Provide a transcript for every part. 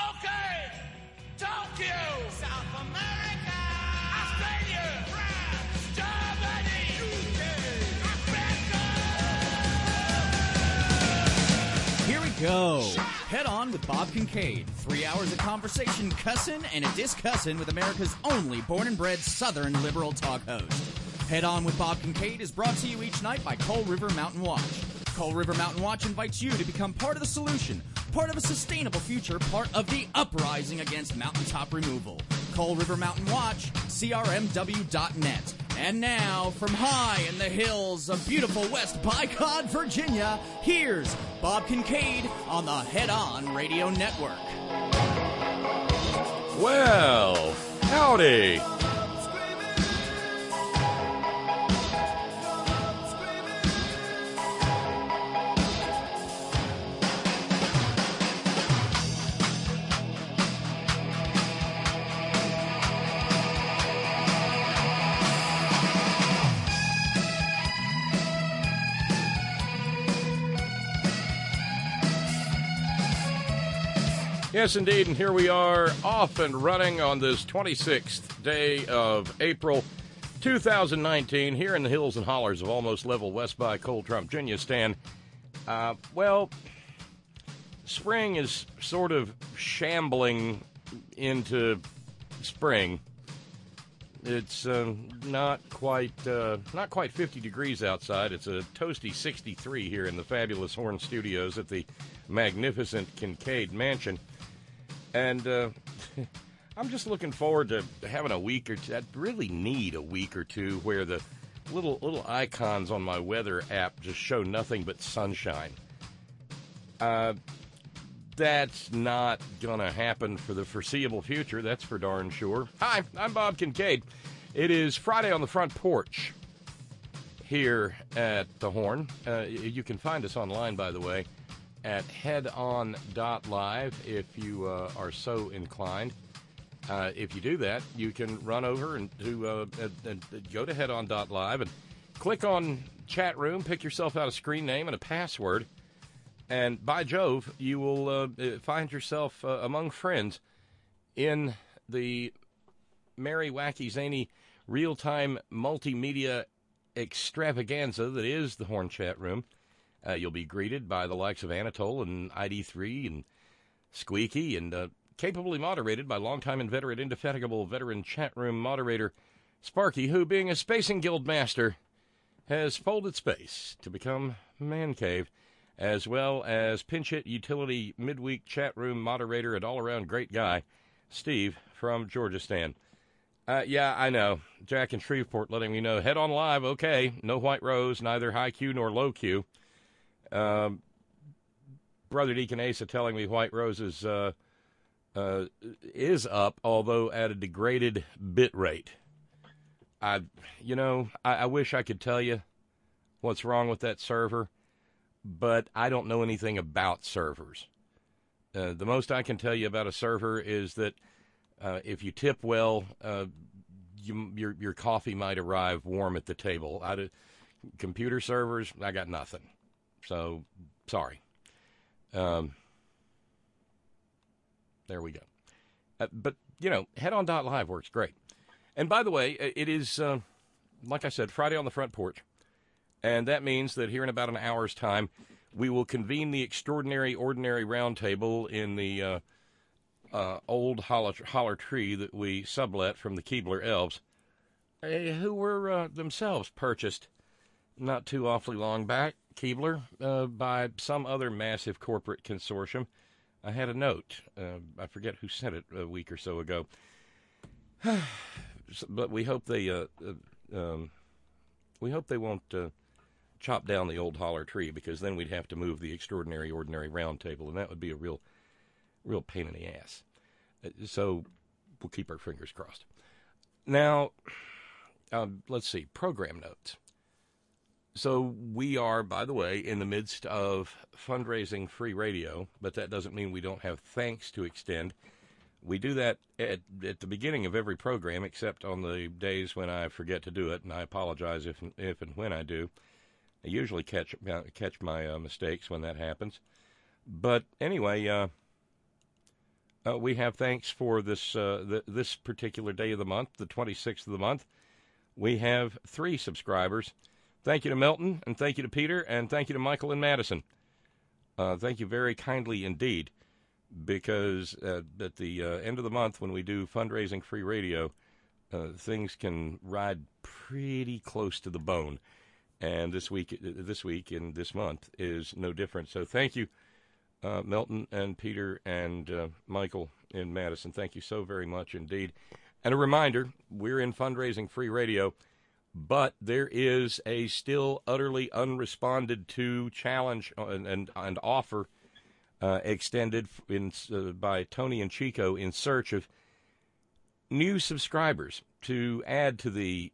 Okay, Tokyo, South America, Australia, France, Germany, UK, Africa. Here we go. Head On with Bob Kincaid. 3 hours of conversation, cussin' and a discussin' with America's only born and bred Southern liberal talk host. Head On with Bob Kincaid is brought to you each night by Coal River Mountain Watch. Coal River Mountain Watch invites you to become part of the solution, part of a sustainable future, part of the uprising against mountaintop removal. Coal River Mountain Watch, crmw.net. And now, from high in the hills of beautiful West Bicod, Virginia, here's Bob Kincaid on the Head On Radio Network. Well, howdy. Yes, indeed, and here we are off and running on this 26th day of April 2019 here in the hills and hollers of almost level West by Coal Trump, Virginia. Stan, well, spring is sort of shambling into spring. It's not quite 50 degrees outside. It's a toasty 63 here in the fabulous Horn Studios at the magnificent Kincaid Mansion. And I'm just looking forward to having a week or two. I really need a week or two where the little icons on my weather app just show nothing but sunshine. That's not going to happen for the foreseeable future, that's for darn sure. Hi, I'm Bob Kincaid. It is Friday on the Front Porch here at the Horn. You can find us online, by the way, at headon.live if you are so inclined. If you do that, you can run over and go to headon.live and click on chat room, pick yourself out a screen name and a password, and by Jove, you will find yourself among friends in the merry, wacky, zany, real-time multimedia extravaganza that is the Horn chat room. You'll be greeted by the likes of Anatole and ID3 and Squeaky, and capably moderated by longtime and indefatigable veteran chat room moderator Sparky, who, being a Spacing Guild master, has folded space to become Man Cave, as well as pinch hit utility midweek chat room moderator and all-around great guy, Steve from Georgia Stan. Yeah, I know. Jack in Shreveport letting me know. Head on live, okay. No White Rose, neither high Q nor low Q. Brother Deacon Asa telling me White Rose is up, although at a degraded bit rate. I wish I could tell you what's wrong with that server, but I don't know anything about servers. The most I can tell you about a server is that if you tip well, your coffee might arrive warm at the table. Computer servers, I got nothing. So, sorry. There we go. But, headon.live works great. And by the way, it is, like I said, Friday on the Front Porch. And that means that here in about an hour's time, we will convene the Extraordinary Ordinary Roundtable in the old holler tree that we sublet from the Keebler Elves, who were themselves purchased not too awfully long back, Keebler, by some other massive corporate consortium. I had a note. I forget who sent it a week or so ago. But we hope they won't chop down the old holler tree, because then we'd have to move the Extraordinary Ordinary Roundtable, and that would be a real pain in the ass. So we'll keep our fingers crossed. Now, let's see, program notes. So we are, by the way, in the midst of fundraising free radio, but that doesn't mean we don't have thanks to extend. We do that at the beginning of every program, except on the days when I forget to do it, and I apologize if and when I do. I usually catch my mistakes when that happens. But anyway, we have thanks for this this particular day of the month, the 26th of the month. We have 3 subscribers. Thank you to Milton, and thank you to Peter, and thank you to Michael and Madison. Thank you very kindly indeed, because at the end of the month when we do fundraising free radio, things can ride pretty close to the bone. And this week and this month is no different. So thank you, Milton and Peter and Michael in Madison. Thank you so very much indeed. And a reminder, we're in fundraising free radio, but there is a still utterly unresponded to challenge and offer extended by Tony and Chico in search of new subscribers to add to the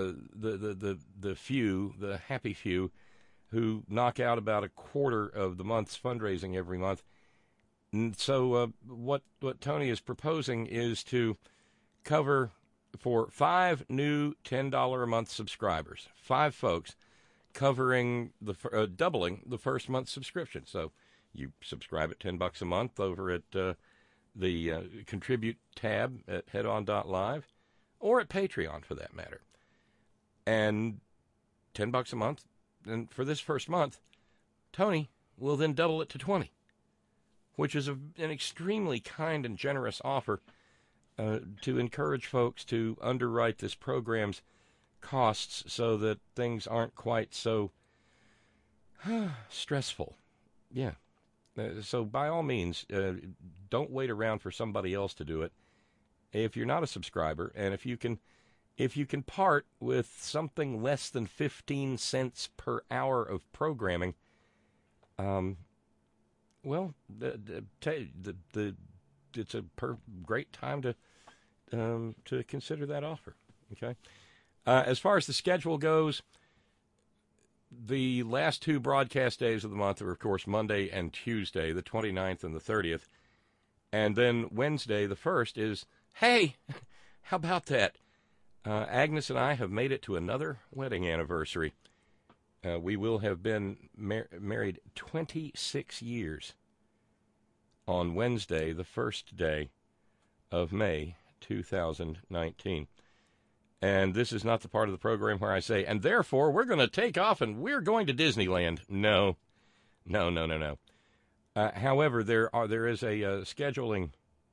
few, the happy few, who knock out about a quarter of the month's fundraising every month. And so what Tony is proposing is to cover for 5 new $10 a month subscribers, 5 folks, covering doubling the first month's subscription. So you subscribe at $10 a month over at the Contribute tab at headon.live, or at Patreon for that matter. And $10 a month, and for this first month, Tony will then double it to 20, which is an extremely kind and generous offer to encourage folks to underwrite this program's costs so that things aren't quite so stressful. Yeah. So by all means, don't wait around for somebody else to do it. If you're not a subscriber, and if you can part with something less than 15 cents per hour of programming, well, it's a great time to consider that offer. Okay. As far as the schedule goes, the last 2 broadcast days of the month are, of course, Monday and Tuesday, the 29th and the 30th. And then Wednesday, the 1st, is, hey, how about that? Agnes and I have made it to another wedding anniversary. We will have been married 26 years on Wednesday, the 1st day of May 2019. And this is not the part of the program where I say, and therefore we're going to take off and we're going to Disneyland. No. However, there is a scheduling.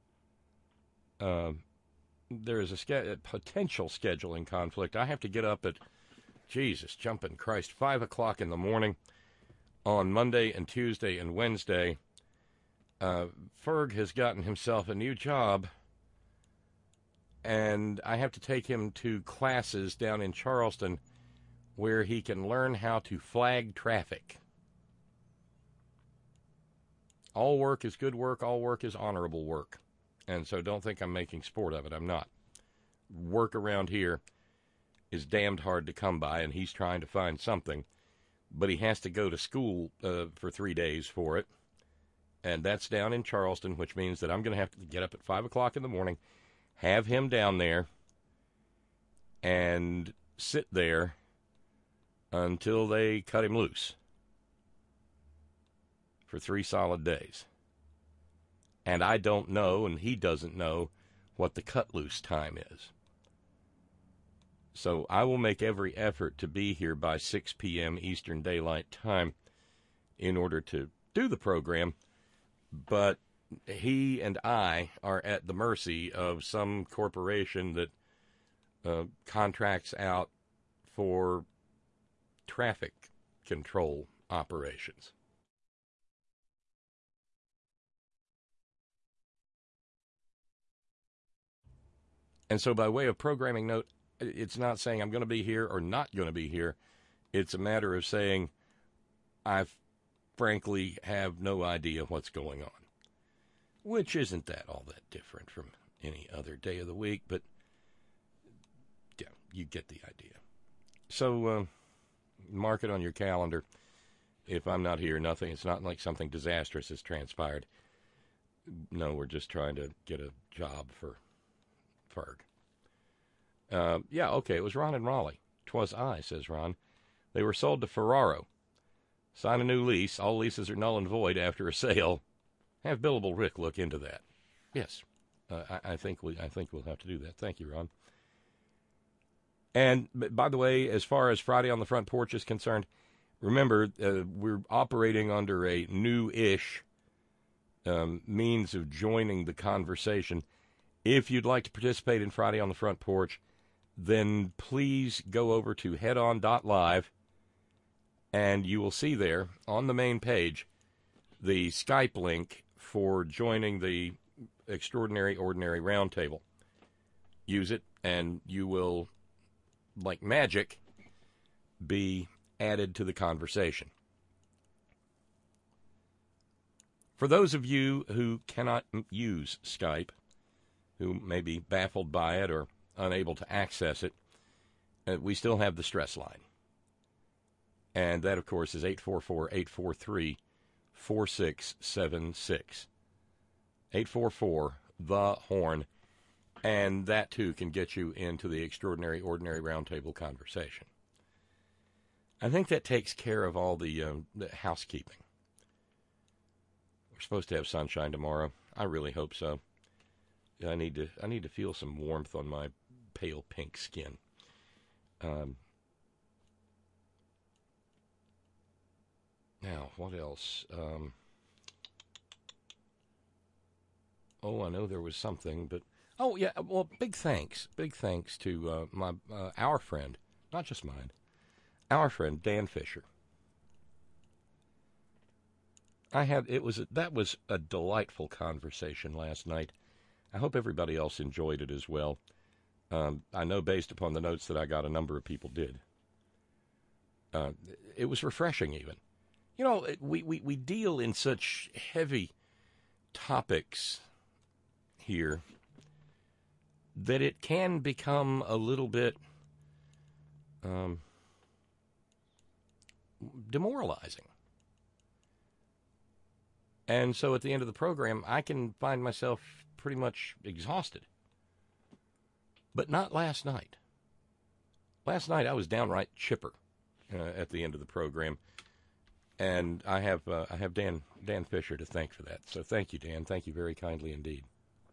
There is a potential scheduling conflict. I have to get up at, Jesus, jumping Christ, 5 o'clock in the morning on Monday and Tuesday and Wednesday. Ferg has gotten himself a new job, and I have to take him to classes down in Charleston where he can learn how to flag traffic. All work is good work. All work is honorable work. And so don't think I'm making sport of it. I'm not. Work around here is damned hard to come by, and he's trying to find something. But he has to go to school for 3 days for it. And that's down in Charleston, which means that I'm going to have to get up at 5 o'clock in the morning, have him down there, and sit there until they cut him loose for 3 solid days. And I don't know, and he doesn't know, what the cut loose time is. So I will make every effort to be here by 6 p.m. Eastern Daylight Time in order to do the program. But he and I are at the mercy of some corporation that contracts out for traffic control operations. And so by way of programming note, it's not saying I'm going to be here or not going to be here. It's a matter of saying I frankly have no idea what's going on, which isn't that all that different from any other day of the week, but yeah, you get the idea. So mark it on your calendar. If I'm not here, nothing. It's not like something disastrous has transpired. No, we're just trying to get a job for Ferg. Yeah, okay, it was Ron and Raleigh. 'Twas I, says Ron. They were sold to Ferraro. Sign a new lease. All leases are null and void after a sale. Have Billable Rick look into that. Yes. I think we'll have to do that. Thank you, Ron. And by the way, as far as Friday on the Front Porch is concerned, remember, we're operating under a new-ish means of joining the conversation. If you'd like to participate in Friday on the Front Porch, then please go over to headon.live, and you will see there on the main page the Skype link for joining the Extraordinary Ordinary Roundtable. Use it, and you will, like magic, be added to the conversation. For those of you who cannot use Skype, who may be baffled by it or unable to access it, we still have the stress line. And that, of course, is 844-843-4676. 844-THE-HORN. And that, too, can get you into the Extraordinary Ordinary Roundtable conversation. I think that takes care of all the housekeeping. We're supposed to have sunshine tomorrow. I really hope so. I need to feel some warmth on my pale pink skin. Now, what else? I know there was something, but oh yeah. Well, big thanks to our friend, not just mine, our friend Dan Fisher. That was a delightful conversation last night. I hope everybody else enjoyed it as well. I know based upon the notes that I got, a number of people did. It was refreshing even. You know, we deal in such heavy topics here that it can become a little bit demoralizing. And so at the end of the program, I can find myself pretty much exhausted. But not last night. Last night I was downright chipper at the end of the program. And I have Dan Fisher to thank for that. So thank you, Dan. Thank you very kindly indeed.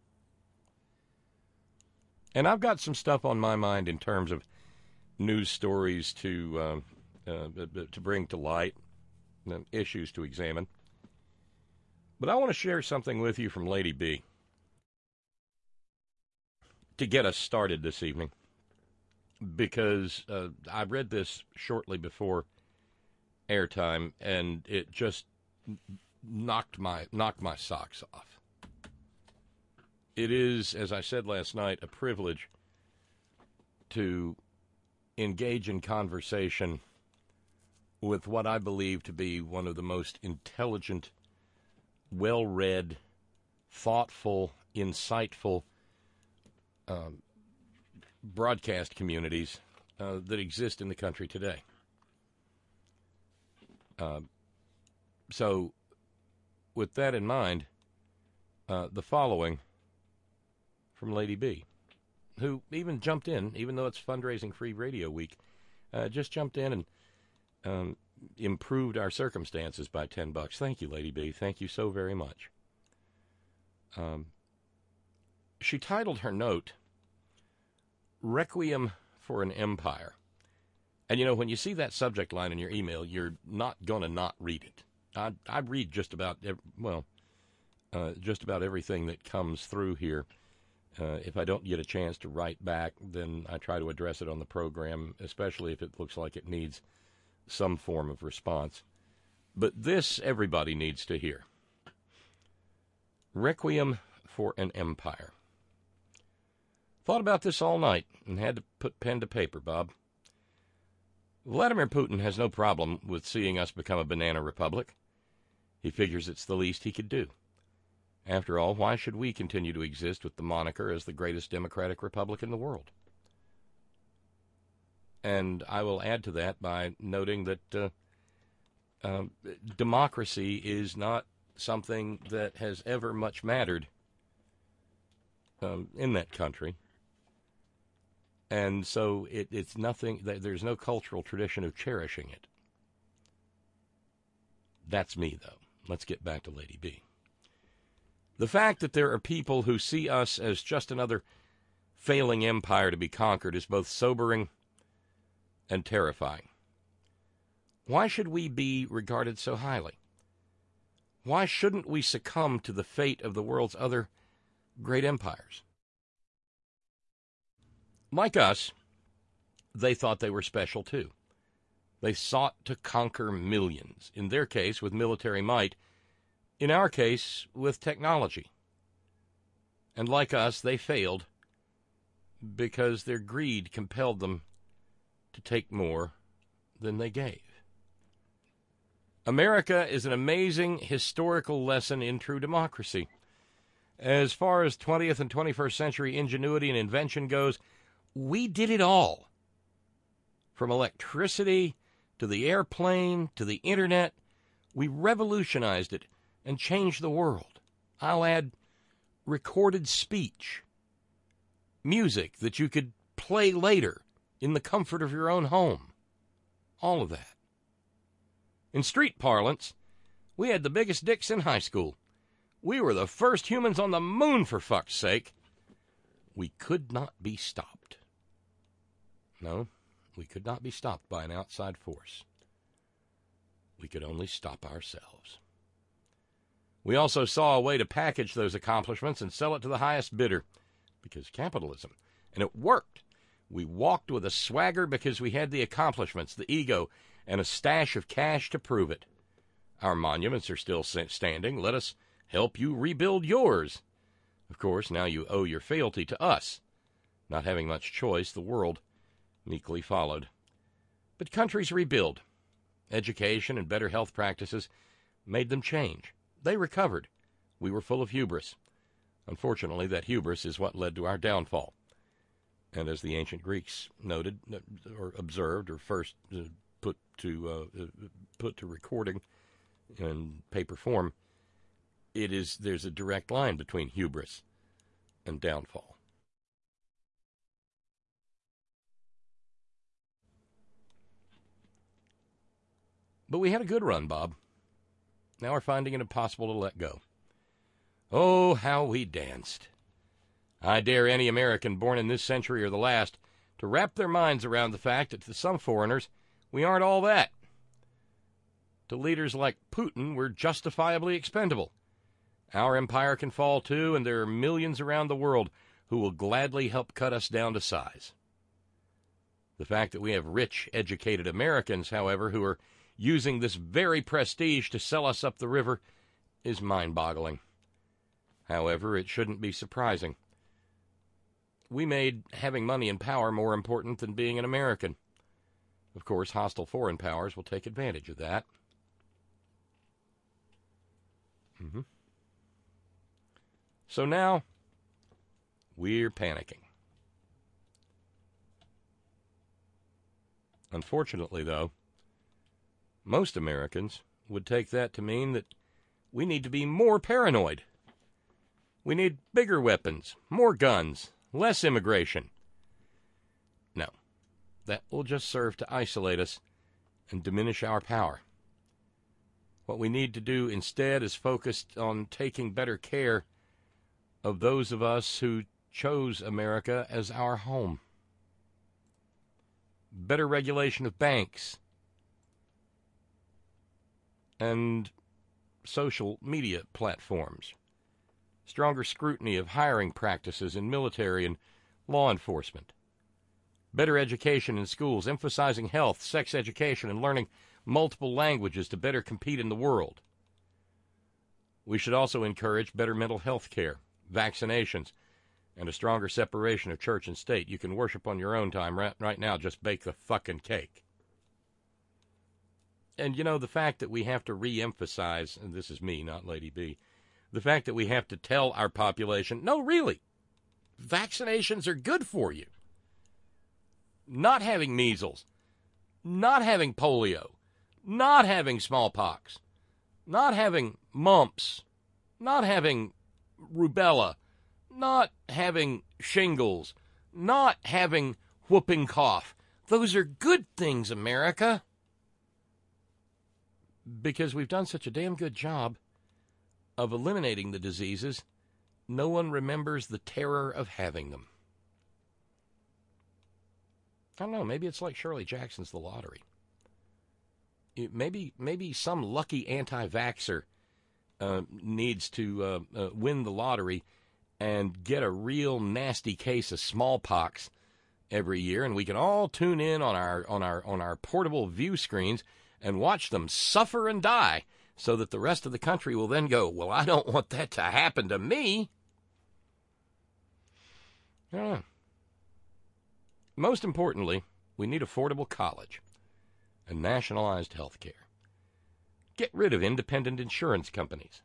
And I've got some stuff on my mind in terms of news stories to bring to light, issues to examine. But I want to share something with you from Lady B to get us started this evening, because I read this shortly before airtime, and it just knocked my socks off. It is, as I said last night, a privilege to engage in conversation with what I believe to be one of the most intelligent, well-read, thoughtful, insightful broadcast communities that exist in the country today. So, with that in mind, the following from Lady B, who even jumped in, even though it's Fundraising Free Radio Week, just jumped in and improved our circumstances by $10. Thank you, Lady B. Thank you so very much. She titled her note, Requiem for an Empire. And, you know, when you see that subject line in your email, you're not going to not read it. I read just about everything that comes through here. If I don't get a chance to write back, then I try to address it on the program, especially if it looks like it needs some form of response. But this everybody needs to hear. Requiem for an Empire. Thought about this all night and had to put pen to paper, Bob. Vladimir Putin has no problem with seeing us become a banana republic. He figures it's the least he could do. After all, why should we continue to exist with the moniker as the greatest democratic republic in the world? And I will add to that by noting that democracy is not something that has ever much mattered in that country. And so it's nothing, there's no cultural tradition of cherishing it. That's me, though. Let's get back to Lady B. The fact that there are people who see us as just another failing empire to be conquered is both sobering and terrifying. Why should we be regarded so highly? Why shouldn't we succumb to the fate of the world's other great empires? Like us, they thought they were special too. They sought to conquer millions, in their case with military might, in our case with technology. And like us, they failed because their greed compelled them to take more than they gave. America is an amazing historical lesson in true democracy. As far as 20th and 21st century ingenuity and invention goes, we did it all. From electricity to the airplane to the internet, we revolutionized it and changed the world. I'll add recorded speech, music that you could play later in the comfort of your own home. All of that. In street parlance, we had the biggest dicks in high school. We were the first humans on the moon, for fuck's sake. We could not be stopped. No, we could not be stopped by an outside force. We could only stop ourselves. We also saw a way to package those accomplishments and sell it to the highest bidder, because capitalism. And it worked. We walked with a swagger because we had the accomplishments, the ego, and a stash of cash to prove it. Our monuments are still standing. Let us help you rebuild yours. Of course, now you owe your fealty to us. Not having much choice, the world meekly followed. But countries rebuild. Education and better health practices made them change. They recovered. We were full of hubris. Unfortunately, that hubris is what led to our downfall. And as the ancient Greeks noted, or observed, or first put to recording in paper form, there's a direct line between hubris and downfall. But we had a good run, Bob. Now we're finding it impossible to let go. Oh, how we danced. I dare any American born in this century or the last to wrap their minds around the fact that to some foreigners, we aren't all that. To leaders like Putin, we're justifiably expendable. Our empire can fall too, and there are millions around the world who will gladly help cut us down to size. The fact that we have rich, educated Americans, however, who are using this very prestige to sell us up the river is mind-boggling. However, it shouldn't be surprising. We made having money and power more important than being an American. Of course, hostile foreign powers will take advantage of that. So now, we're panicking. Unfortunately, though, most Americans would take that to mean that we need to be more paranoid. We need bigger weapons, more guns, less immigration. No, that will just serve to isolate us and diminish our power. What we need to do instead is focus on taking better care of those of us who chose America as our home. Better regulation of banks and social media platforms. Stronger scrutiny of hiring practices in military and law enforcement. Better education in schools, emphasizing health, sex education, and learning multiple languages to better compete in the world. We should also encourage better mental health care, vaccinations, and a stronger separation of church and state. You can worship on your own time. Right now, just bake the fucking cake. And, you know, the fact that we have to re-emphasize, and this is me, not Lady B, the fact that we have to tell our population, no, really, vaccinations are good for you. Not having measles, not having polio, not having smallpox, not having mumps, not having rubella, not having shingles, not having whooping cough. Those are good things, America. Because we've done such a damn good job of eliminating the diseases, no one remembers the terror of having them. I don't know, maybe it's like Shirley Jackson's The Lottery. Maybe some lucky anti-vaxxer needs to win the lottery and get a real nasty case of smallpox every year, and we can all tune in on our portable view screens and watch them suffer and die, so that the rest of the country will then go, well, I don't want that to happen to me. I don't know. Most importantly, we need affordable college and nationalized health care. Get rid of independent insurance companies.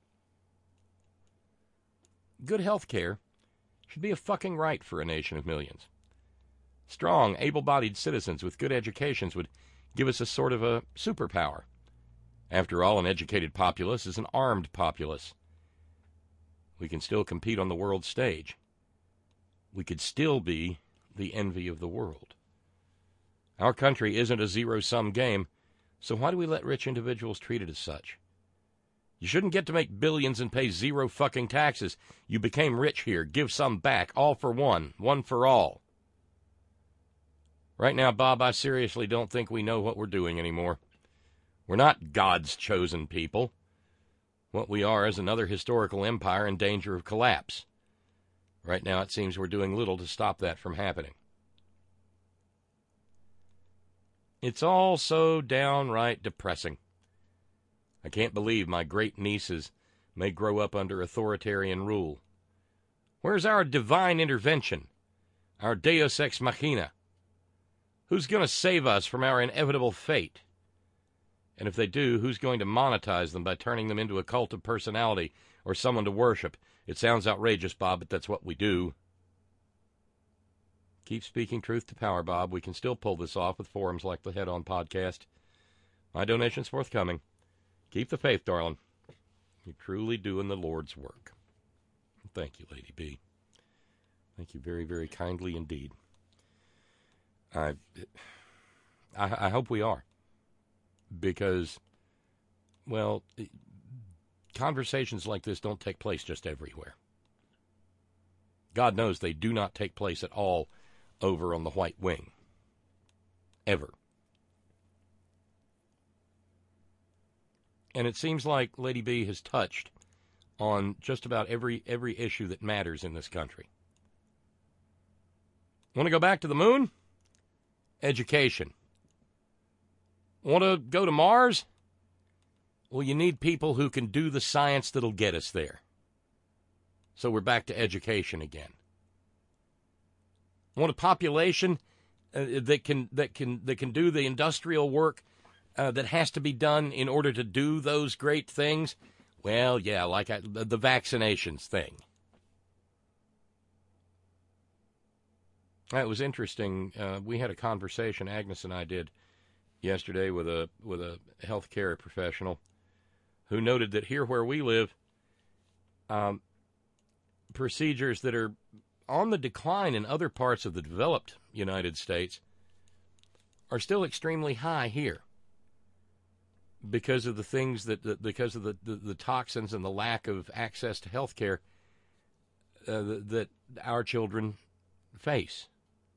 Good health care should be a fucking right for a nation of millions. Strong, able-bodied citizens with good educations would give us a sort of a superpower. After all, an educated populace is an armed populace. We can still compete on the world stage. We could still be the envy of the world. Our country isn't a zero-sum game, so why do we let rich individuals treat it as such? You shouldn't get to make billions and pay zero fucking taxes. You became rich here. Give some back. All for one. One for all. Right now, Bob, I seriously don't think we know what we're doing anymore. We're not God's chosen people. What we are is another historical empire in danger of collapse. Right now, it seems we're doing little to stop that from happening. It's all so downright depressing. I can't believe my great-nieces may grow up under authoritarian rule. Where's our divine intervention? Our deus ex machina? Who's going to save us from our inevitable fate? And if they do, who's going to monetize them by turning them into a cult of personality or someone to worship? It sounds outrageous, Bob, but that's what we do. Keep speaking truth to power, Bob. We can still pull this off with forums like the Head On podcast. My donation's forthcoming. Keep the faith, darling. You're truly doing the Lord's work. Thank you, Lady B. Thank you very, very kindly indeed. I hope we are. Because, well, conversations like this don't take place just everywhere. God knows they do not take place at all over on the White Wing. Ever. And it seems like Lady B has touched on just about every issue that matters in this country. Want to go back to the moon? Education. Want to go to Mars? Well, you need people who can do the science that'll get us there. So we're back to education again. Want a population that can do the industrial work that has to be done in order to do those great things? Well, yeah, like the vaccinations thing. It was interesting. We had a conversation, Agnes and I did, yesterday with a healthcare professional who noted that here where we live, procedures that are on the decline in other parts of the developed United States are still extremely high here because of the things because of the toxins and the lack of access to health care that our children face.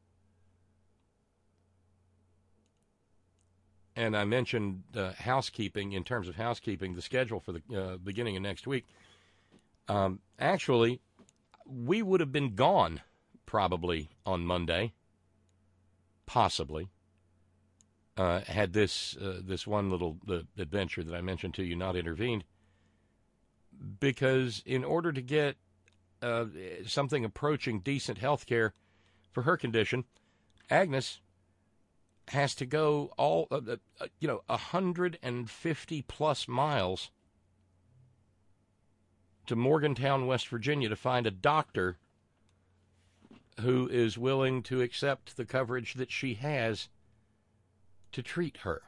And I mentioned housekeeping. In terms of housekeeping, the schedule for the beginning of next week. Actually, we would have been gone probably on Monday, possibly, had this one little adventure that I mentioned to you not intervened. Because in order to get something approaching decent health care for her condition, Agnes has to go 150 plus miles to Morgantown, West Virginia, to find a doctor who is willing to accept the coverage that she has to treat her.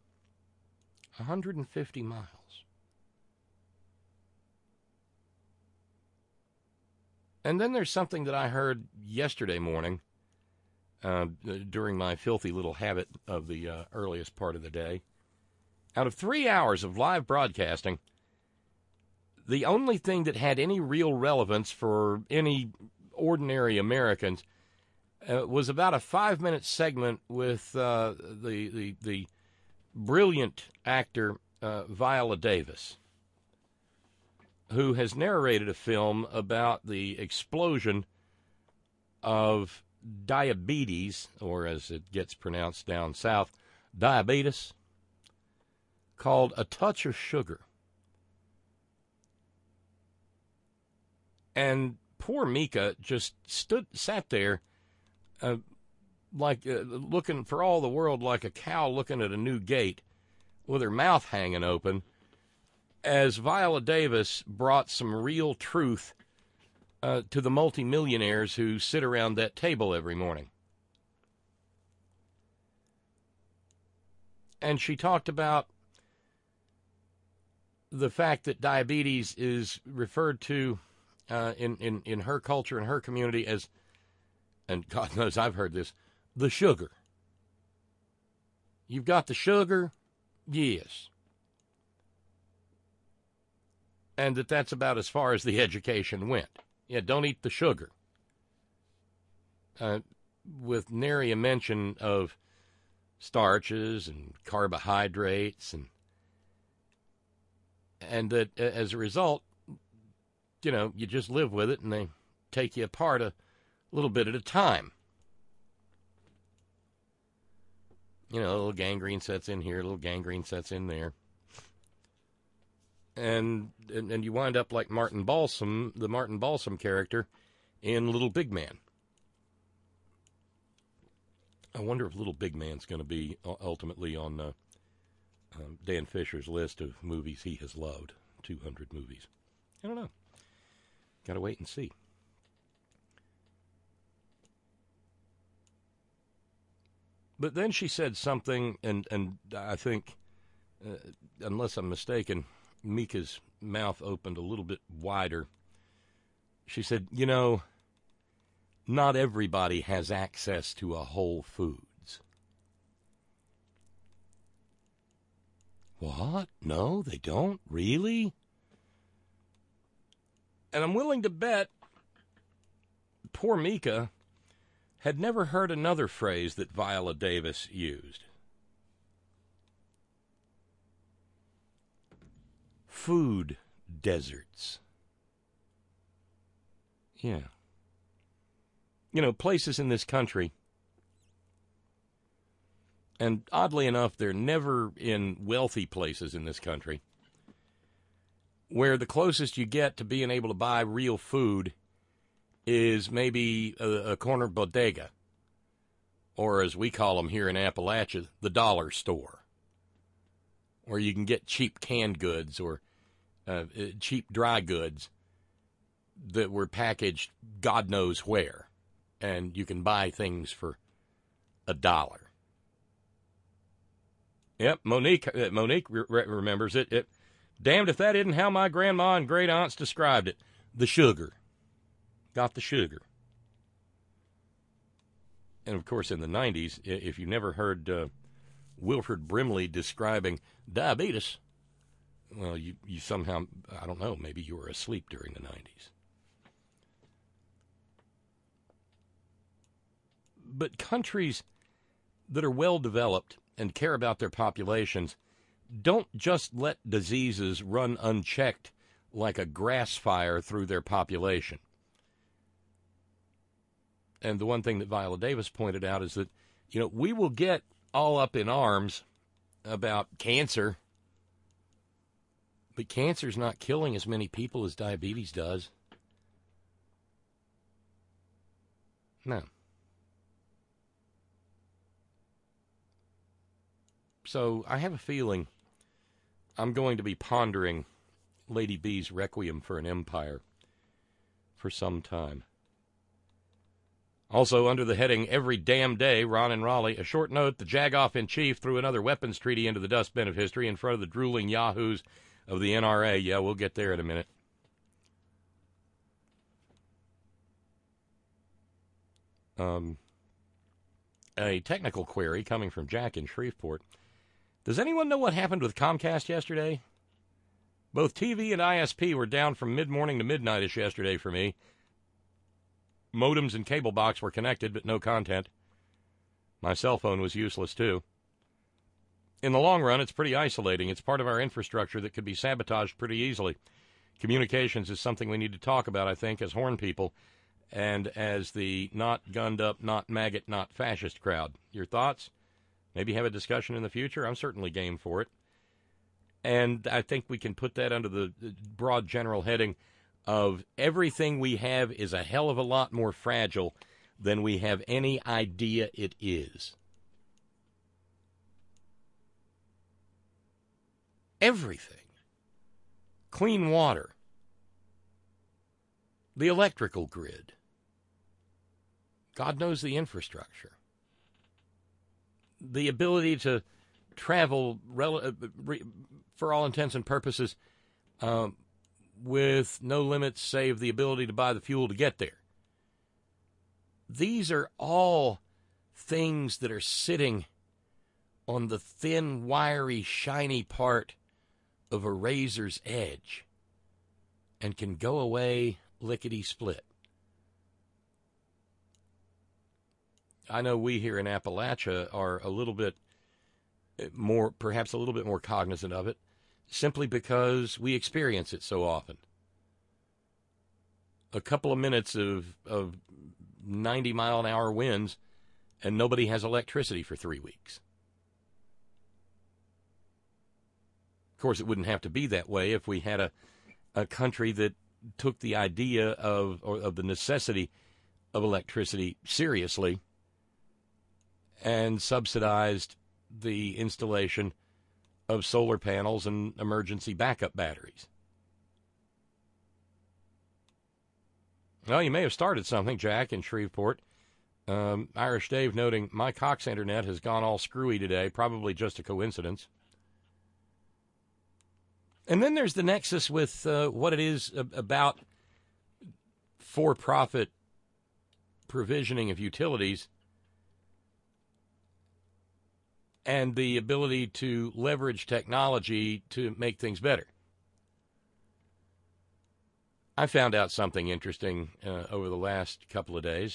150 miles. And then there's something that I heard yesterday morning during my filthy little habit of the earliest part of the day. Out of 3 hours of live broadcasting, the only thing that had any real relevance for any ordinary Americans was about a 5-minute segment with the brilliant actor Viola Davis, who has narrated a film about the explosion of diabetes, or as it gets pronounced down south, diabetes, called A Touch of Sugar. And poor Mika just sat there looking for all the world like a cow looking at a new gate with her mouth hanging open as Viola Davis brought some real truth to the multimillionaires who sit around that table every morning. And she talked about the fact that diabetes is referred to in her culture, in her community, as, and God knows I've heard this, the sugar. You've got the sugar? Yes. And that's about as far as the education went. Yeah, don't eat the sugar. With nary a mention of starches and carbohydrates, and that as a result, you just live with it and they take you apart a little bit at a time. A little gangrene sets in here, a little gangrene sets in there. And you wind up like Martin Balsam, the Martin Balsam character in Little Big Man. I wonder if Little Big Man's going to be ultimately on Dan Fisher's list of movies he has loved, 200 movies. I don't know. Got to wait and see. But then she said something, and I think, unless I'm mistaken, Mika's mouth opened a little bit wider. She said, not everybody has access to a Whole Foods. What? No, they don't? Really? And I'm willing to bet poor Mika had never heard another phrase that Viola Davis used. Food deserts. Yeah. Places in this country, and oddly enough, they're never in wealthy places in this country, where the closest you get to being able to buy real food is maybe a corner bodega, or as we call them here in Appalachia, the dollar store, where you can get cheap canned goods or cheap dry goods that were packaged God knows where, and you can buy things for $1. Yep, Monique remembers it. Damned if that isn't how my grandma and great aunts described it. The sugar. Got the sugar. And, of course, in the 90s, if you never heard Wilford Brimley describing diabetes, well, you somehow, I don't know, maybe you were asleep during the 90s. But countries that are well-developed and care about their populations don't just let diseases run unchecked like a grass fire through their population. And the one thing that Viola Davis pointed out is that, we will get all up in arms about cancer, but cancer's not killing as many people as diabetes does. No. So I have a feeling I'm going to be pondering Lady B's Requiem for an Empire for some time. Also, under the heading Every Damn Day, Ron and Raleigh, a short note, the Jagoff-in-Chief threw another weapons treaty into the dustbin of history in front of the drooling yahoos of the NRA. Yeah, we'll get there in a minute. A technical query coming from Jack in Shreveport. Does anyone know what happened with Comcast yesterday? Both TV and ISP were down from mid-morning to midnight-ish yesterday for me. Modems and cable box were connected, but no content. My cell phone was useless, too. In the long run, it's pretty isolating. It's part of our infrastructure that could be sabotaged pretty easily. Communications is something we need to talk about, I think, as Horn people and as the not gunned up, not maggot, not fascist crowd. Your thoughts? Maybe have a discussion in the future? I'm certainly game for it. And I think we can put that under the broad general heading of everything we have is a hell of a lot more fragile than we have any idea it is. Everything. Clean water. The electrical grid. God knows the infrastructure. The ability to travel, for all intents and purposes, with no limits save the ability to buy the fuel to get there. These are all things that are sitting on the thin, wiry, shiny part of a razor's edge and can go away lickety-split. I know we here in Appalachia are a little bit more, perhaps a little bit more cognizant of it, simply because we experience it so often. A couple of minutes of 90-mile-an-hour winds, and nobody has electricity for 3 weeks. Of course, it wouldn't have to be that way if we had a country that took the idea of the necessity of electricity seriously and subsidized the installation of solar panels and emergency backup batteries. Well, you may have started something, Jack, in Shreveport. Irish Dave noting, my Cox internet has gone all screwy today, probably just a coincidence. And then there's the nexus with what it is about for-profit provisioning of utilities and the ability to leverage technology to make things better. I found out something interesting over the last couple of days.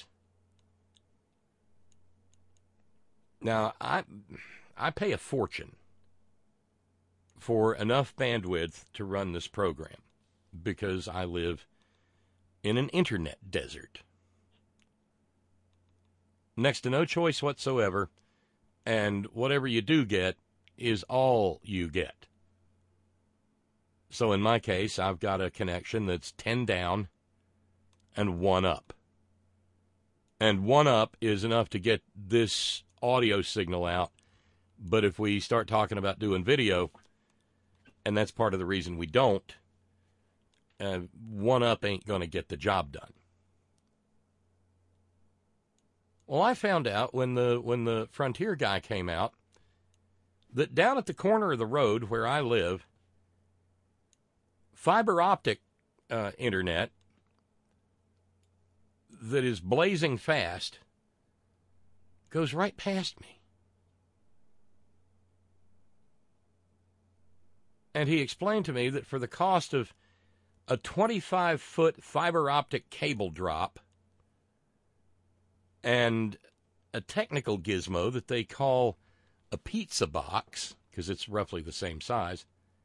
Now, I pay a fortune for enough bandwidth to run this program because I live in an internet desert. Next to no choice whatsoever, and whatever you do get is all you get. So in my case, I've got a connection that's 10 down and 1 up. And 1 up is enough to get this audio signal out. But if we start talking about doing video, and that's part of the reason we don't, 1 up ain't going to get the job done. Well, I found out when the Frontier guy came out that down at the corner of the road where I live, fiber optic internet that is blazing fast goes right past me. And he explained to me that for the cost of a 25-foot fiber optic cable drop and a technical gizmo that they call a pizza box, because it's roughly the same size,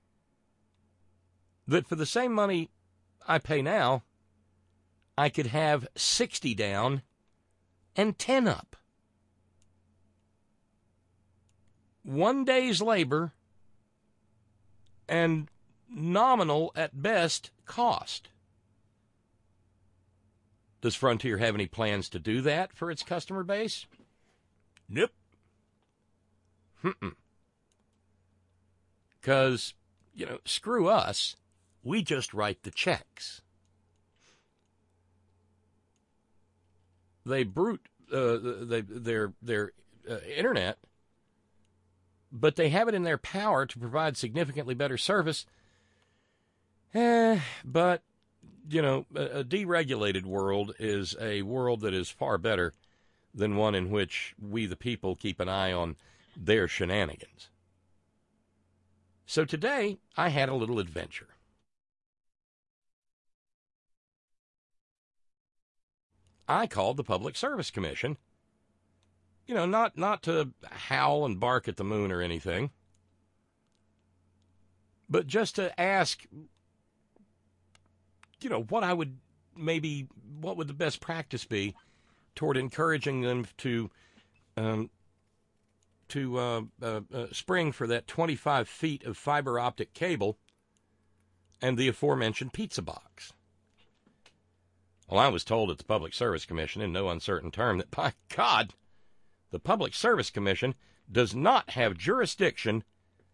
that for the same money I pay now, I could have 60 down and 10 up. 1 day's labor and nominal at best cost. Does Frontier have any plans to do that for its customer base? Nope. Because, screw us. We just write the checks. They brute their internet, but they have it in their power to provide significantly better service. But, a deregulated world is a world that is far better than one in which we, the people, keep an eye on their shenanigans. So today, I had a little adventure. I called the Public Service Commission. You know, not to howl and bark at the moon or anything, but just to ask, you know, what would the best practice be toward encouraging them to spring for that 25 feet of fiber optic cable and the aforementioned pizza box. Well, I was told at the Public Service Commission in no uncertain term that, by God, the Public Service Commission does not have jurisdiction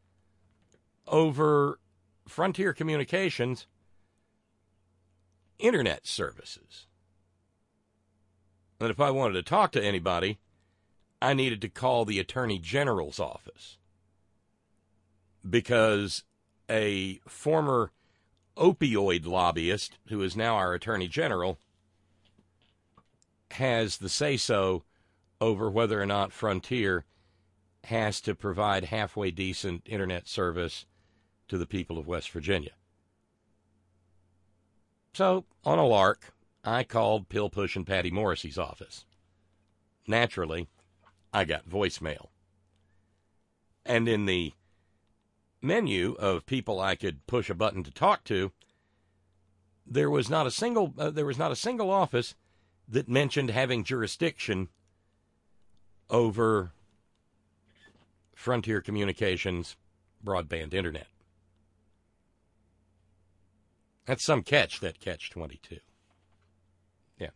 over Frontier Communications internet services. And if I wanted to talk to anybody, I needed to call the Attorney General's office, because a former opioid lobbyist, who is now our Attorney General, has the say-so over whether or not Frontier has to provide halfway decent internet service to the people of West Virginia. So, on a lark, I called Pill Push and Patty Morrissey's office. Naturally, I got voicemail. And in the menu of people I could push a button to talk to, there was not a single office that mentioned having jurisdiction over Frontier Communications broadband internet. That's some catch, that catch-22. Yeah.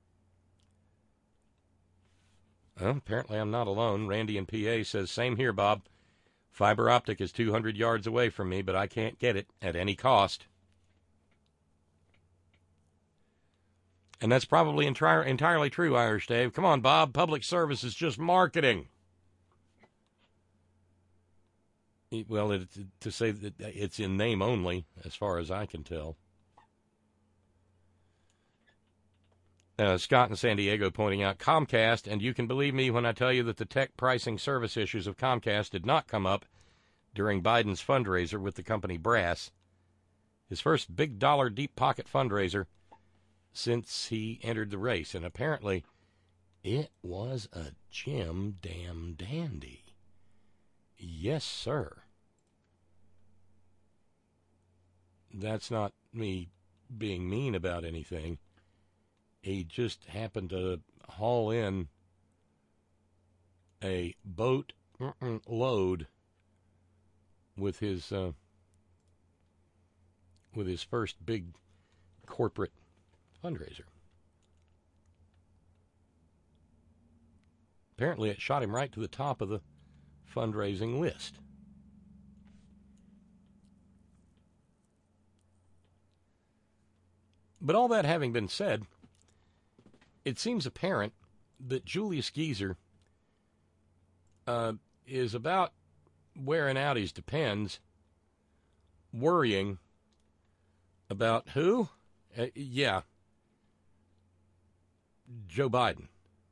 Well, apparently I'm not alone. Randy in PA says, same here, Bob. Fiber optic is 200 yards away from me, but I can't get it at any cost. And that's probably entirely true, Irish Dave. Come on, Bob. Public service is just marketing. Well, to say that it's in name only, as far as I can tell. Scott in San Diego pointing out Comcast, and you can believe me when I tell you that the tech pricing service issues of Comcast did not come up during Biden's fundraiser with the company Brass, his first big dollar deep pocket fundraiser since he entered the race. And apparently it was a Jim damn dandy. Yes, sir. That's not me being mean about anything. He just happened to haul in a boat load with his first big corporate fundraiser. Apparently it shot him right to the top of the fundraising list. But all that having been said, it seems apparent that Julius Geezer is about wearing out his depends, worrying about who? Joe Biden.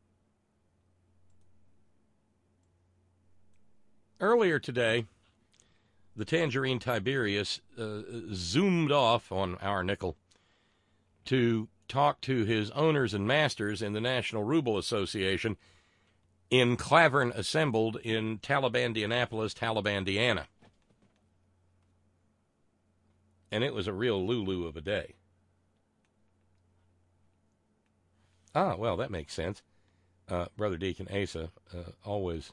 Earlier today, the Tangerine Tiberius zoomed off on our nickel to talk to his owners and masters in the National Ruble Association in Clavern assembled in Talibandianapolis, Talibandiana. And it was a real Lulu of a day. Ah, well, that makes sense. Brother Deacon Asa, always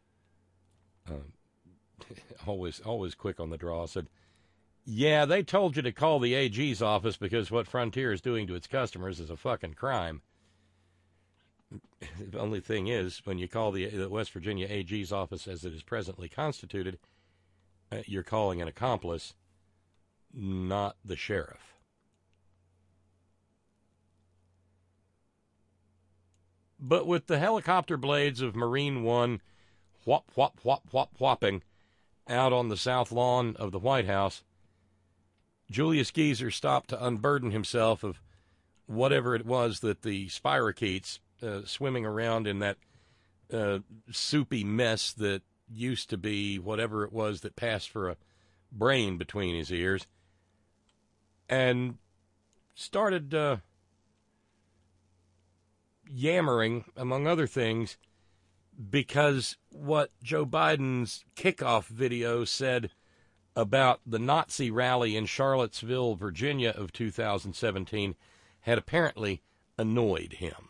quick on the draw, said, yeah, they told you to call the AG's office because what Frontier is doing to its customers is a fucking crime. The only thing is, when you call the West Virginia AG's office as it is presently constituted, you're calling an accomplice, not the sheriff. But with the helicopter blades of Marine One whop, whop, whop, whop, whopping out on the south lawn of the White House, Julius Geezer stopped to unburden himself of whatever it was that the spirochetes swimming around in that soupy mess that used to be whatever it was that passed for a brain between his ears, and started yammering, among other things, because what Joe Biden's kickoff video said about the Nazi rally in Charlottesville, Virginia of 2017 had apparently annoyed him.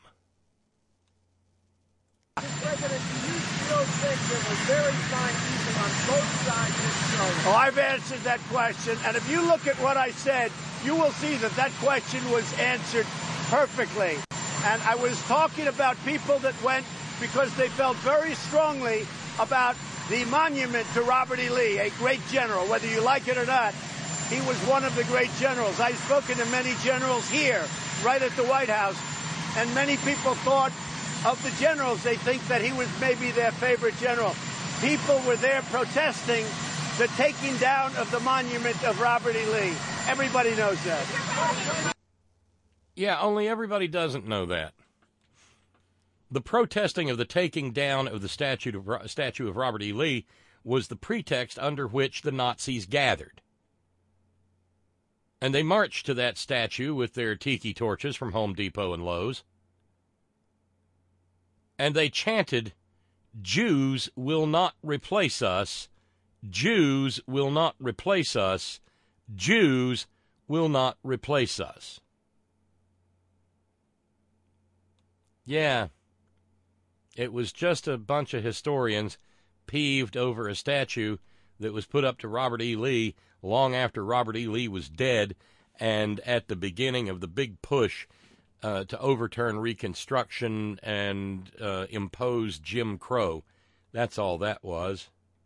Mr. President, do you still think there were very fine people on both sides of the show? Oh, I've answered that question, and if you look at what I said, you will see that that question was answered perfectly. And I was talking about people that went because they felt very strongly about the monument to Robert E. Lee, a great general. Whether you like it or not, he was one of the great generals. I've spoken to many generals here, right at the White House, and many people thought of the generals, they think that he was maybe their favorite general. People were there protesting the taking down of the monument of Robert E. Lee. Everybody knows that. Yeah, only everybody doesn't know that. The protesting of the taking down of the statue of Robert E. Lee was the pretext under which the Nazis gathered. And they marched to that statue with their tiki torches from Home Depot and Lowe's. And they chanted, "Jews will not replace us. Jews will not replace us. Jews will not replace us." Yeah, it was just a bunch of historians peeved over a statue that was put up to Robert E. Lee long after Robert E. Lee was dead and at the beginning of the big push to overturn Reconstruction and impose Jim Crow. That's all that was.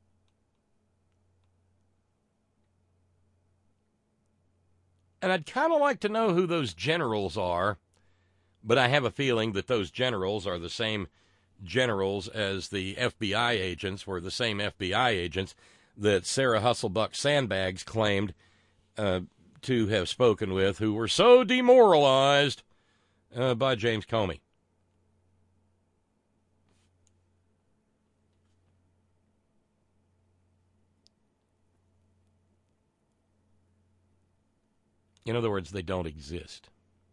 And I'd kind of like to know who those generals are, but I have a feeling that those generals are the same generals as the FBI agents, were the same FBI agents that Sarah Husselbuck Sandbags claimed to have spoken with, who were so demoralized by James Comey. In other words, they don't exist.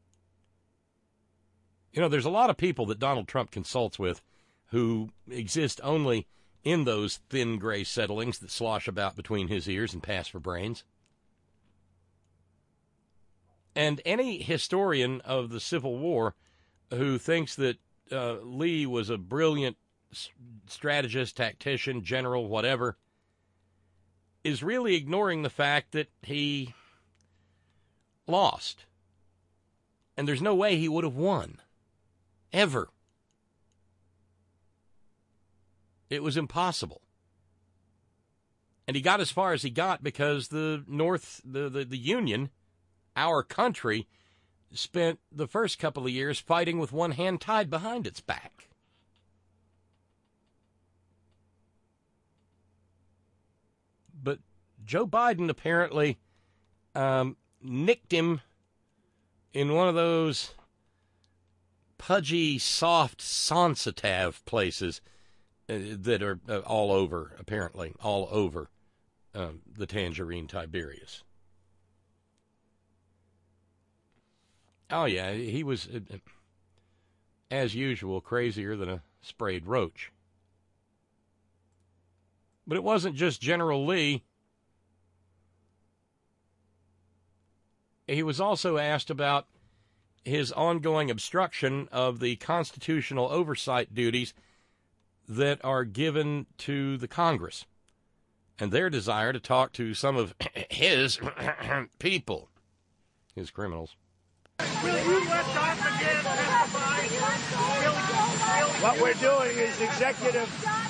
You know, there's a lot of people that Donald Trump consults with who exist only in those thin gray settlings that slosh about between his ears and pass for brains. And any historian of the Civil War who thinks that Lee was a brilliant strategist, tactician, general, whatever, is really ignoring the fact that he lost. And there's no way he would have won. Ever. It was impossible. And he got as far as he got because the Union, our country, spent the first couple of years fighting with one hand tied behind its back. But Joe Biden apparently nicked him in one of those pudgy, soft Sonsatav places that are all over, apparently, all over the Tangerine Tiberius. Oh, yeah, he was, as usual, crazier than a sprayed roach. But it wasn't just General Lee. He was also asked about his ongoing obstruction of the constitutional oversight duties that are given to the Congress and their desire to talk to some of his people, his criminals. Will you let Dr. Gant testify? What we're doing is executive.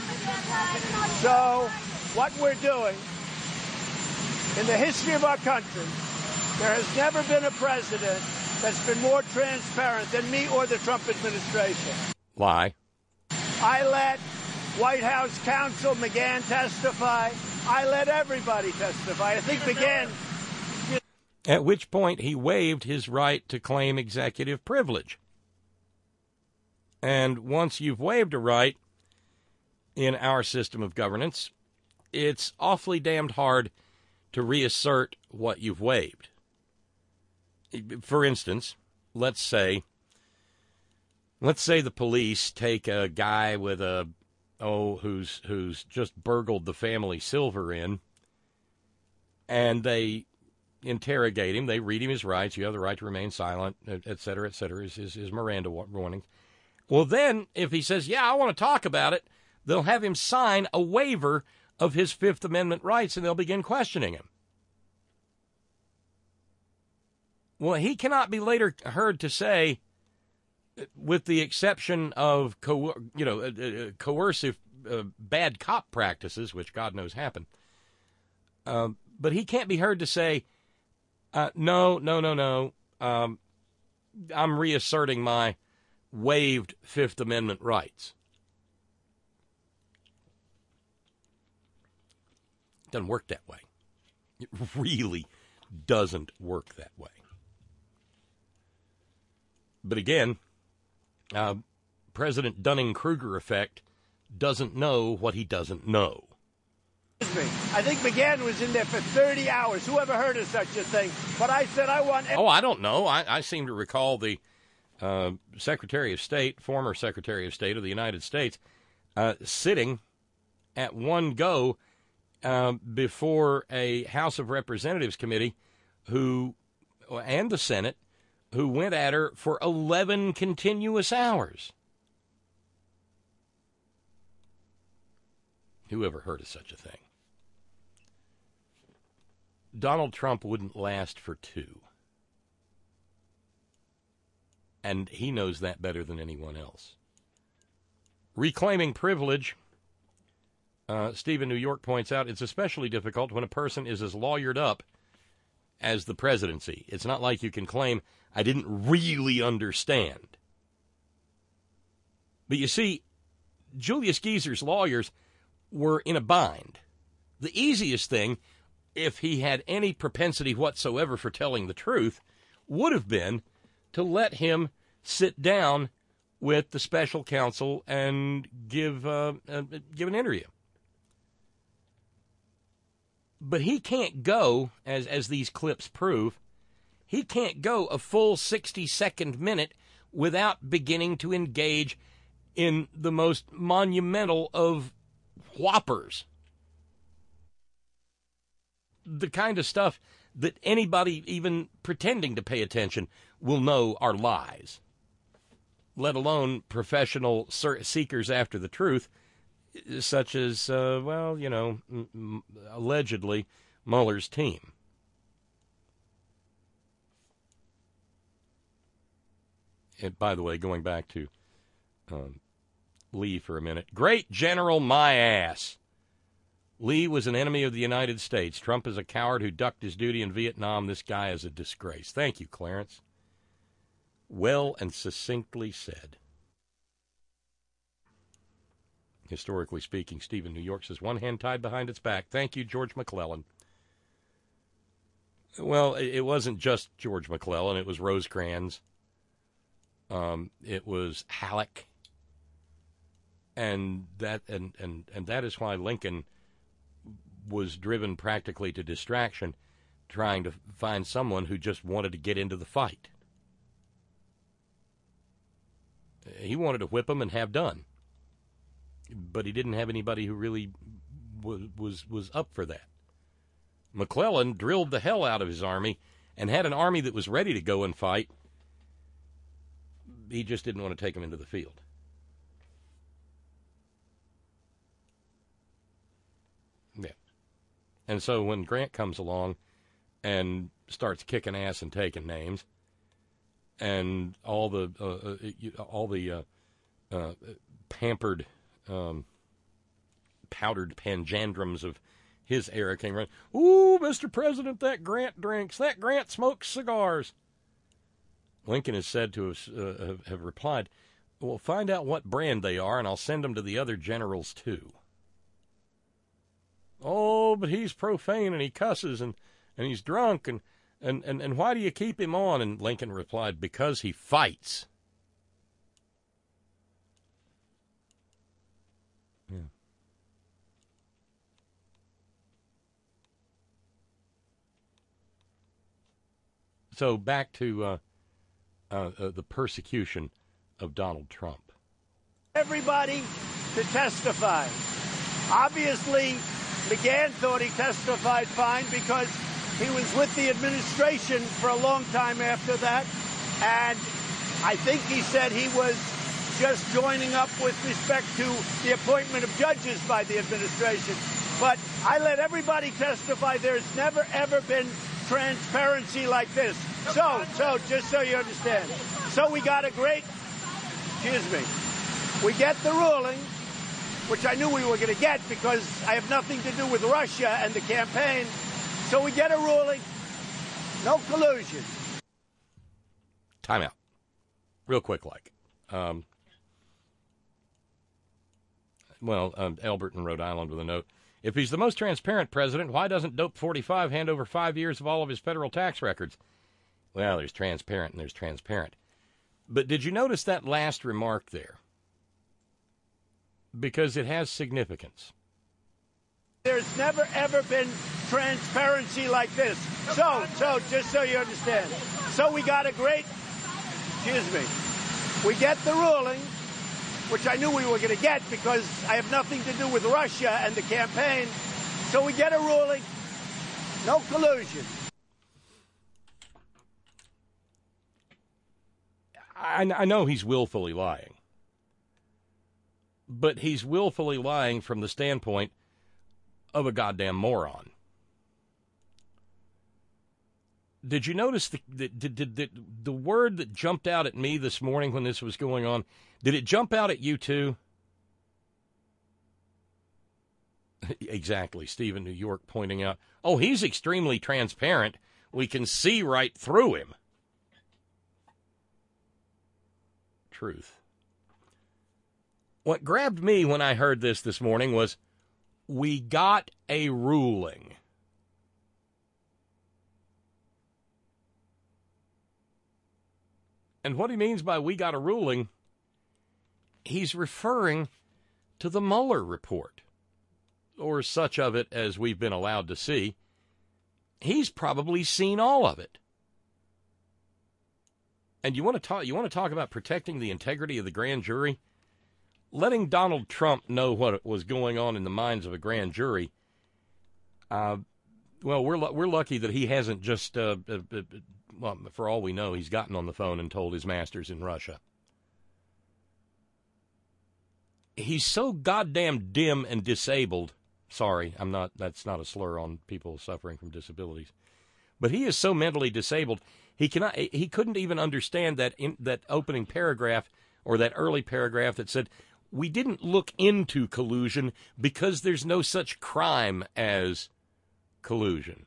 So what we're doing, in the history of our country, there has never been a president that's been more transparent than me or the Trump administration. Lie. I let White House counsel McGahn testify. I let everybody testify. I think McGahn... At which point he waived his right to claim executive privilege. And once you've waived a right in our system of governance, it's awfully damned hard to reassert what you've waived. For instance, let's say Let's say the police take a guy with who's just burgled the family silver in, and they interrogate him. They read him his rights. You have the right to remain silent, et cetera, his Miranda warnings. Well, then, if he says, yeah, I want to talk about it, they'll have him sign a waiver of his Fifth Amendment rights, and they'll begin questioning him. Well, he cannot be later heard to say, with the exception of coercive bad cop practices, which God knows happen, but he can't be heard to say, no, I'm reasserting my waived Fifth Amendment rights. It doesn't work that way. It really doesn't work that way. But again, President Dunning-Kruger effect doesn't know what he doesn't know. I think McGahn was in there for 30 hours. Who ever heard of such a thing? But I said I want... Oh, I don't know. I seem to recall the Secretary of State, former Secretary of State of the United States, sitting at one go before a House of Representatives committee and the Senate, who went at her for 11 continuous hours. Who ever heard of such a thing? Donald Trump wouldn't last for 2. And he knows that better than anyone else. Reclaiming privilege, Stephen New York points out, it's especially difficult when a person is as lawyered up as the presidency. It's not like you can claim, I didn't really understand. But you see, Julius Geezer's lawyers were in a bind. The easiest thing, if he had any propensity whatsoever for telling the truth, would have been to let him sit down with the special counsel and give an interview. But he can't go, as these clips prove, he can't go a full 60-second minute without beginning to engage in the most monumental of whoppers. The kind of stuff that anybody even pretending to pay attention will know are lies, let alone seekers after the truth, such as, allegedly Mueller's team. And by the way, going back to Lee for a minute, great general, my ass. Lee was an enemy of the United States. Trump is a coward who ducked his duty in Vietnam. This guy is a disgrace. Thank you, Clarence. Well and succinctly said. Historically speaking, Stephen New York says, one hand tied behind its back. Thank you, George McClellan. Well, it wasn't just George McClellan. It was Rosecrans. It was Halleck. And that is why Lincoln was driven practically to distraction, trying to find someone who just wanted to get into the fight. He wanted to whip them and have done. But he didn't have anybody who really was up for that. McClellan drilled the hell out of his army and had an army that was ready to go and fight. He just didn't want to take them into the field. Yeah. And so when Grant comes along and starts kicking ass and taking names, and all the pampered, powdered panjandrums of his era came around. Ooh, Mr. President, that Grant drinks. That Grant smokes cigars. Lincoln is said to have replied, well, find out what brand they are, and I'll send them to the other generals, too. Oh, but he's profane, and he cusses, and he's drunk, and why do you keep him on? And Lincoln replied, because he fights. Yeah. So back to the persecution of Donald Trump. Everybody to testify. Obviously, McGahn thought he testified fine because he was with the administration for a long time after that. And I think he said he was just joining up with respect to the appointment of judges by the administration. But I let everybody testify. There's never, ever been transparency like this. So just so you understand. So we got a great, we get the ruling, which I knew we were going to get because I have nothing to do with Russia and the campaign. So we get a ruling, no collusion. Time out. Real quick, like. Albert in Rhode Island with a note. If he's the most transparent president, why doesn't Dope 45 hand over 5 years of all of his federal tax records? Well, there's transparent and there's transparent. But did you notice that last remark there? Because it has significance. There's never, ever been transparency like this. So just so you understand. So we got a great, we get the ruling, which I knew we were going to get because I have nothing to do with Russia and the campaign. So we get a ruling, no collusion. I know he's willfully lying. But he's willfully lying from the standpoint of a goddamn moron. Did you notice the word that jumped out at me this morning when this was going on? Did it jump out at you too? Exactly. Steve in New York pointing out, oh, he's extremely transparent. We can see right through him. Truth. What grabbed me when I heard this morning was, we got a ruling. And what he means by we got a ruling, he's referring to the Mueller report, or such of it as we've been allowed to see. He's probably seen all of it. And you want to talk about protecting the integrity of the grand jury? Letting Donald Trump know what was going on in the minds of a grand jury. We're lucky that he hasn't just, for all we know, he's gotten on the phone and told his masters in Russia. He's so goddamn dim and disabled. Sorry, that's not a slur on people suffering from disabilities. But he is so mentally disabled, he couldn't even understand that opening paragraph or that early paragraph that said, we didn't look into collusion because there's no such crime as collusion.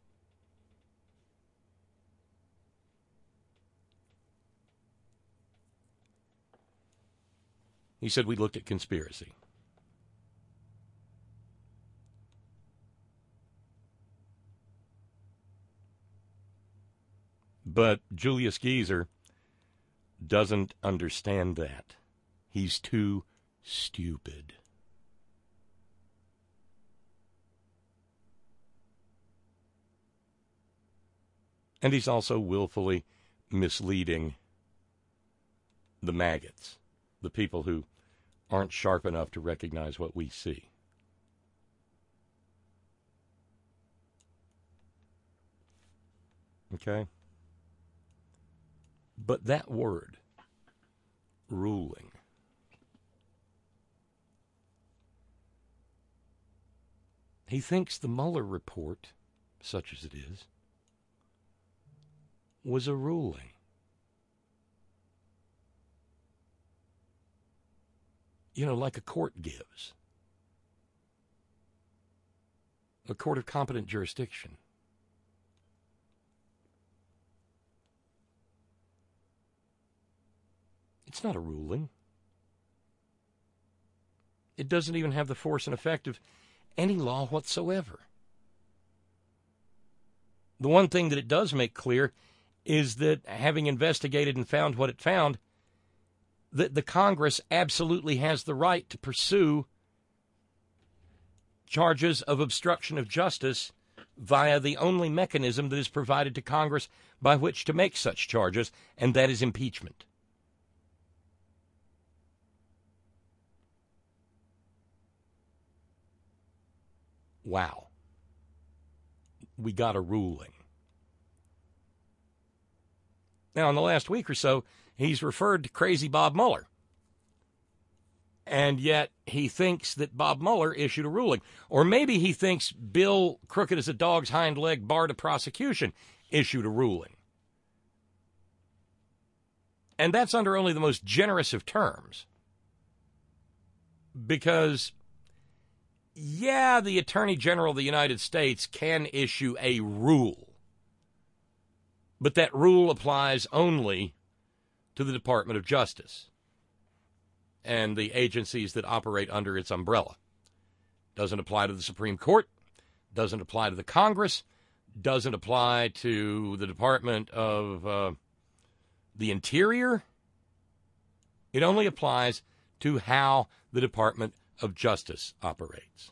He said we looked at conspiracy. But Julius Geezer doesn't understand that. He's too stupid. And he's also willfully misleading the maggots, the people who aren't sharp enough to recognize what we see. Okay? But that word, ruling, he thinks the Mueller report, such as it is, was a ruling. You know, like a court gives. A court of competent jurisdiction. It's not a ruling. It doesn't even have the force and effect of any law whatsoever. The one thing that it does make clear is that, having investigated and found what it found, that the Congress absolutely has the right to pursue charges of obstruction of justice via the only mechanism that is provided to Congress by which to make such charges, and that is impeachment. Wow. We got a ruling. Now, in the last week or so, he's referred to crazy Bob Mueller. And yet he thinks that Bob Mueller issued a ruling. Or maybe he thinks Bill, crooked as a dog's hind leg, bar to prosecution, issued a ruling. And that's under only the most generous of terms. Because, yeah, the Attorney General of the United States can issue a rule. But that rule applies only to the Department of Justice and the agencies that operate under its umbrella. Doesn't apply to the Supreme Court, doesn't apply to the Congress, doesn't apply to the Department of the Interior. It only applies to how the Department of Justice operates.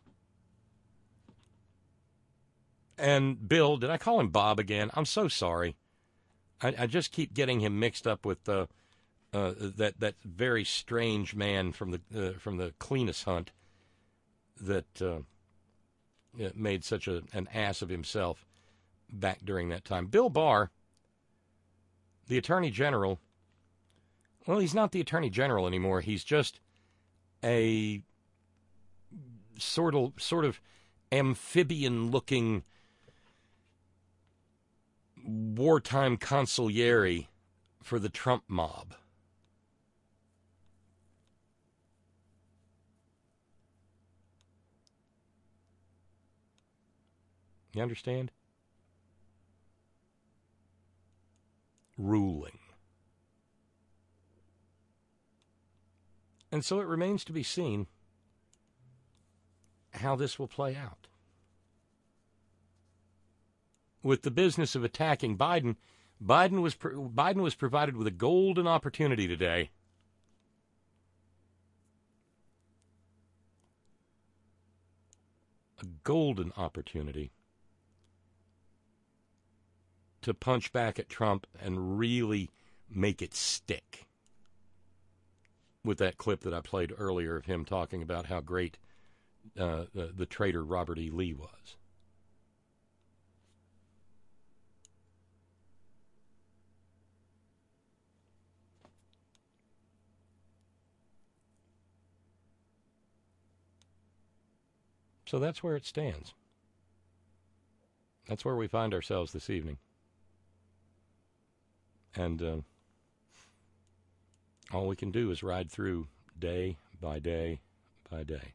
And Bill, did I call him Bob again? I'm so sorry. I just keep getting him mixed up with that very strange man from the Cleanest Hunt that made such an ass of himself back during that time. Bill Barr, the Attorney General. Well, he's not the Attorney General anymore. He's just a sort of amphibian-looking wartime consigliere for the Trump mob. You understand? Ruling. And so it remains to be seen how this will play out. With the business of attacking Biden, Biden was provided with a golden opportunity today. A golden opportunity to punch back at Trump and really make it stick. With that clip that I played earlier of him talking about how great the traitor Robert E. Lee was. So that's where it stands. That's where we find ourselves this evening. And all we can do is ride through day by day by day.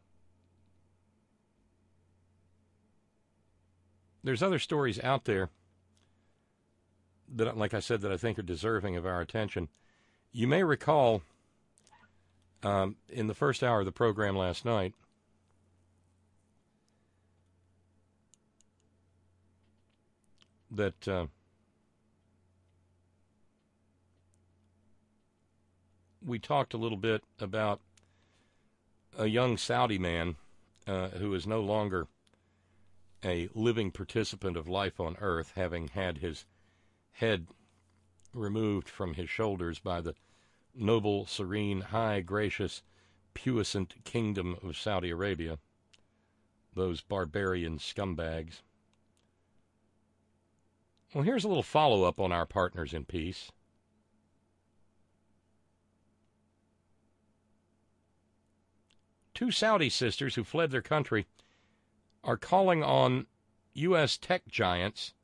There's other stories out there that, like I said, that I think are deserving of our attention. You may recall in the first hour of the program last night, that we talked a little bit about a young Saudi man who is no longer a living participant of life on Earth, having had his head removed from his shoulders by the noble, serene, high, gracious, puissant kingdom of Saudi Arabia, those barbarian scumbags. Well, here's a little follow-up on our partners in peace. Two Saudi sisters who fled their country are calling on U.S. tech giants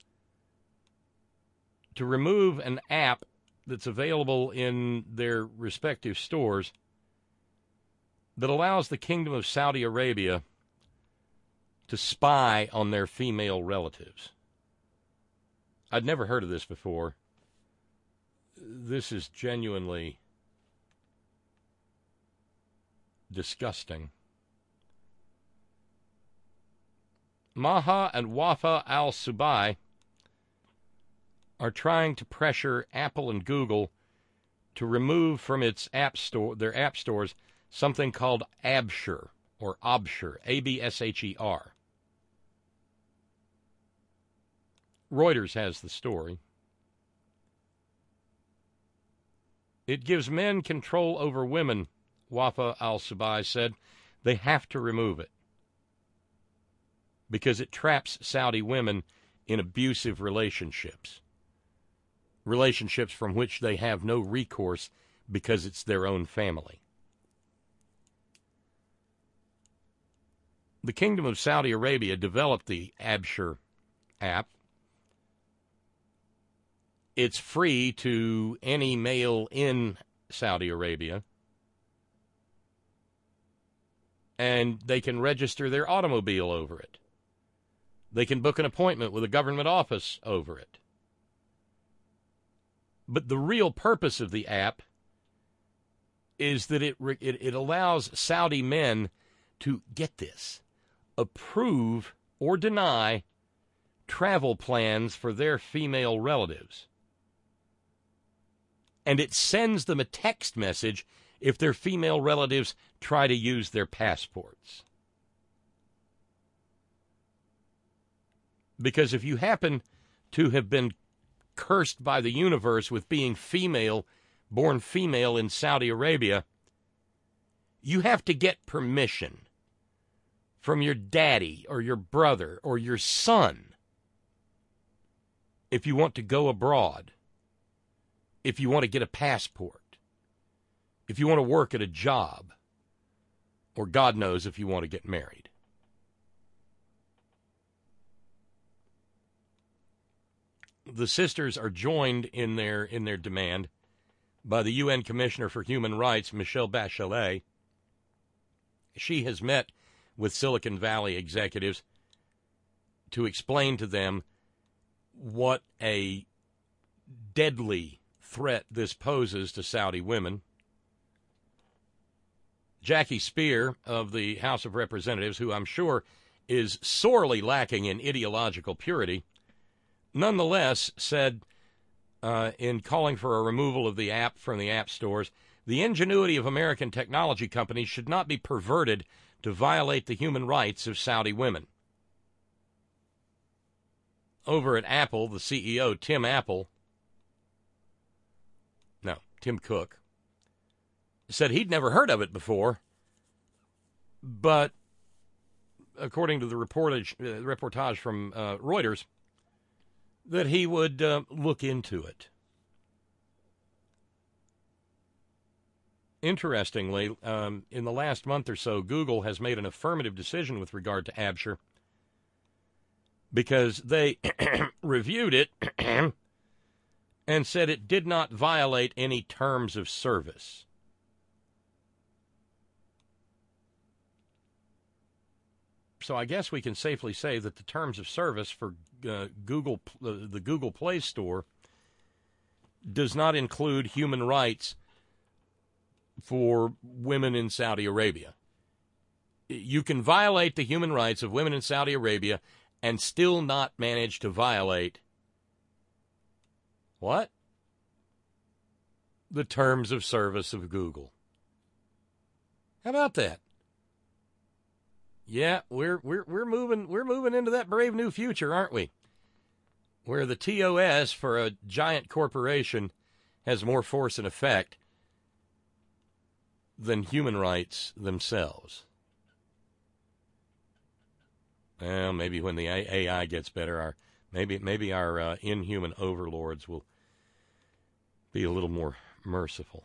to remove an app that's available in their respective stores that allows the Kingdom of Saudi Arabia to spy on their female relatives. I'd never heard of this before. This is genuinely disgusting. Maha and Wafa al-Subai are trying to pressure Apple and Google to remove from their app stores something called Absher, or Absher, A-B-S-H-E-R. Reuters has the story. It gives men control over women, Wafa al-Subai said. They have to remove it. because it traps Saudi women in abusive relationships, relationships from which they have no recourse because it's their own family. The Kingdom of Saudi Arabia developed the Absher app. It's free to any male in Saudi Arabia, and they can register their automobile over it. They can book an appointment with a government office over it. But the real purpose of the app is that it allows Saudi men to, get this, approve or deny travel plans for their female relatives. And it sends them a text message if their female relatives try to use their passports. Because if you happen to have been cursed by the universe with being female, born female in Saudi Arabia, you have to get permission from your daddy or your brother or your son if you want to go abroad, if you want to get a passport, if you want to work at a job, or God knows if you want to get married. The sisters are joined in their demand by the UN Commissioner for Human Rights, Michelle Bachelet. She has met with Silicon Valley executives to explain to them what a deadly threat this poses to Saudi women. Jackie Speer of the House of Representatives, who I'm sure is sorely lacking in ideological purity, nonetheless said in calling for a removal of the app from the app stores, the ingenuity of American technology companies should not be perverted to violate the human rights of Saudi women. Over at Apple, the CEO, Tim Cook, said he'd never heard of it before, but according to the reportage from Reuters, that he would look into it. Interestingly, in the last month or so, Google has made an affirmative decision with regard to Absher because they reviewed it and said it did not violate any terms of service. So I guess we can safely say that the terms of service for the Google Play Store does not include human rights for women in Saudi Arabia. You can violate the human rights of women in Saudi Arabia and still not manage to violate what? The terms of service of Google. How about that? Yeah, we're moving into that brave new future, aren't we? Where the TOS for a giant corporation has more force and effect than human rights themselves. Well, maybe when the AI gets better, maybe our inhuman overlords will be a little more merciful.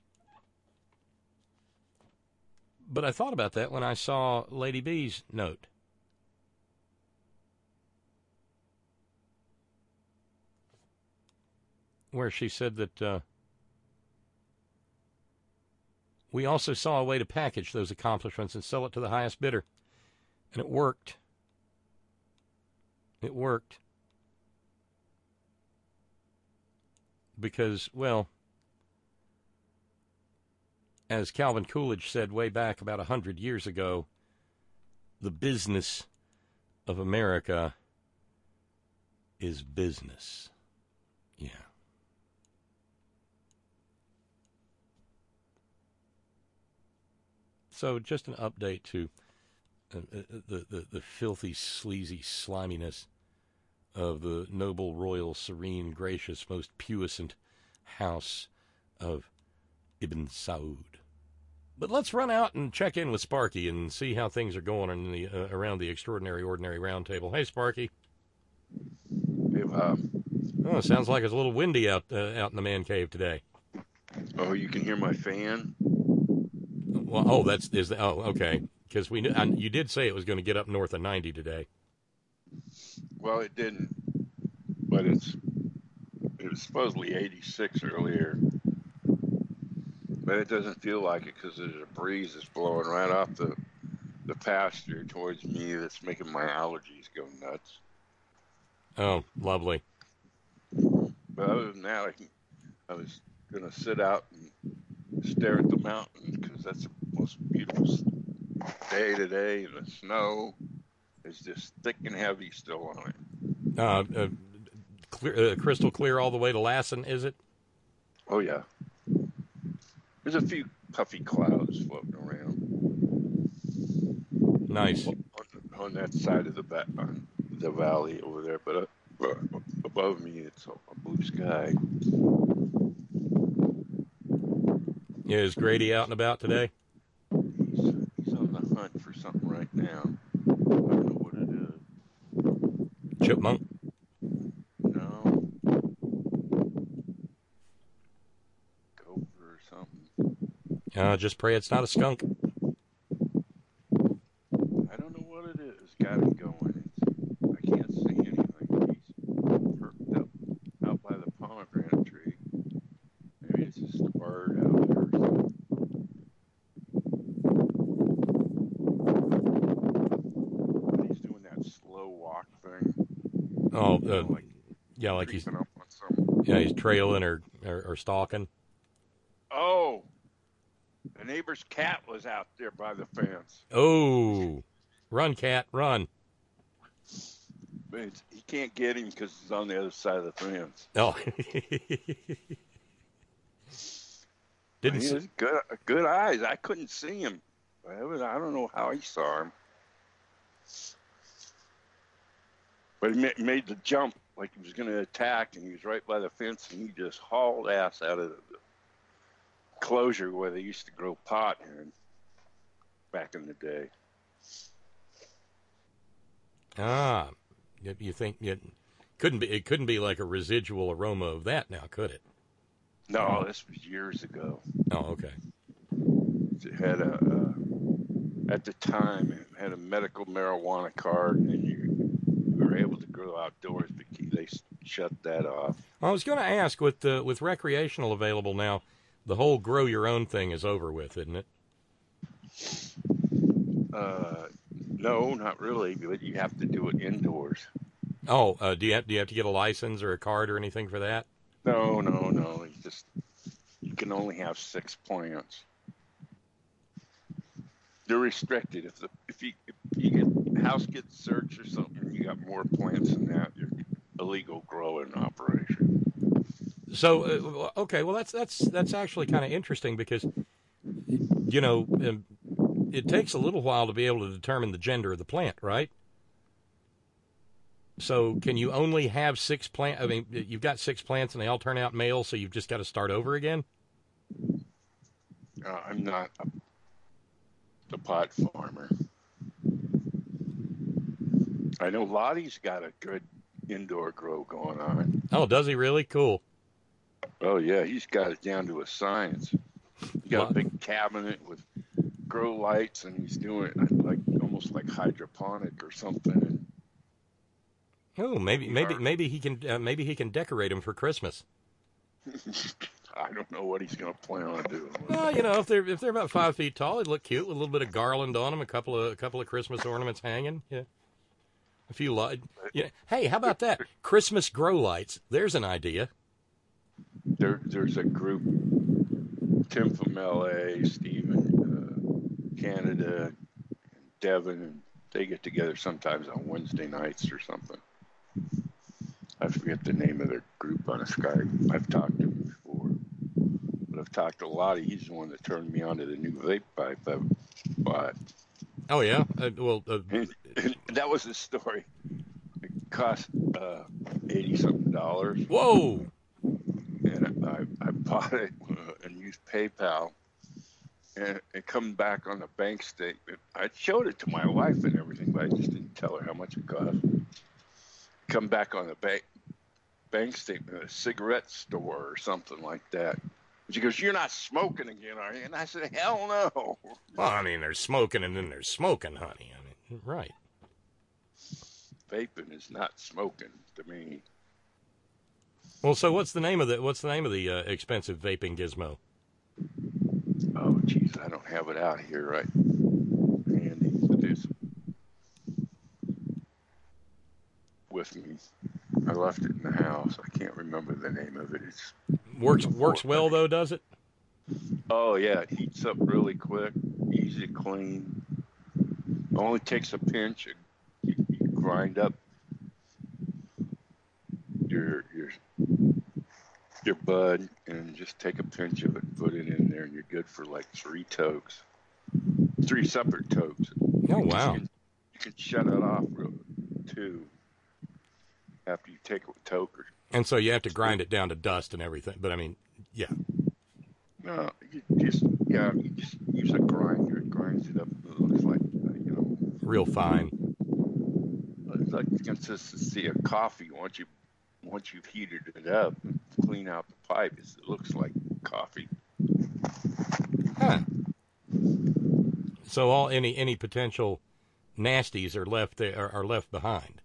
But I thought about that when I saw Lady B's note. Where she said that we also saw a way to package those accomplishments and sell it to the highest bidder. And it worked. It worked. Because, well, as Calvin Coolidge said way back about 100 years ago, the business of America is business. Yeah. So just an update to the filthy, sleazy sliminess of the noble, royal, serene, gracious, most puissant house of Ibn Saud, But let's run out and check in with Sparky and see how things are going in the around the Extraordinary Ordinary Roundtable. Hey, Sparky. Hey, Bob. Oh, it sounds like it's a little windy out in the man cave today. Oh, you can hear my fan? Well, okay. Because we knew you did say it was going to get up north of 90 today. Well, it didn't, but it was supposedly 86 earlier. But it doesn't feel like it because there's a breeze that's blowing right off the pasture towards me that's making my allergies go nuts. Oh, lovely. But other than that, I was going to sit out and stare at the mountain because that's the most beautiful day today. And the snow is just thick and heavy still on it. Crystal clear all the way to Lassen, is it? Oh, yeah. There's a few puffy clouds floating around. Nice. On that side of the valley over there, but above me it's a blue sky. Is Grady out and about today? He's on the hunt for something right now. I don't know what it is. Chipmunk? No. Gopher or something. Just pray it's not a skunk. I don't know what it is. Got it going. I can't see anything. He's perked up out by the pomegranate tree. Maybe it's just a bird out there or something. But he's doing that slow walk thing. Oh, like he's creeping up on something. he's trailing or stalking. Oh, the neighbor's cat was out there by the fence. Oh, run, cat, run! But he can't get him because he's on the other side of the fence. Oh, He has good eyes. I couldn't see him. I don't know how he saw him. But he made the jump like he was going to attack, and he was right by the fence, and he just hauled ass out of the closure where they used to grow pot in back in the day. You think it couldn't be? It couldn't be like a residual aroma of that now, could it? No, this was years ago. Oh, okay. It had at the time, it had a medical marijuana card, and you were able to grow outdoors, but they shut that off. I was going to ask, with recreational available now, the whole grow your own thing is over with, isn't it? No, not really, but you have to do it indoors. Oh, do you have to get a license or a card or anything for that? No. You can only have 6 plants. They're restricted. If your house gets searched or something, and you got more plants than that, you're illegal growing operation. So okay, well that's actually kind of interesting because it takes a little while to be able to determine the gender of the plant, right? So can you only have 6 plants? I mean, you've got 6 plants and they all turn out male, so you've just got to start over again? I'm not the pot farmer. I know Lottie's got a good indoor grow going on. Oh, does he really? Cool. Oh, yeah, he's got it down to a science. He got a big cabinet with grow lights, and he's doing it almost like hydroponic or something. Oh, maybe he can decorate them for Christmas. I don't know what he's going to plan on doing. Well, if they're about 5 feet tall, they'd look cute with a little bit of garland on them, a couple of Christmas ornaments hanging. Yeah, a few lights. Yeah. Hey, how about that? Christmas grow lights. There's an idea. There's a group, Tim from L.A., Stephen, Canada, Devin, and they get together sometimes on Wednesday nights or something. I forget the name of their group on Skype. I've talked to him before. But I've talked to Lottie. He's the one that turned me on to the new vape pipe I bought. Oh, yeah? And that was the story. It cost $80-something. Whoa! And I bought it and used PayPal. and it come back on the bank statement. I showed it to my wife and everything, but I just didn't tell her how much it cost. Come back on the bank statement at a cigarette store or something like that. She goes, "You're not smoking again, are you?" And I said, "Hell no." Well, I mean, there's smoking and then there's smoking, honey. I mean, right. Vaping is not smoking to me. Well, so what's the name of the expensive vaping gizmo? Oh, geez, I don't have it out here right handy. It is with me. I left it in the house. I can't remember the name of it. It's works well though, does it? Oh yeah, it heats up really quick, easy to clean. Only takes a pinch. You grind up your bud and just take a pinch of it, put it in there, and you're good for like 3 separate tokes. Oh wow! You can shut it off too after you take a toke. And so you have to grind it down to dust and everything. But I mean, yeah. No, you just use a grinder. It grinds it up. It looks like real fine. It's like the consistency of coffee. Once you've heated it up and clean out the pipe, it looks like coffee. Huh. So any potential nasties are left behind.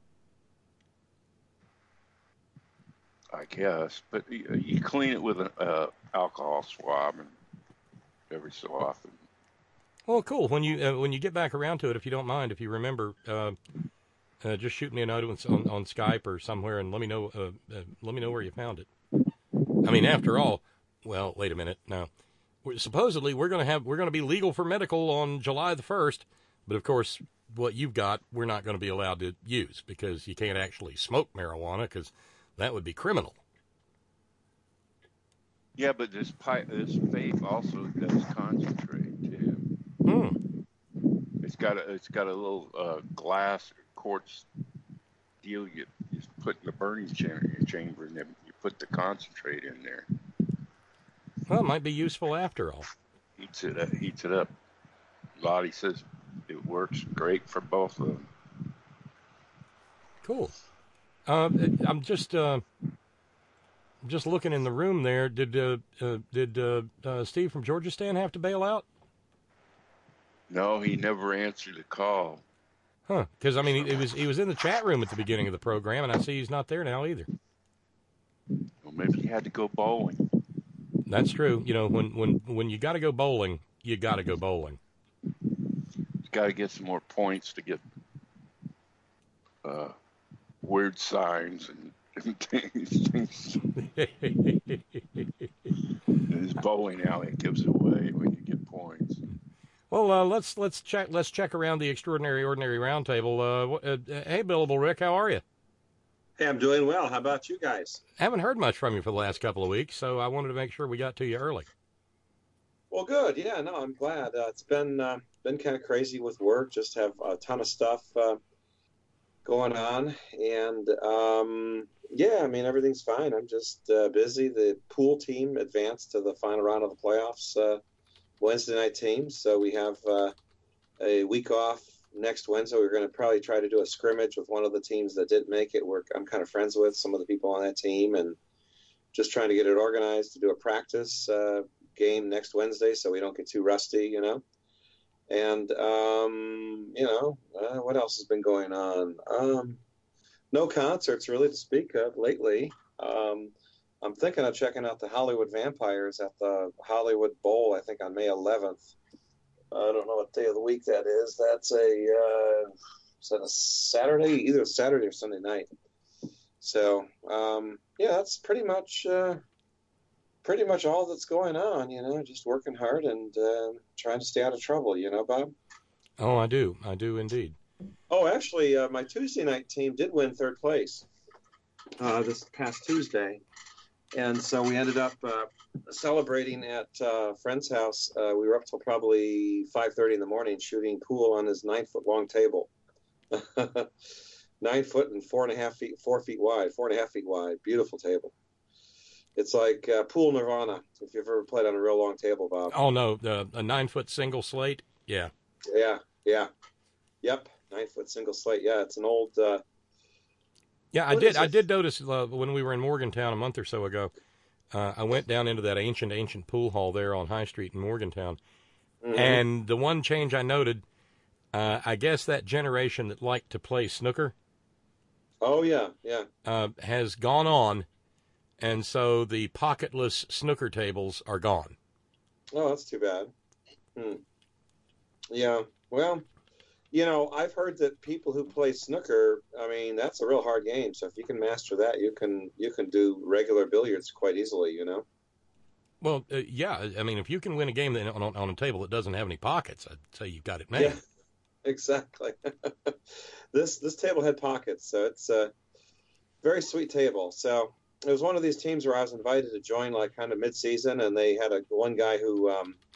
I guess, but you clean it with an alcohol swab and every so often. Well, cool. When you get back around to it, if you don't mind, if you remember, just shoot me a note on Skype or somewhere, and let me know where you found it. I mean, after all, well, wait a minute. Now, supposedly we're going to be legal for medical on July the 1st, but of course, what you've got, we're not going to be allowed to use because you can't actually smoke marijuana because that would be criminal. Yeah, but this vape also does concentrate too. It's got a little glass or quartz deal you just put in the burning chamber, and then you put the concentrate in there. Well, it might be useful after all. Heats it up. Lottie says it works great for both of them. Cool. I'm just looking in the room there. Did Steve from Georgistan have to bail out? No, he never answered the call. Huh? Because I mean, he was in the chat room at the beginning of the program, and I see he's not there now either. Well, maybe he had to go bowling. That's true. You know, when you got to go bowling, you got to go bowling. He's got to get some more points to get weird signs and things. His bowling alley gives it away when you get points. Well, let's check around the Extraordinary Ordinary Roundtable. Hey, Billable Rick, how are you? Hey, I'm doing well. How about you guys? Haven't heard much from you for the last couple of weeks, so I wanted to make sure we got to you early. Well, good. Yeah, no, I'm glad. It's been kind of crazy with work. Just have a ton of stuff going on, and yeah, I mean everything's fine. I'm just busy. The pool team advanced to the final round of the playoffs Wednesday night team, so we have a week off next Wednesday. We're going to probably try to do a scrimmage with one of the teams that didn't make it. I'm kind of friends with some of the people on that team, and just trying to get it organized to do a practice game next Wednesday so we don't get too rusty, you know. And what else has been going on? No concerts really to speak of lately. I'm thinking of checking out the Hollywood Vampires at the Hollywood Bowl, I think on May 11th. I don't know what day of the week that is. That's is that a Saturday? Either Saturday or Sunday night. So, yeah, that's pretty much all that's going on, you know, just working hard and trying to stay out of trouble, you know, Bob? Oh, I do indeed. Oh, actually, my Tuesday night team did win third place this past Tuesday. And so we ended up celebrating at a friend's house. We were up till probably 5:30 in the morning shooting pool on his 9-foot-long table. 9 foot and 4.5 feet, 4 feet wide, 4.5 feet wide. Beautiful table. It's like pool nirvana. If you've ever played on a real long table, Bob. Oh no, a 9-foot single slate. Yeah. Yeah. Yep. 9-foot single slate. Yeah, it's an old. Yeah, I did notice when we were in Morgantown a month or so ago. I went down into that ancient pool hall there on High Street in Morgantown, and the one change I noted, I guess that generation that liked to play snooker. Oh yeah. Has gone on, and so the pocketless snooker tables are gone. Oh, that's too bad. Yeah. Well, I've heard that people who play snooker, I mean, that's a real hard game. So if you can master that, you can do regular billiards quite easily. Well, yeah. I mean, if you can win a game on a table that doesn't have any pockets, I'd say you've got it made. Yeah, exactly. This table had pockets, so it's a very sweet table. So it was one of these teams where I was invited to join, like kind of mid-season, and they had one guy who,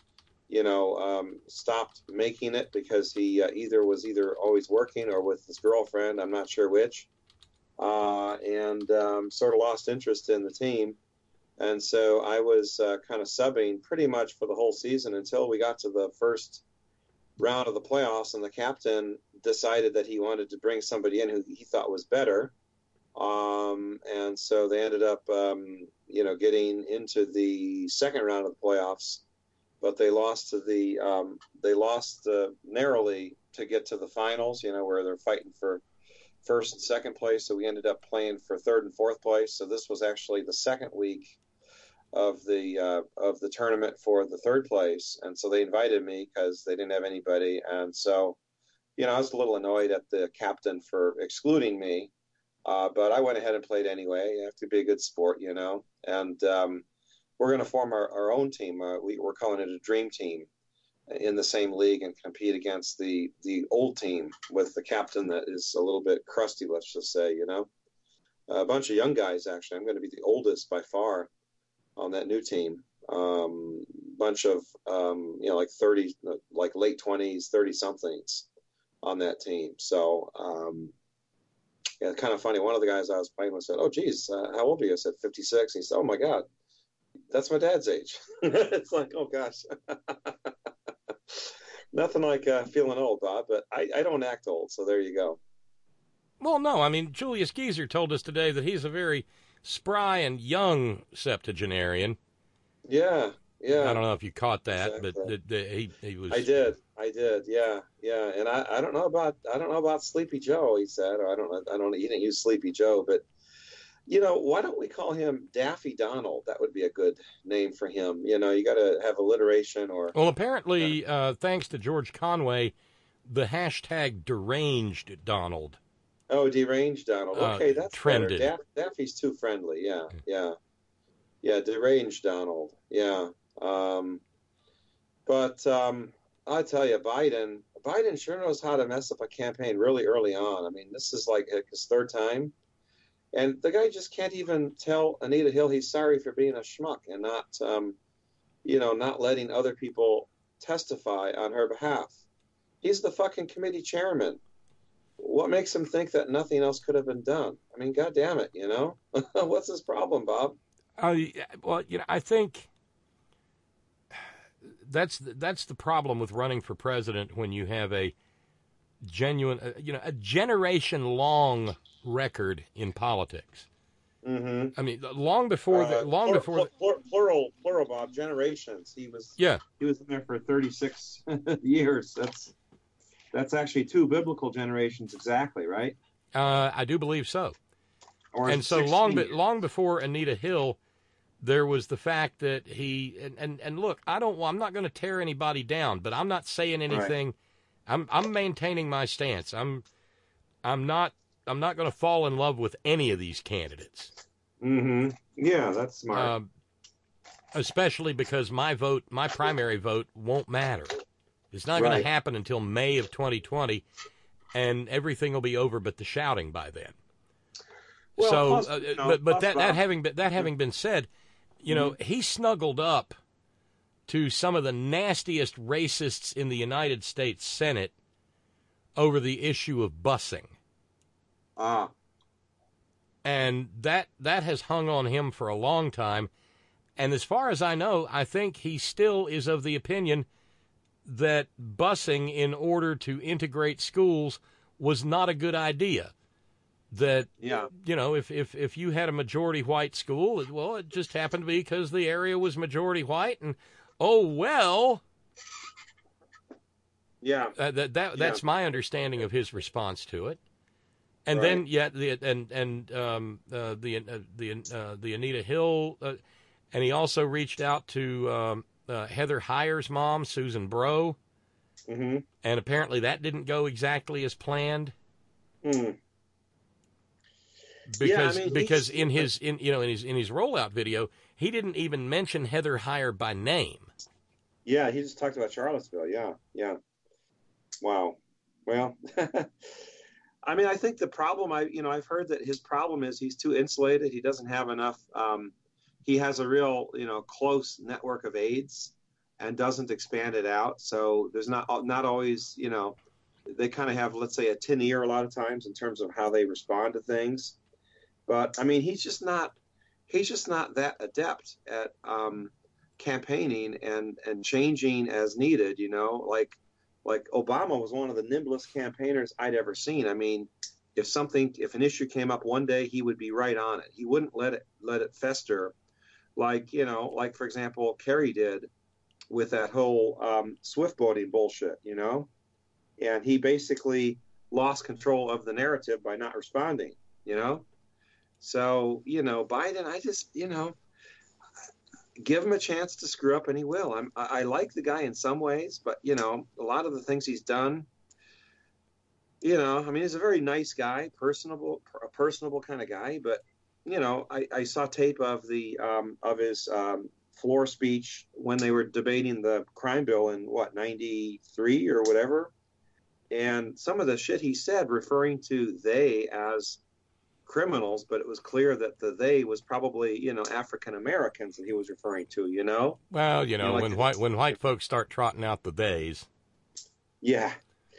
stopped making it because he either was always working or with his girlfriend. I'm not sure which, and sort of lost interest in the team. And so I was kind of subbing pretty much for the whole season until we got to the first round of the playoffs, and the captain decided that he wanted to bring somebody in who he thought was better. And so they ended up, getting into the second round of the playoffs, but they lost narrowly to get to the finals, where they're fighting for first and second place. So we ended up playing for third and fourth place. So this was actually the second week of the tournament for the third place. And so they invited me because they didn't have anybody. And so, I was a little annoyed at the captain for excluding me. But I went ahead and played anyway. You have to be a good sport, and we're going to form our own team. We're calling it a dream team in the same league and compete against the old team with the captain that is a little bit crusty, let's just say, a bunch of young guys. Actually, I'm going to be the oldest by far on that new team. Bunch of, like 30, like late 20s, 30 somethings on that team. So, yeah, kind of funny. One of the guys I was playing with said, "Oh, geez, how old are you?" I said, 56. He said, "Oh, my God, that's my dad's age." It's like, oh, gosh. Nothing like feeling old, Bob, but I don't act old, so there you go. Well, no, I mean, Julius Geezer told us today that he's a very spry and young septuagenarian. Yeah. I don't know if you caught that, exactly. But he was. I did. Yeah. And I don't know about Sleepy Joe. He said, or I don't. He didn't use Sleepy Joe, but why don't we call him Daffy Donald? That would be a good name for him. You got to have alliteration or. Well, apparently, thanks to George Conway, the hashtag deranged Donald. Oh, deranged Donald. Okay, that's trended. Better. Daffy's too friendly. Yeah. Deranged Donald. Yeah. But I tell you, Biden sure knows how to mess up a campaign really early on. I mean, this is like his third time, and the guy just can't even tell Anita Hill he's sorry for being a schmuck and not letting other people testify on her behalf. He's the fucking committee chairman. What makes him think that nothing else could have been done? I mean, God damn it, What's his problem, Bob? Well, I think that's the problem with running for president when you have a genuine, a generation-long record in politics. Mm-hmm. I mean, long before plural, Bob. Generations. He was in there for 36 years. That's actually 2 biblical generations exactly, right? I do believe so. And so 16 long before Anita Hill, there was the fact that he and look, I'm not going to tear anybody down, but I'm not saying anything. Right. I'm maintaining my stance. I'm not going to fall in love with any of these candidates. Mm-hmm. Yeah, that's smart. Especially because my primary vote won't matter. It's not going to happen until May of 2020, and everything will be over but the shouting by then. Well, so, that having been said, he snuggled up to some of the nastiest racists in the United States Senate over the issue of busing. And that has hung on him for a long time. And as far as I know, I think he still is of the opinion that busing in order to integrate schools was not a good idea. That, if you had a majority white school, well, it just happened to be because the area was majority white, and that's my understanding of his response to it. And then the Anita Hill, and he also reached out to Heather Heyer's mom, Susan Bro, and apparently that didn't go exactly as planned. Because in his rollout video, he didn't even mention Heather Heyer by name. Yeah, he just talked about Charlottesville. Yeah. Wow. Well, I mean, I think the problem, I've heard that his problem is he's too insulated. He doesn't have enough. He has a real, close network of aides and doesn't expand it out. So there's not always, they kind of have, let's say, a tin ear a lot of times in terms of how they respond to things. But I mean, he's just not that adept at campaigning and changing as needed. Like Obama was one of the nimblest campaigners I'd ever seen. I mean, if an issue came up one day, he would be right on it. He wouldn't let it fester, like for example, Kerry did with that whole Swift boating bullshit. And he basically lost control of the narrative by not responding. So, Biden, I just, give him a chance to screw up and he will. I like the guy in some ways, but, a lot of the things he's done, he's a very nice guy, personable kind of guy. But, I saw tape of his floor speech when they were debating the crime bill in 93 or whatever. And some of the shit he said referring to they as criminals, but it was clear that the they was probably, African Americans that he was referring to, Well, when white folks start trotting out the theys. Yeah.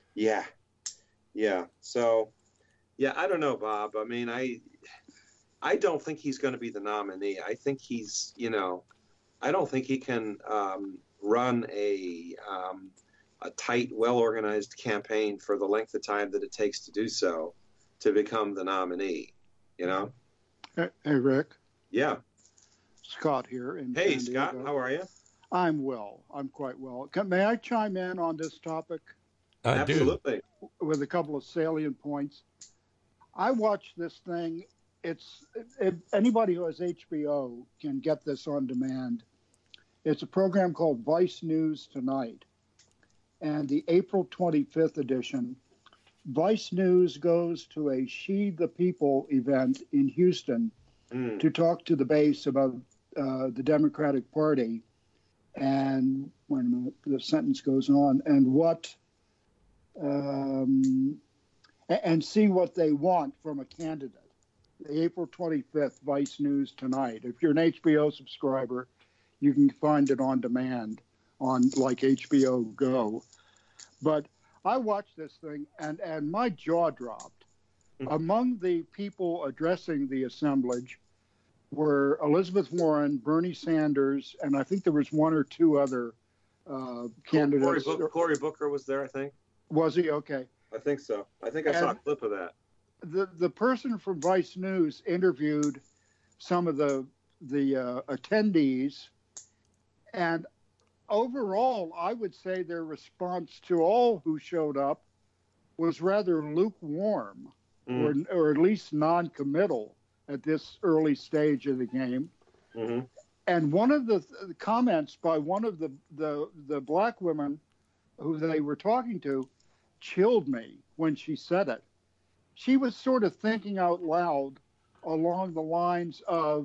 So, I don't know, Bob. I mean, I don't think he's going to be the nominee. I think he's, I don't think he can run a tight, well-organized campaign for the length of time that it takes to do so to become the nominee. Hey, Rick. Yeah. Scott here. Hey, Scott. How are you? I'm well. I'm quite well. May I chime in on this topic? Absolutely. With a couple of salient points. I watched this thing. Anybody who has HBO can get this on demand. It's a program called Vice News Tonight. And the April 25th edition, Vice News goes to a She the People event in Houston to talk to the base about the Democratic Party. And when the sentence goes on, and see what they want from a candidate. The April 25th Vice News Tonight. If you're an HBO subscriber, you can find it on demand on like HBO Go. But I watched this thing and my jaw dropped. Among the people addressing the assemblage were Elizabeth Warren, Bernie Sanders, and I think there was one or two other candidates. Cory Booker was there, I think. Was he? Okay. I think so. I think I saw a clip of that. The person from Vice News interviewed some of the attendees, and overall, I would say their response to all who showed up was rather lukewarm, or at least non-committal at this early stage of the game. Mm-hmm. And one of the comments by one of the black women who they were talking to chilled me when she said it. She was sort of thinking out loud along the lines of,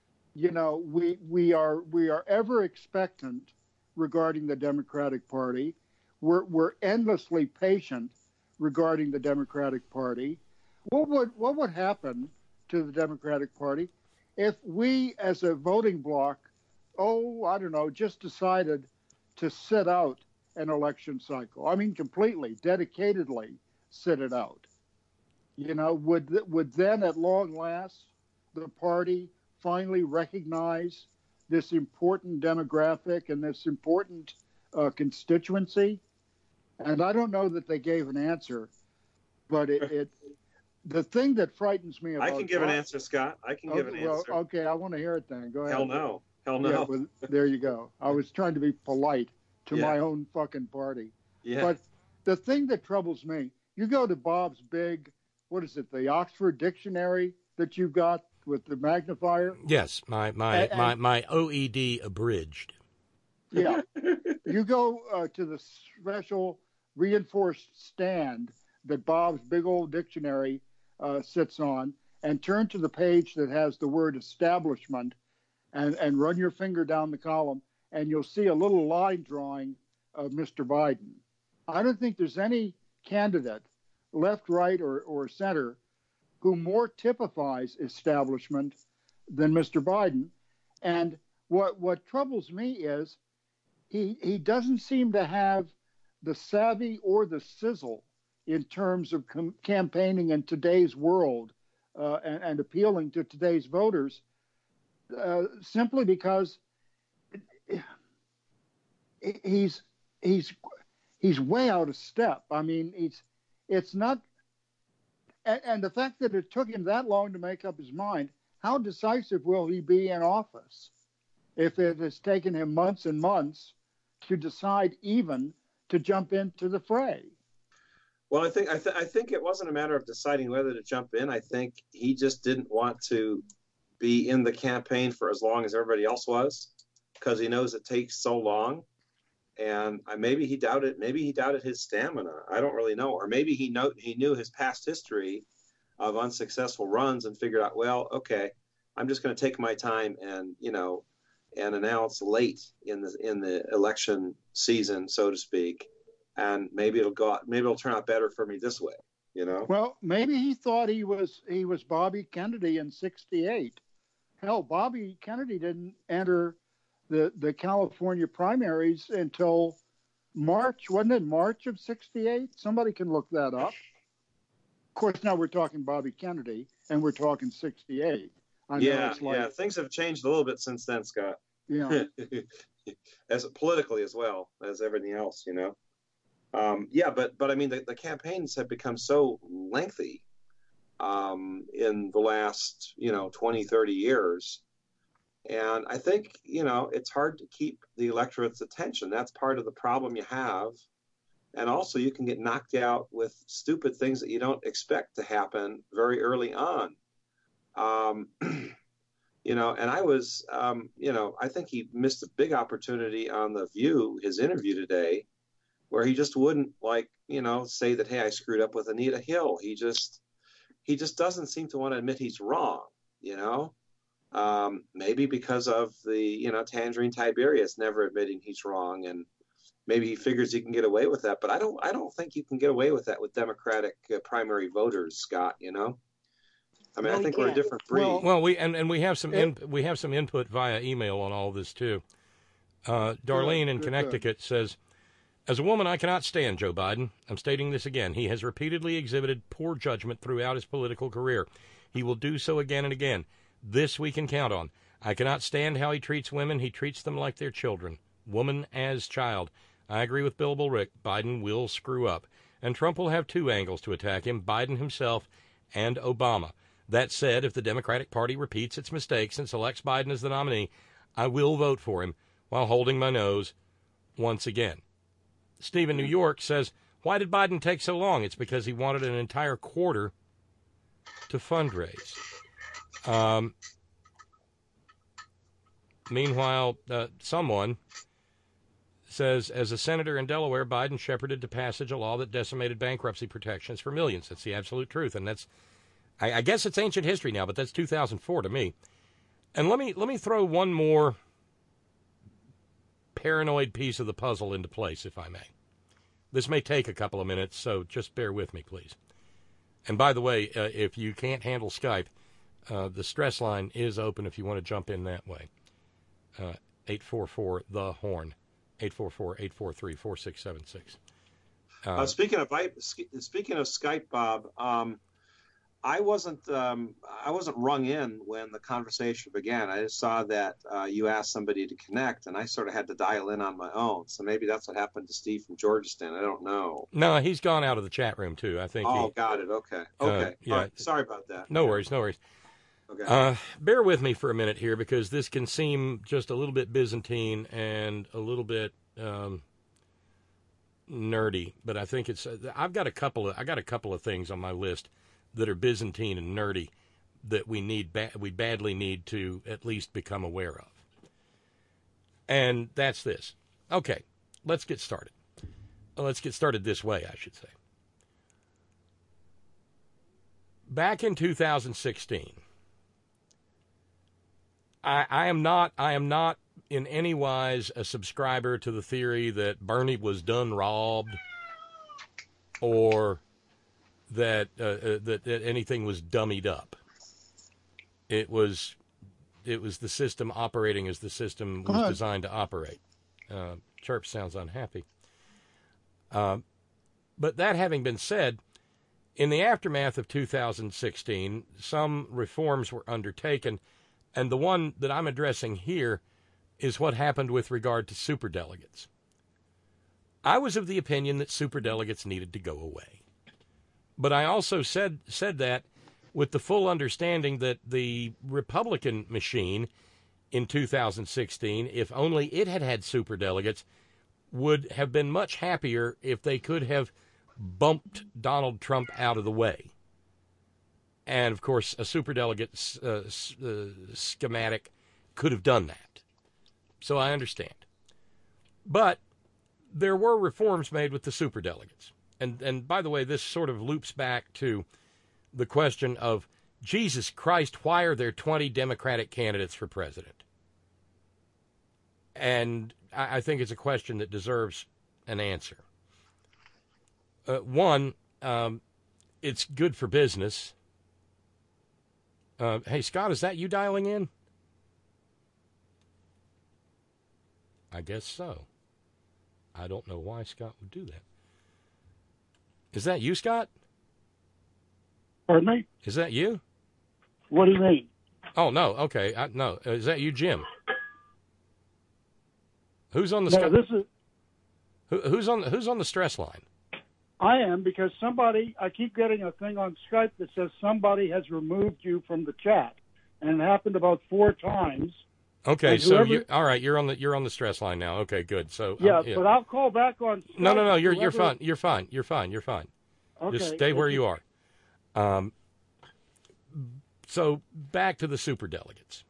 we are ever expectant regarding the Democratic Party. We're endlessly patient regarding the Democratic Party. What would happen to the Democratic Party if we, as a voting bloc, just decided to sit out an election cycle? I mean, completely, dedicatedly sit it out. would then at long last the party finally recognize this important demographic and this important constituency? And I don't know that they gave an answer, but the thing that frightens me about I can give an answer, Scott. I can give an answer. Okay, I want to hear it then. Go ahead. Hell no. Yeah, well, there you go. I was trying to be polite to my own fucking party. Yeah. But the thing that troubles me, you go to Bob's big, what is it, the Oxford Dictionary that you've got with the magnifier? Yes, my OED abridged. Yeah. You go to the special reinforced stand that Bob's big old dictionary sits on and turn to the page that has the word establishment and run your finger down the column, and you'll see a little line drawing of Mr. Biden. I don't think there's any candidate, left, right, or center, who more typifies establishment than Mr. Biden. And what troubles me is he doesn't seem to have the savvy or the sizzle in terms of campaigning in today's world and appealing to today's voters, simply because he's way out of step. I mean, it's not, and the fact that it took him that long to make up his mind, how decisive will he be in office if it has taken him months and months to decide even to jump into the fray? Well, I think it wasn't a matter of deciding whether to jump in. I think he just didn't want to be in the campaign for as long as everybody else was, because he knows it takes so long. And maybe he doubted his stamina. I don't really know. Or maybe he knew his past history of unsuccessful runs and figured out, well, okay, I'm just going to take my time and announce late in the election season, so to speak. And maybe it'll turn out better for me this way, Well, maybe he thought he was Bobby Kennedy in '68. Hell, Bobby Kennedy didn't enter the California primaries until March, wasn't it March of '68? Somebody can look that up. Of course, now we're talking Bobby Kennedy, and we're talking '68. Yeah, things have changed a little bit since then, Scott. Yeah. As politically as well as everything else, But I mean, the campaigns have become so lengthy in the last, 20, 30 years. And I think, it's hard to keep the electorate's attention. That's part of the problem you have. And also you can get knocked out with stupid things that you don't expect to happen very early on. And I was, I think he missed a big opportunity on The View, his interview today, where he just wouldn't say that, hey, I screwed up with Anita Hill. He just doesn't seem to want to admit he's wrong, maybe because of the, Tangerine Tiberius never admitting he's wrong. And maybe he figures he can get away with that, but I don't think you can get away with that with Democratic primary voters, Scott, I mean, I think we're a different breed. Well, we have some input via email on all this too. Darlene in Connecticut says, as a woman, I cannot stand Joe Biden. I'm stating this again. He has repeatedly exhibited poor judgment throughout his political career. He will do so again and again. This we can count on. I cannot stand how he treats women. He treats them like their children. Woman as child. I agree with Bill Bullrich. Biden will screw up. And Trump will have two angles to attack him, Biden himself and Obama. That said, if the Democratic Party repeats its mistakes and selects Biden as the nominee, I will vote for him while holding my nose once again. Steve in New York says, why did Biden take so long? It's because he wanted an entire quarter to fundraise. Meanwhile, someone says, as a senator in Delaware, Biden shepherded to passage a law that decimated bankruptcy protections for millions. That's the absolute truth. And that's, I guess it's ancient history now, but that's 2004 to me. And let me throw one more paranoid piece of the puzzle into place, if I may. This may take a couple of minutes, so just bear with me, please. And by the way, if you can't handle Skype, the stress line is open if you want to jump in that way. 844-THE-HORN, 844-843-4676. Speaking of Skype, Bob, I wasn't rung in when the conversation began. I just saw that you asked somebody to connect, and I sort of had to dial in on my own. So maybe that's what happened to Steve from Georgeston. I don't know. No, he's gone out of the chat room too. I think. Oh, got it. Okay. Okay. Yeah. All right. Sorry about that. No worries. No worries. Okay. Bear with me for a minute here because this can seem just a little bit Byzantine and a little bit nerdy, but I think it's. I got a couple of things on my list that are Byzantine and nerdy that we badly need to at least become aware of. And that's this. Okay, let's get started. Let's get started this way, I should say. Back in 2016, I am not in any wise a subscriber to the theory that Bernie was done robbed or that anything was dummied up. It was the system operating as the system was designed to operate. Chirp sounds unhappy. But that having been said, in the aftermath of 2016, some reforms were undertaken, and the one that I'm addressing here is what happened with regard to superdelegates. I was of the opinion that superdelegates needed to go away. But I also said that with the full understanding that the Republican machine in 2016, if only it had had superdelegates, would have been much happier if they could have bumped Donald Trump out of the way. And, of course, a superdelegate schematic could have done that. So I understand. But there were reforms made with the superdelegates. And by the way, this sort of loops back to the question of, Jesus Christ, why are there 20 Democratic candidates for president? And I think it's a question that deserves an answer. One, it's good for business. Hey, Scott, is that you dialing in? I guess so. I don't know why Scott would do that. Is that you, Scott? Pardon me? Is that you? What do you mean? Oh, no. Okay. No. Is that you, Jim? Who's on the No, this is. who's on the stress line? I am, because I keep getting a thing on Skype that says somebody has removed you from the chat, and it happened about 4 times. Okay, so all right, you're on the stress line now. Okay, good. So yeah, but I'll call back on Skype. No, you're fine. You're fine. Okay. Just stay where you are. So back to the superdelegates.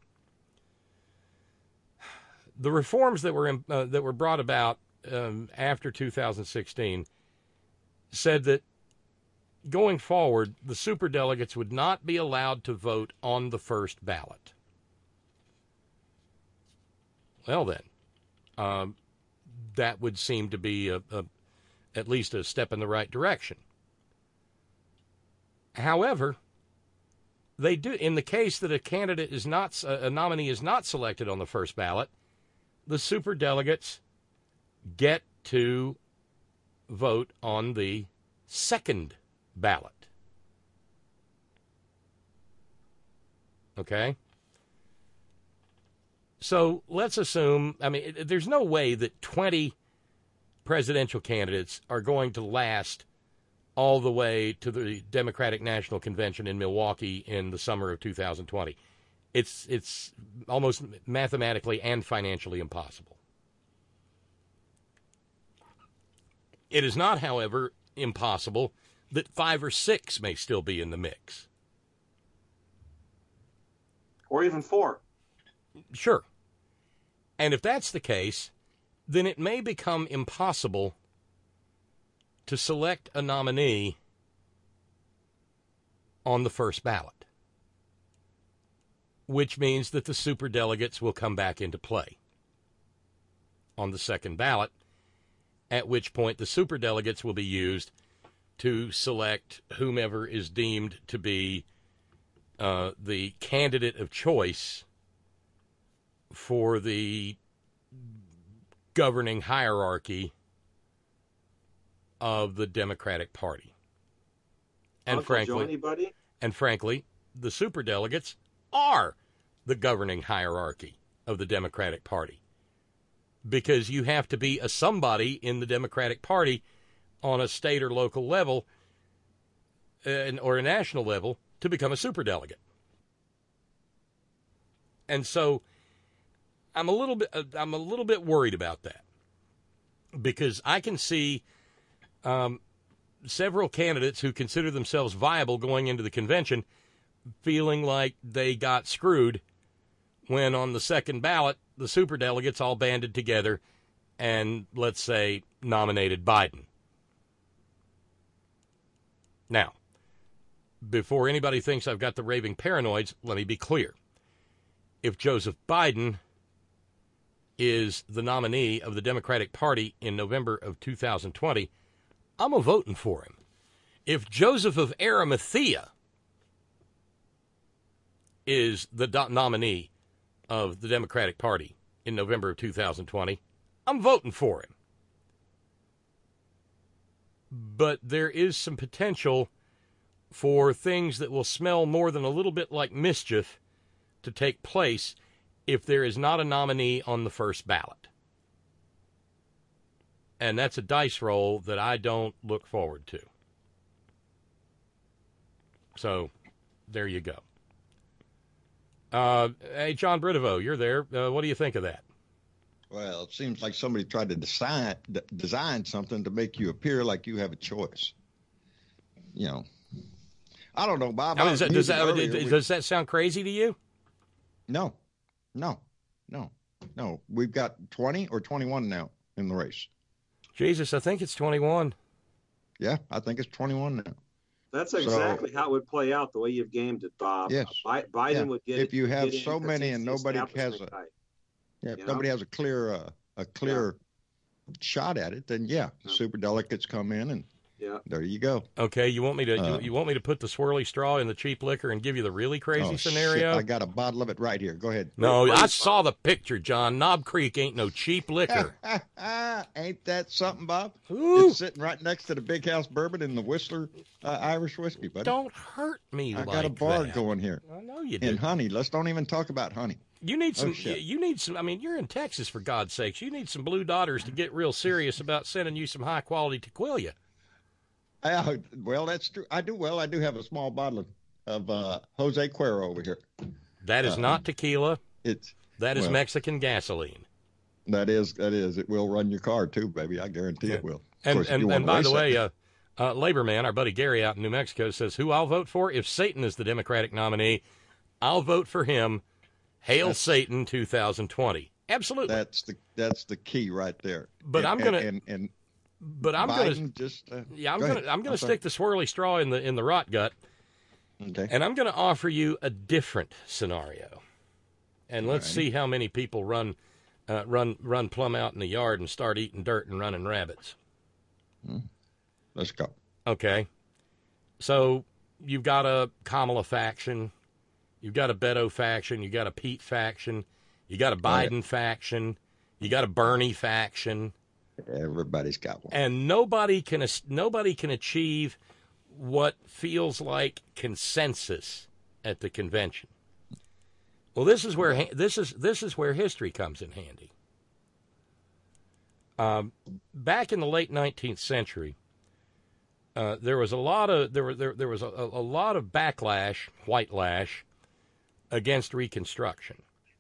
The reforms that were brought about after 2016 said that going forward, the superdelegates would not be allowed to vote on the first ballot. Well, then, that would seem to be at least a step in the right direction. However, they do, in the case that a nominee is not selected on the first ballot, the superdelegates get to vote on the second ballot. Okay? So let's assume, there's no way that 20 presidential candidates are going to last all the way to the Democratic National Convention in Milwaukee in the summer of 2020. It's almost mathematically and financially impossible. It is not, however, impossible that 5 or 6 may still be in the mix. Or even 4. Sure. And if that's the case, then it may become impossible to select a nominee on the first ballot, which means that the superdelegates will come back into play on the second ballot, at which point the superdelegates will be used to select whomever is deemed to be the candidate of choice for the governing hierarchy of the Democratic Party. And Uncle frankly, Joe, anybody? And frankly, the superdelegates are the governing hierarchy of the Democratic Party, because you have to be a somebody in the Democratic Party on a state or local level or a national level to become a superdelegate. And so I'm a little bit worried about that, because I can see several candidates who consider themselves viable going into the convention feeling like they got screwed when on the second ballot the superdelegates all banded together and, let's say, nominated Biden. Now, before anybody thinks I've got the raving paranoids, let me be clear. If Joseph Biden is the nominee of the Democratic Party in November of 2020, I'm voting for him. If Joseph of Arimathea is the nominee of the Democratic Party in November of 2020, I'm voting for him. But there is some potential for things that will smell more than a little bit like mischief to take place if there is not a nominee on the first ballot. And that's a dice roll that I don't look forward to. So, there you go. Hey, John Britovo, you're there. What do you think of that? Well, it seems like somebody tried to design something to make you appear like you have a choice. You know, I don't know, Bob. I mean, does that sound crazy to you? No. We've got 20 or 21 now in the race. Jesus, I think it's 21. Yeah, I think it's 21 now. That's exactly how it would play out, the way you've gamed it, Bob. Yes. Biden would get if you have get so many and nobody has nobody has a clear shot at it, then superdelegates come in and there you go. Okay, you want me to put the swirly straw in the cheap liquor and give you the really crazy scenario? Shit, I got a bottle of it right here. Go ahead. No, I saw the picture, John. Knob Creek ain't no cheap liquor. Ain't that something, Bob? Ooh. It's sitting right next to the Big House Bourbon and the Whistler Irish whiskey, buddy. Don't hurt me I got a bar going here. I know you do. And honey. Let's don't even talk about honey. You need some. You need some. I mean, you're in Texas, for God's sakes. You need some Blue Daughters to get real serious about sending you some high quality tequila. Well, that's true. I do have a small bottle of Jose Cuervo over here. That is not tequila. That is well, Mexican gasoline. That is. It will run your car too, baby. I guarantee it will. And by the way, Labor Man, our buddy Gary out in New Mexico, says, who I'll vote for? If Satan is the Democratic nominee, I'll vote for him. Hail Satan 2020. Absolutely. That's the key right there. But I'm gonna stick the swirly straw in the rot gut. Okay. And I'm gonna offer you a different scenario. And let's see how many people run plumb out in the yard and start eating dirt and running rabbits. Let's go. Okay. So you've got a Kamala faction. You've got a Beto faction. You've got a Pete faction. You got a Biden faction. You got a Bernie faction. Everybody's got one. And nobody can achieve what feels like consensus at the convention. Well, this is where history comes in handy. Back in the late 19th century, there was a lot of backlash, white lash, against Reconstruction.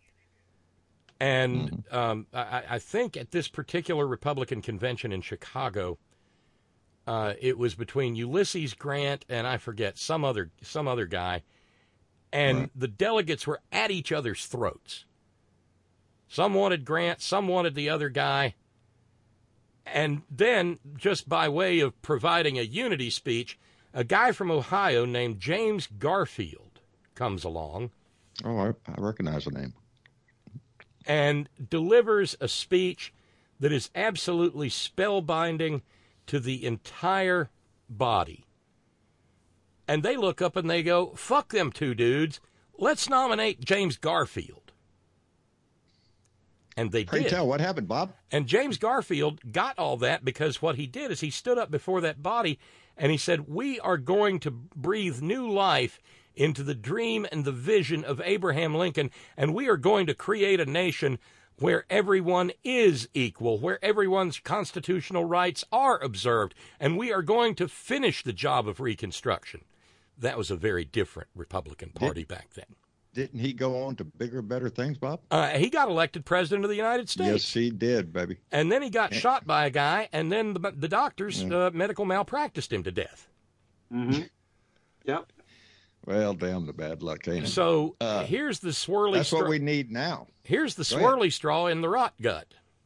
And I think at this particular Republican convention in Chicago, it was between Ulysses Grant and I forget some other guy, and the delegates were at each other's throats. Some wanted Grant, some wanted the other guy. And then, just by way of providing a unity speech, a guy from Ohio named James Garfield comes along. Oh, I recognize the name. And delivers a speech that is absolutely spellbinding to the entire body. And they look up and they go, fuck them two dudes. Let's nominate James Garfield. And they Pray did. tell, what happened, Bob? And James Garfield got all that because what he did is he stood up before that body and he said, we are going to breathe new life into the dream and the vision of Abraham Lincoln, and we are going to create a nation where everyone is equal, where everyone's constitutional rights are observed, and we are going to finish the job of Reconstruction. That was a very different Republican Party back then. Didn't he go on to bigger, better things, Bob? He got elected president of the United States. Yes, he did, baby. And then he got shot by a guy, and then the doctors medical malpracticed him to death. Mm-hmm. Yep. Well, damn the bad luck, ain't it? So here's the swirly That's what we need now. Here's the swirly straw in the rot gut.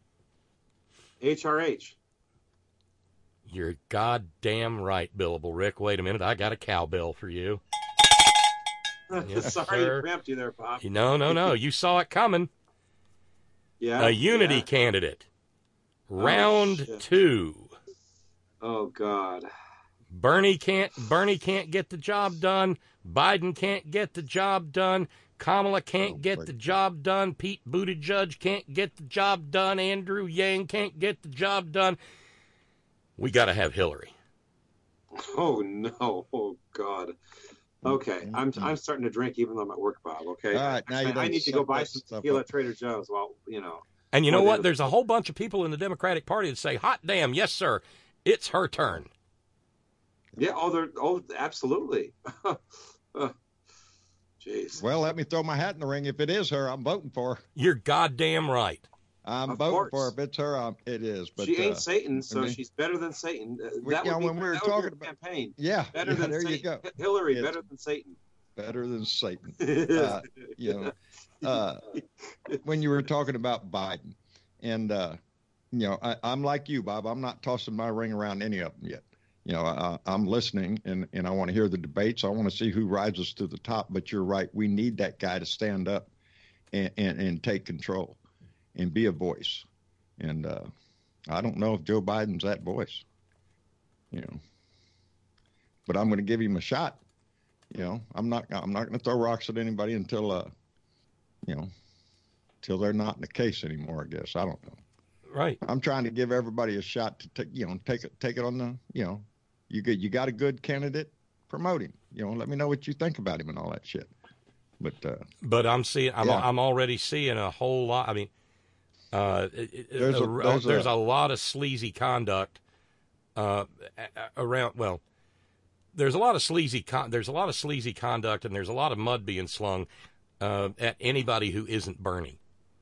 HRH. You're goddamn right, Billable Rick. Wait a minute, I got a cowbell for you. Yes, Sorry sir. to cramp you there, Bob. No. You saw it coming. Yeah. A unity candidate. Round 2. Oh, God. Bernie can't get the job done. Biden can't get the job done. Kamala can't get the job done. Pete Buttigieg can't get the job done. Andrew Yang can't get the job done. We got to have Hillary. Oh, no. Oh, God. Okay, I'm starting to drink even though I'm at work, Bob. Okay, all right, now I need to go buy some tequila at Trader Joe's. Well, And you know what? There's a whole bunch of people in the Democratic Party that say, "Hot damn, yes, sir, it's her turn." Yeah. Absolutely. Jeez. Well, let me throw my hat in the ring. If it is her, I'm voting for her. You're goddamn right. I'm voting for her. If it's her, it is. But she ain't Satan, so she's better than Satan. That would be when we were talking about campaign. Yeah, better than there Satan. you go. Hillary, better than Satan. Better than Satan. When you were talking about Biden, and I'm like you, Bob. I'm not tossing my ring around any of them yet. I'm listening, and I want to hear the debates. I want to see who rises to the top. But you're right. We need that guy to stand up and take control and be a voice. And I don't know if Joe Biden's that voice, but I'm going to give him a shot. I'm not going to throw rocks at anybody until they're not in the case anymore, I guess. I don't know. Right. I'm trying to give everybody a shot to take it on the, you got a good candidate, promote him. Let me know what you think about him and all that shit. But I'm already seeing a whole lot. I mean, there's a lot of sleazy conduct around. Well, there's a lot of sleazy conduct, and there's a lot of mud being slung at anybody who isn't Bernie.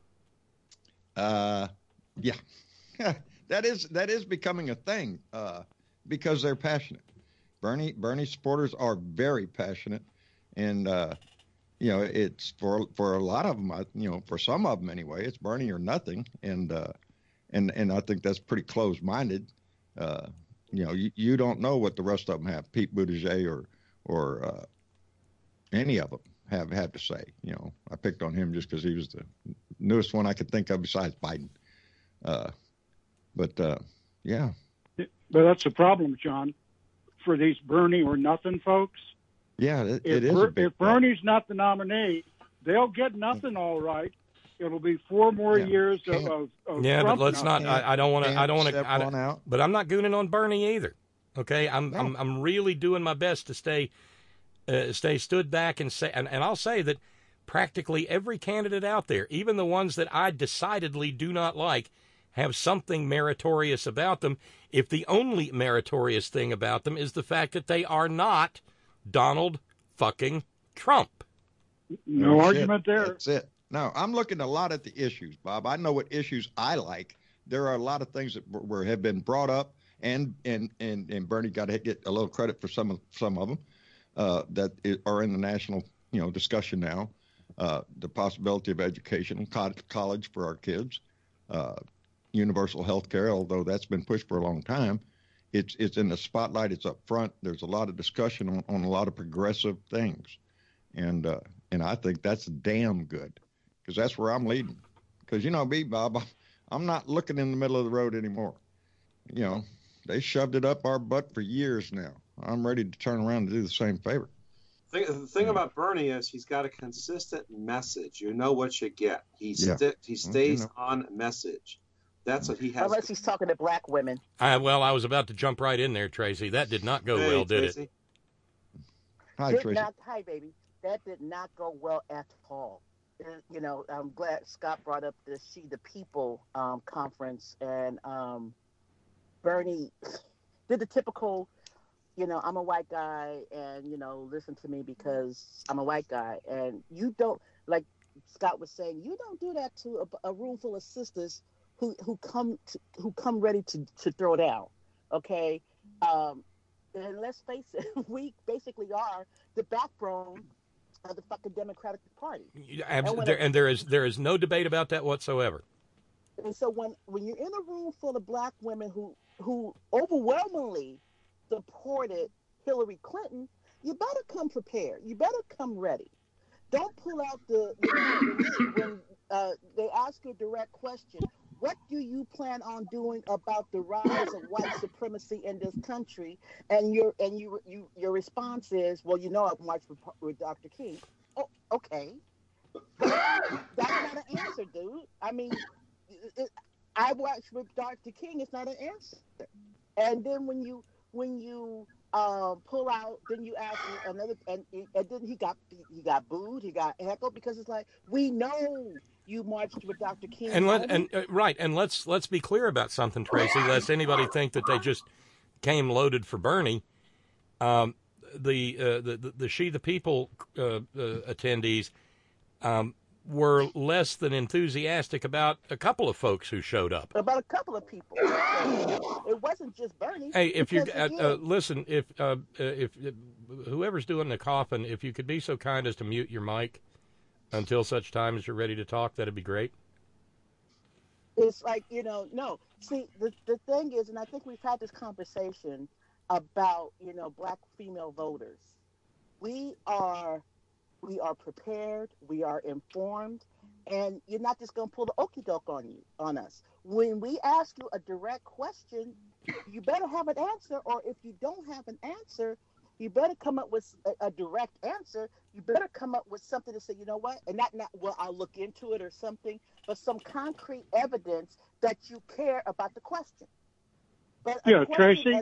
Yeah, that is becoming a thing because they're passionate. Bernie supporters are very passionate, and it's for a lot of them. For some of them anyway, it's Bernie or nothing, and I think that's pretty close-minded. You don't know what the rest of them have. Pete Buttigieg or any of them have to say. I picked on him just because he was the newest one I could think of besides Biden. Yeah. But that's the problem, John, for these Bernie or nothing folks. Yeah, it is. If Bernie's not the nominee, they'll get nothing all right. It'll be 4 more years of yeah, Trump but let's not. I don't want to. But I'm not gooning on Bernie either. Okay, I'm really doing my best to stay stood back and say, and I'll say that practically every candidate out there, even the ones that I decidedly do not like, have something meritorious about them. If the only meritorious thing about them is the fact that they are not Donald fucking Trump. No argument there. That's it. No, I'm looking a lot at the issues, Bob. I know what issues I like. There are a lot of things that have been brought up, and Bernie got to get a little credit for some of them that are in the national discussion now. The possibility of education, college for our kids, universal health care, although that's been pushed for a long time. It's in the spotlight. It's up front. There's a lot of discussion on a lot of progressive things, and I think that's damn good. Because that's where I'm leading. Because, me, Bob, I'm not looking in the middle of the road anymore. They shoved it up our butt for years now. I'm ready to turn around and do the same favor. The thing about Bernie is he's got a consistent message. You know what you get. He stays on message. That's what he has. Unless he's talking to black women. Well, I was about to jump right in there, Tracy. That did not go well, did it? Hi, Tracy. Hi, baby. That did not go well at all. You know, I'm glad Scott brought up the She the People conference, and Bernie did the typical, you know, I'm a white guy, and, you know, listen to me because I'm a white guy. And you don't, like Scott was saying, you don't do that to a room full of sisters who come ready to throw down, okay? And let's face it, we basically are the backbone of the fucking Democratic Party. And there is no debate about that whatsoever. And so when you're in a room full of black women who overwhelmingly supported Hillary Clinton, you better come prepared. You better come ready. Don't pull out when they ask you a direct question. What do you plan on doing about the rise of white supremacy in this country? And your response is, well, you know, I've marched with Dr. King. Oh, okay. That's not an answer, dude. I mean, I watched with Dr. King. It's not an answer. And then when you pull out, then you ask another, and then he got booed, he got heckled, because it's like, we know you marched with Dr. King. And let's be clear about something, Tracy, lest anybody think that they just came loaded for Bernie. The She the People attendees were less than enthusiastic about a couple of folks who showed up. About a couple of people. It wasn't just Bernie. Hey, if you listen, if whoever's doing the coughing, if you could be so kind as to mute your mic until such time as you're ready to talk, that'd be great. It's like, no. See, the thing is, and I think we've had this conversation about, black female voters. We are prepared, we are informed, and you're not just going to pull the okie doke on us. When we ask you a direct question, you better have an answer, or if you don't have an answer, you better come up with a direct answer. You better come up with something to say, you know what, and not well, I'll look into it or something, but some concrete evidence that you care about the question. But yeah, Tracy,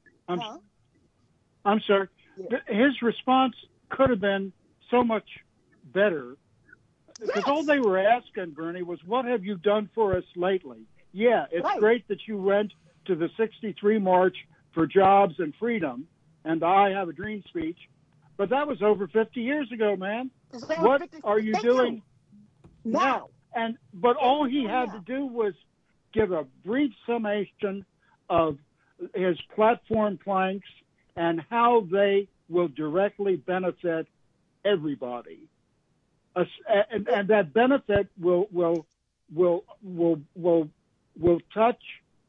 I'm sorry. Yeah. His response could have been so much better, because all they were asking, Bernie, was, what have you done for us lately? Yeah, it's great that you went to the 63 March for Jobs and Freedom and the I Have a Dream speech, but that was over 50 years ago, man. What are you doing now? But all he had to do was give a brief summation of his platform planks and how they will directly benefit everybody, and that benefit will touch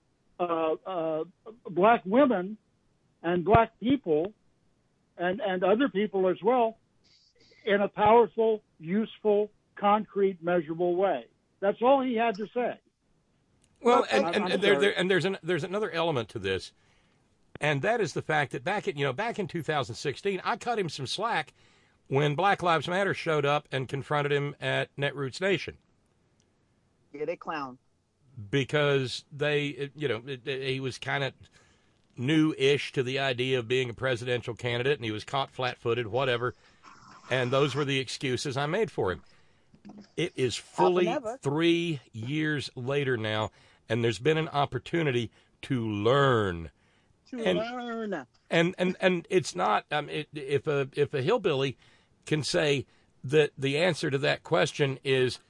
black women and black people and other people as well in a powerful, useful, concrete, measurable way. That's all he had to say. Well, there's another element to this, and that is the fact that back in 2016, I cut him some slack when Black Lives Matter showed up and confronted him at Netroots Nation. Yeah, they clown. Because he was kind of new-ish to the idea of being a presidential candidate, and he was caught flat-footed, whatever, and those were the excuses I made for him. It is fully 3 years later now, and there's been an opportunity to learn. And it's not, if a hillbilly can say that the answer to that question is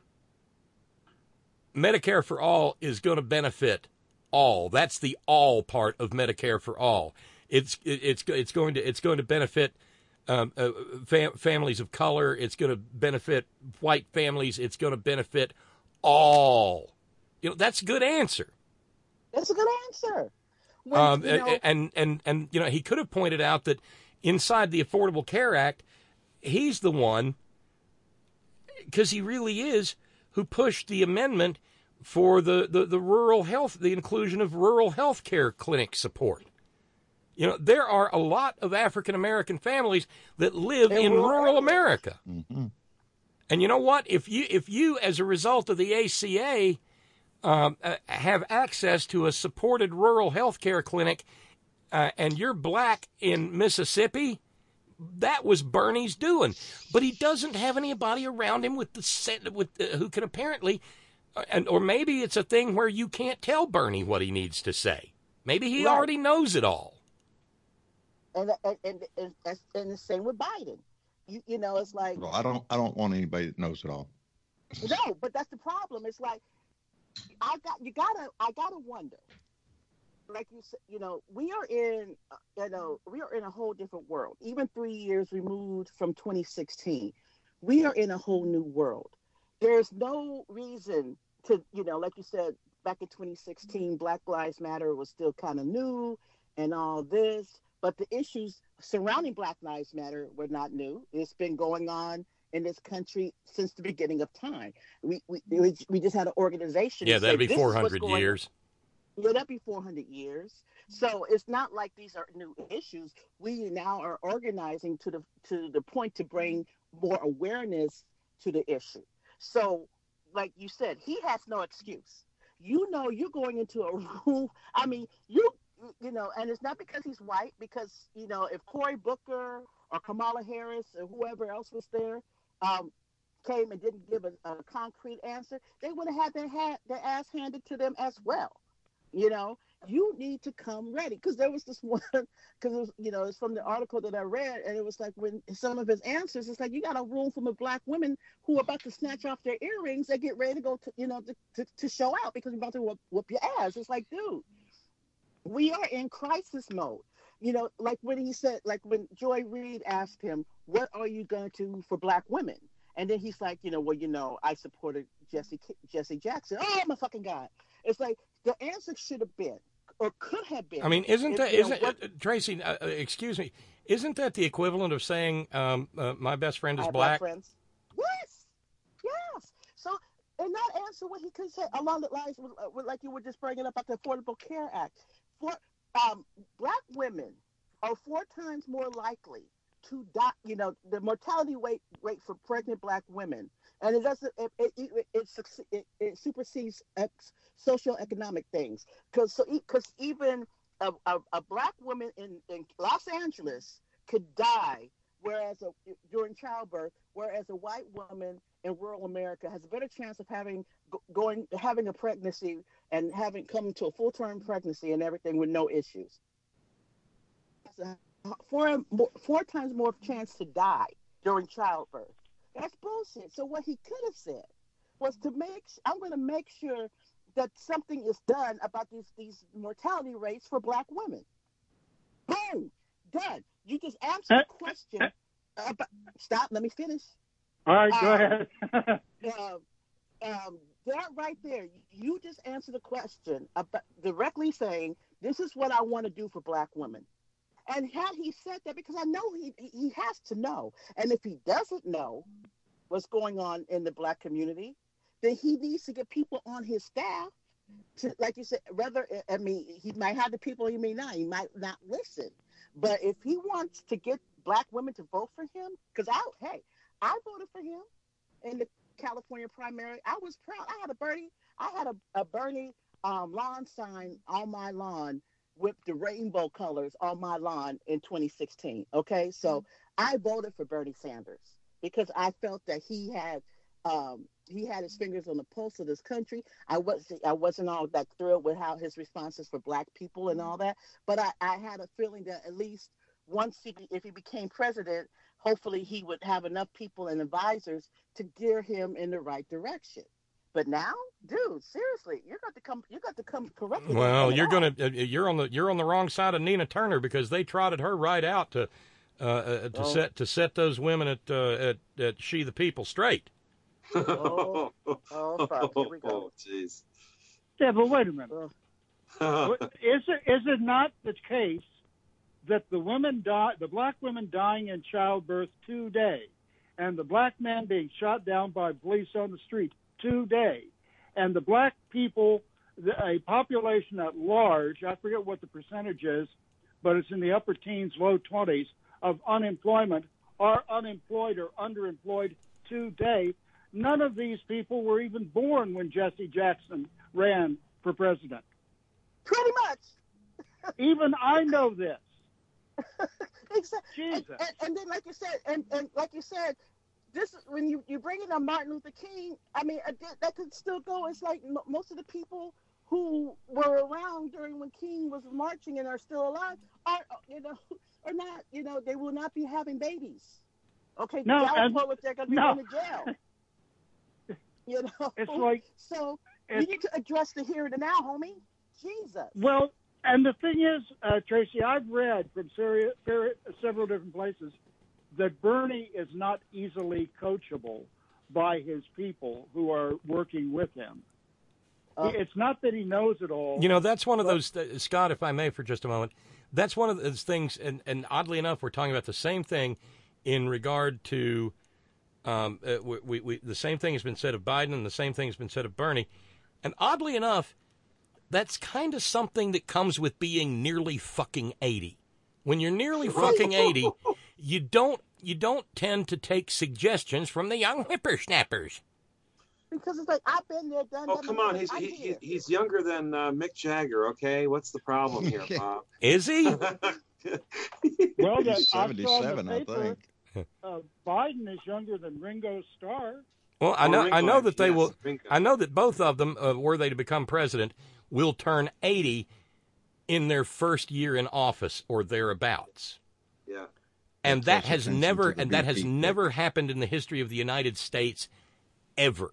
Medicare for all is going to benefit all. That's the all part of Medicare for all. It's going to benefit families of color. It's going to benefit white families. It's going to benefit all. That's a good answer. That's a good answer. And he could have pointed out that inside the Affordable Care Act, he's the one, because he really is, who pushed the amendment for the rural health, the inclusion of rural health care clinic support. You know, there are a lot of African-American families that live in rural America. Mm-hmm. And you know what? If you, as a result of the ACA, have access to a supported rural health care clinic, and you're black in Mississippi, that was Bernie's doing. But he doesn't have anybody around him who can apparently, or maybe it's a thing where you can't tell Bernie what he needs to say. Maybe he already knows it all. And the same with Biden. You know, it's like, well, I don't want anybody that knows it all. No, but that's the problem. It's like I gotta wonder. Like you said, you know, we are in a whole different world. Even 3 years removed from 2016, we are in a whole new world. There's no reason to, you know, like you said, back in 2016, Black Lives Matter was still kind of new and all this, but the issues surrounding Black Lives Matter were not new. It's been going on in this country since the beginning of time. We just had an organization. Yeah, that'd be 400 years. Yeah, that'd be 400 years. So it's not like these are new issues. We now are organizing to the point to bring more awareness to the issue. So, like you said, he has no excuse. You know, you're going into a room. I mean, you know, and it's not because he's white, because, you know, if Cory Booker or Kamala Harris or whoever else was there came and didn't give a concrete answer, they would have had their ass handed to them as well. You know, you need to come ready, because there was this one, because you know, it's from the article that I read, and it was like, when some of his answers, it's like, you got a room full of black women who are about to snatch off their earrings and get ready to go to, you know, to show out because you're about to whoop your ass. It's like, dude, we are in crisis mode. You know, like when he said, like when Joy Reid asked him, what are you going to do for black women? And then he's like, you know, well, you know, I supported Jesse Jackson. Oh my fucking God. It's like, the answer should have been, or could have been. I mean, Tracy, excuse me, isn't that the equivalent of saying, my best friend is black? Friends. Yes. So, in that answer, what he could say along the lines, like you were just bringing up about the Affordable Care Act, black women are 4 times more likely to die. You know, the mortality rate for pregnant black women, and it doesn't. It supersedes socioeconomic things, because even a black woman in Los Angeles could die, during childbirth, whereas a white woman in rural America has a better chance of having a pregnancy and come to a full-term pregnancy and everything with no issues. That's four times more chance to die during childbirth. That's bullshit. So what he could have said was I'm going to make sure that something is done about these mortality rates for black women. Boom, done. You just answered the question. Stop. Let me finish. All right, go ahead. That right there, you just answered the question about directly saying, this is what I want to do for black women. And had he said that, because I know he has to know, and if he doesn't know what's going on in the black community, then he needs to get people on his staff to, like you said, he might have the people, he may not. He might not listen. But if he wants to get black women to vote for him, because I voted for him in the California primary. I was proud. I had a Bernie lawn sign on my lawn with the rainbow colors on my lawn in 2016. Okay, so I voted for Bernie Sanders because I felt that he had his fingers on the pulse of this country. I wasn't all that thrilled with how his responses for black people and all that, but I had a feeling that at least if he became president, hopefully he would have enough people and advisors to gear him in the right direction. But now, dude, seriously, you got to come correct. Well, you're on the wrong side of Nina Turner, because they trotted her right out to set those women at She the People straight. Fuck, here we go. Jeez. Yeah, but wait a minute. Is it not the case that the black women dying in childbirth today, and the black men being shot down by police on the street today, and the black people, a population at large, I forget what the percentage is, but it's in the upper teens, low 20s of unemployment, are unemployed or underemployed today. None of these people were even born when Jesse Jackson ran for president. Pretty much. Even I know this. Exactly. Jesus. And then, like you said, and like you said, this when you bring in a Martin Luther King, I mean, that could still go. It's like most of the people who were around during when King was marching and are still alive are not, they will not be having babies. Okay, no, they're going to be going to jail. It's like, so you need to address the here and the now, homie. Jesus. Well, and the thing is, Tracy, I've read from several different places that Bernie is not easily coachable by his people who are working with him. It's not that he knows it all. That's one of those, Scott, if I may for just a moment, that's one of those things, and oddly enough, we're talking about the same thing in regard to, the same thing has been said of Biden and the same thing has been said of Bernie. And oddly enough, that's kind of something that comes with being nearly fucking 80. When you're nearly fucking 80, you don't tend to take suggestions from the young whippersnappers. Because it's like, I've been there, done that. Oh, come on. He's younger than Mick Jagger, okay? What's the problem here, Bob? Is he? Well, he's 77, I think. Biden is younger than Ringo Starr. Well, I know that they will. I know that both of them, were they to become president, will turn 80 in their first year in office or thereabouts. Yeah. And that has never happened in the history of the United States ever.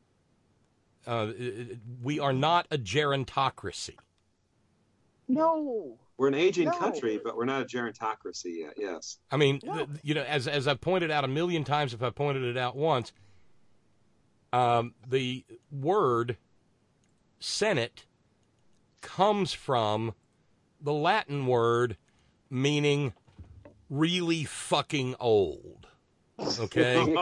We are not a gerontocracy. No. We're an aging country, but we're not a gerontocracy yet. Yes. I mean, as I've pointed out a million times, if I pointed it out once, the word Senate comes from the Latin word meaning really fucking old. Okay?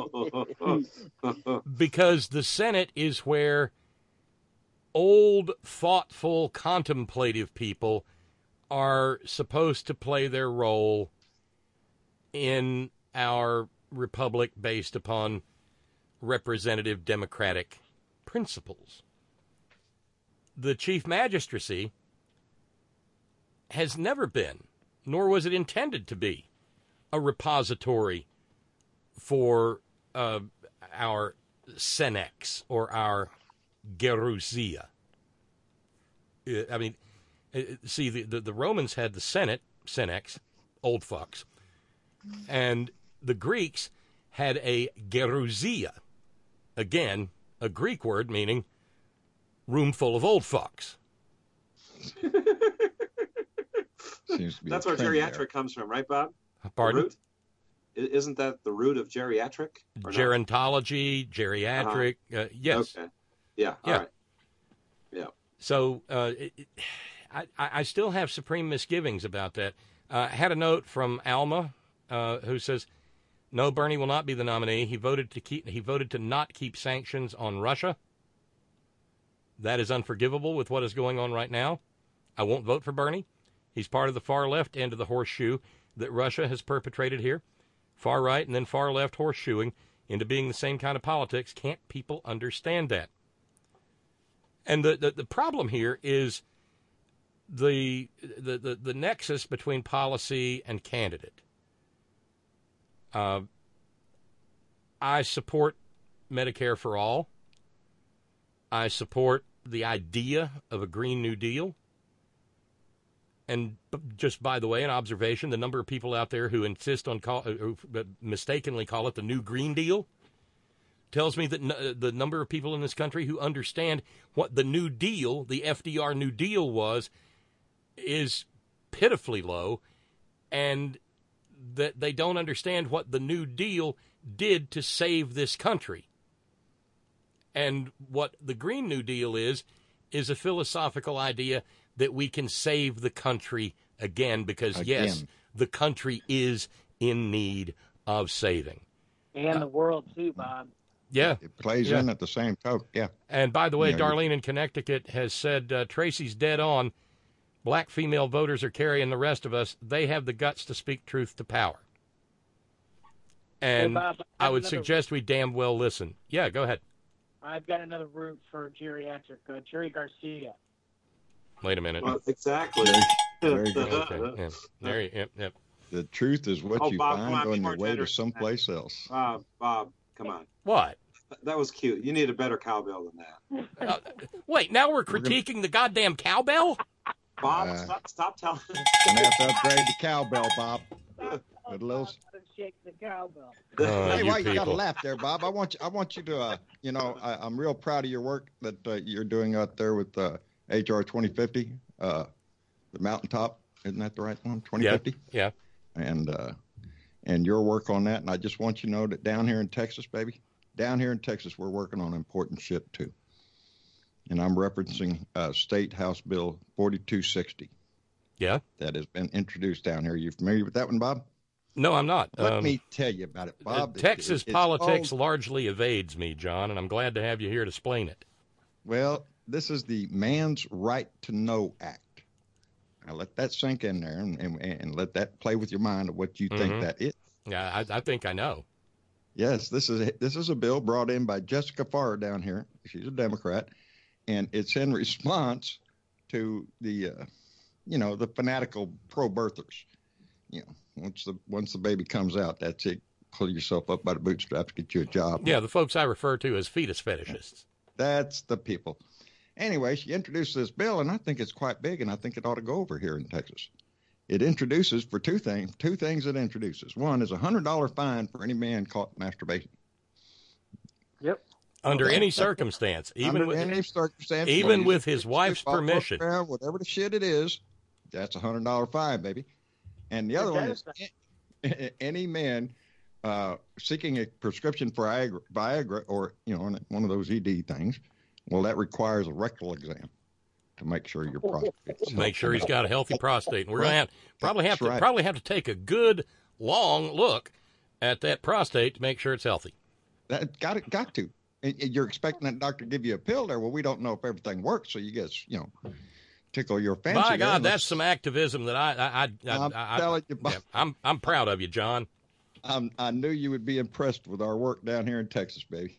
Because the Senate is where old, thoughtful, contemplative people are supposed to play their role in our republic based upon representative democratic principles. The chief magistracy has never been, nor was it intended to be, a repository for our senex or our gerousia. I mean, see, the Romans had the Senate, senex, old fucks, and the Greeks had a gerousia, again, a Greek word meaning room full of old fucks. That's where geriatric comes from, right, Bob? Pardon? Isn't that the root of geriatric? Gerontology, geriatric, yes. Okay. Yeah, all right. Yeah. So I still have supreme misgivings about that. I had a note from Alma who says, no, Bernie will not be the nominee. He voted to not keep sanctions on Russia. That is unforgivable with what is going on right now. I won't vote for Bernie. He's part of the far left end of the horseshoe that Russia has perpetrated here. Far right and then far left horseshoeing into being the same kind of politics. Can't people understand that? And the problem here is the nexus between policy and candidate. I support Medicare for all. I support the idea of a Green New Deal. And just by the way, an observation, the number of people out there who insist on who mistakenly call it the New Green Deal tells me that the number of people in this country who understand what the New Deal, the FDR New Deal was, is pitifully low, and that they don't understand what the New Deal did to save this country. And what the Green New Deal is a philosophical idea that we can save the country again because, yes, the country is in need of saving. And the world, too, Bob. Yeah. It plays in at the same time, yeah. And by the way, Darlene in Connecticut has said, Tracy's dead on. Black female voters are carrying the rest of us. They have the guts to speak truth to power. And Bob, I would suggest we damn well listen. Yeah, go ahead. I've got another route for geriatric. Jerry Garcia. Wait a minute. Well, exactly. Very good. Okay. Yeah. Yep. The truth is what you Bob, find come on, be on more your way to generous. someplace else. Bob, come on. What? That was cute. You need a better cowbell than that. Wait, now we're critiquing the goddamn cowbell? Bob, stop telling. Gonna have to upgrade the cowbell, Bob. With a little. Shake the cowbell. Hey, why you gotta people. laugh there, Bob? I want you to, I'm real proud of your work that you're doing out there with HR 2050, the mountaintop. Isn't that the right one? 2050. Yeah. And your work on that. And I just want you to know that down here in Texas, baby, down here in Texas, we're working on important shit too. And I'm referencing State House Bill 4260. Yeah. That has been introduced down here. You familiar with that one, Bob? No, I'm not. Let me tell you about it, Bob. Texas politics largely evades me, John, and I'm glad to have you here to explain it. Well, this is the Man's Right to Know Act. Now let that sink in there and let that play with your mind of what you think that is. Yeah, I think I know. Yes, this is a bill brought in by Jessica Farr down here. She's a Democrat, and it's in response to the the fanatical pro-birthers. Once the baby comes out, that's it. Pull yourself up by the bootstraps, get you a job. Yeah, the folks I refer to as fetus fetishists. That's the people. Anyway, she introduced this bill, and I think it's quite big, and I think it ought to go over here in Texas. It introduces for two things it introduces. One is a $100 fine for any man caught masturbating. Yep. Under any circumstance, even with his wife's permission. Whatever the shit it is, that's a $100 fine, baby. And the other one is any man seeking a prescription for Viagra or one of those ED things. Well, that requires a rectal exam to make sure your prostate. Make sure he's got a healthy prostate. And we're going to probably have to take a good long look at that prostate to make sure it's healthy. That got to. You're expecting that doctor to give you a pill there. Well, we don't know if everything works, so you guess tickle your fancy. My God, that's some activism that I'm telling you, Bob. Yeah, I'm proud of you, John. I knew you would be impressed with our work down here in Texas, baby.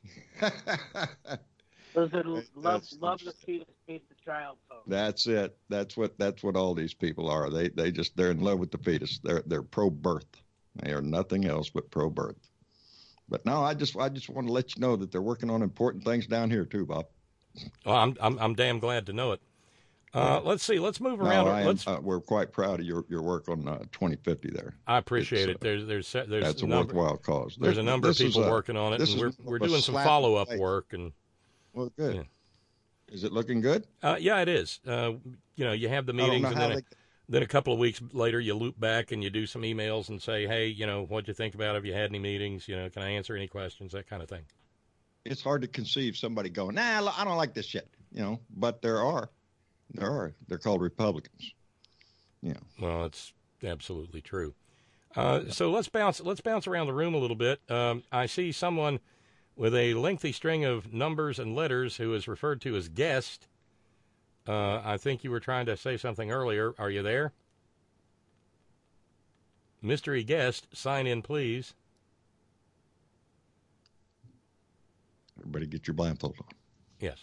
Those that love the fetus, hate the child, folks. That's it. That's what all these people are. They're in love with the fetus. They're pro-birth. They are nothing else but pro-birth. But no, I just want to let you know that they're working on important things down here too, Bob. Well, I'm damn glad to know it. Let's see. Let's move around. We're quite proud of your work on 2050 there. I appreciate it. There's that's a worthwhile cause. There's a number of people working on it, and we're doing some follow-up work. And well, good. Yeah. Is it looking good? Yeah, it is. You have the meetings, and then a couple of weeks later, you loop back and you do some emails and say, hey, what'd you think about it? Have you had any meetings? Can I answer any questions? That kind of thing. It's hard to conceive somebody going, nah, I don't like this shit. But there are. They're called Republicans. Yeah. Well, it's absolutely true. So let's bounce around the room a little bit. I see someone with a lengthy string of numbers and letters who is referred to as guest. I think you were trying to say something earlier. Are you there? Mystery guest, sign in, please. Everybody get your blindfold on. Yes.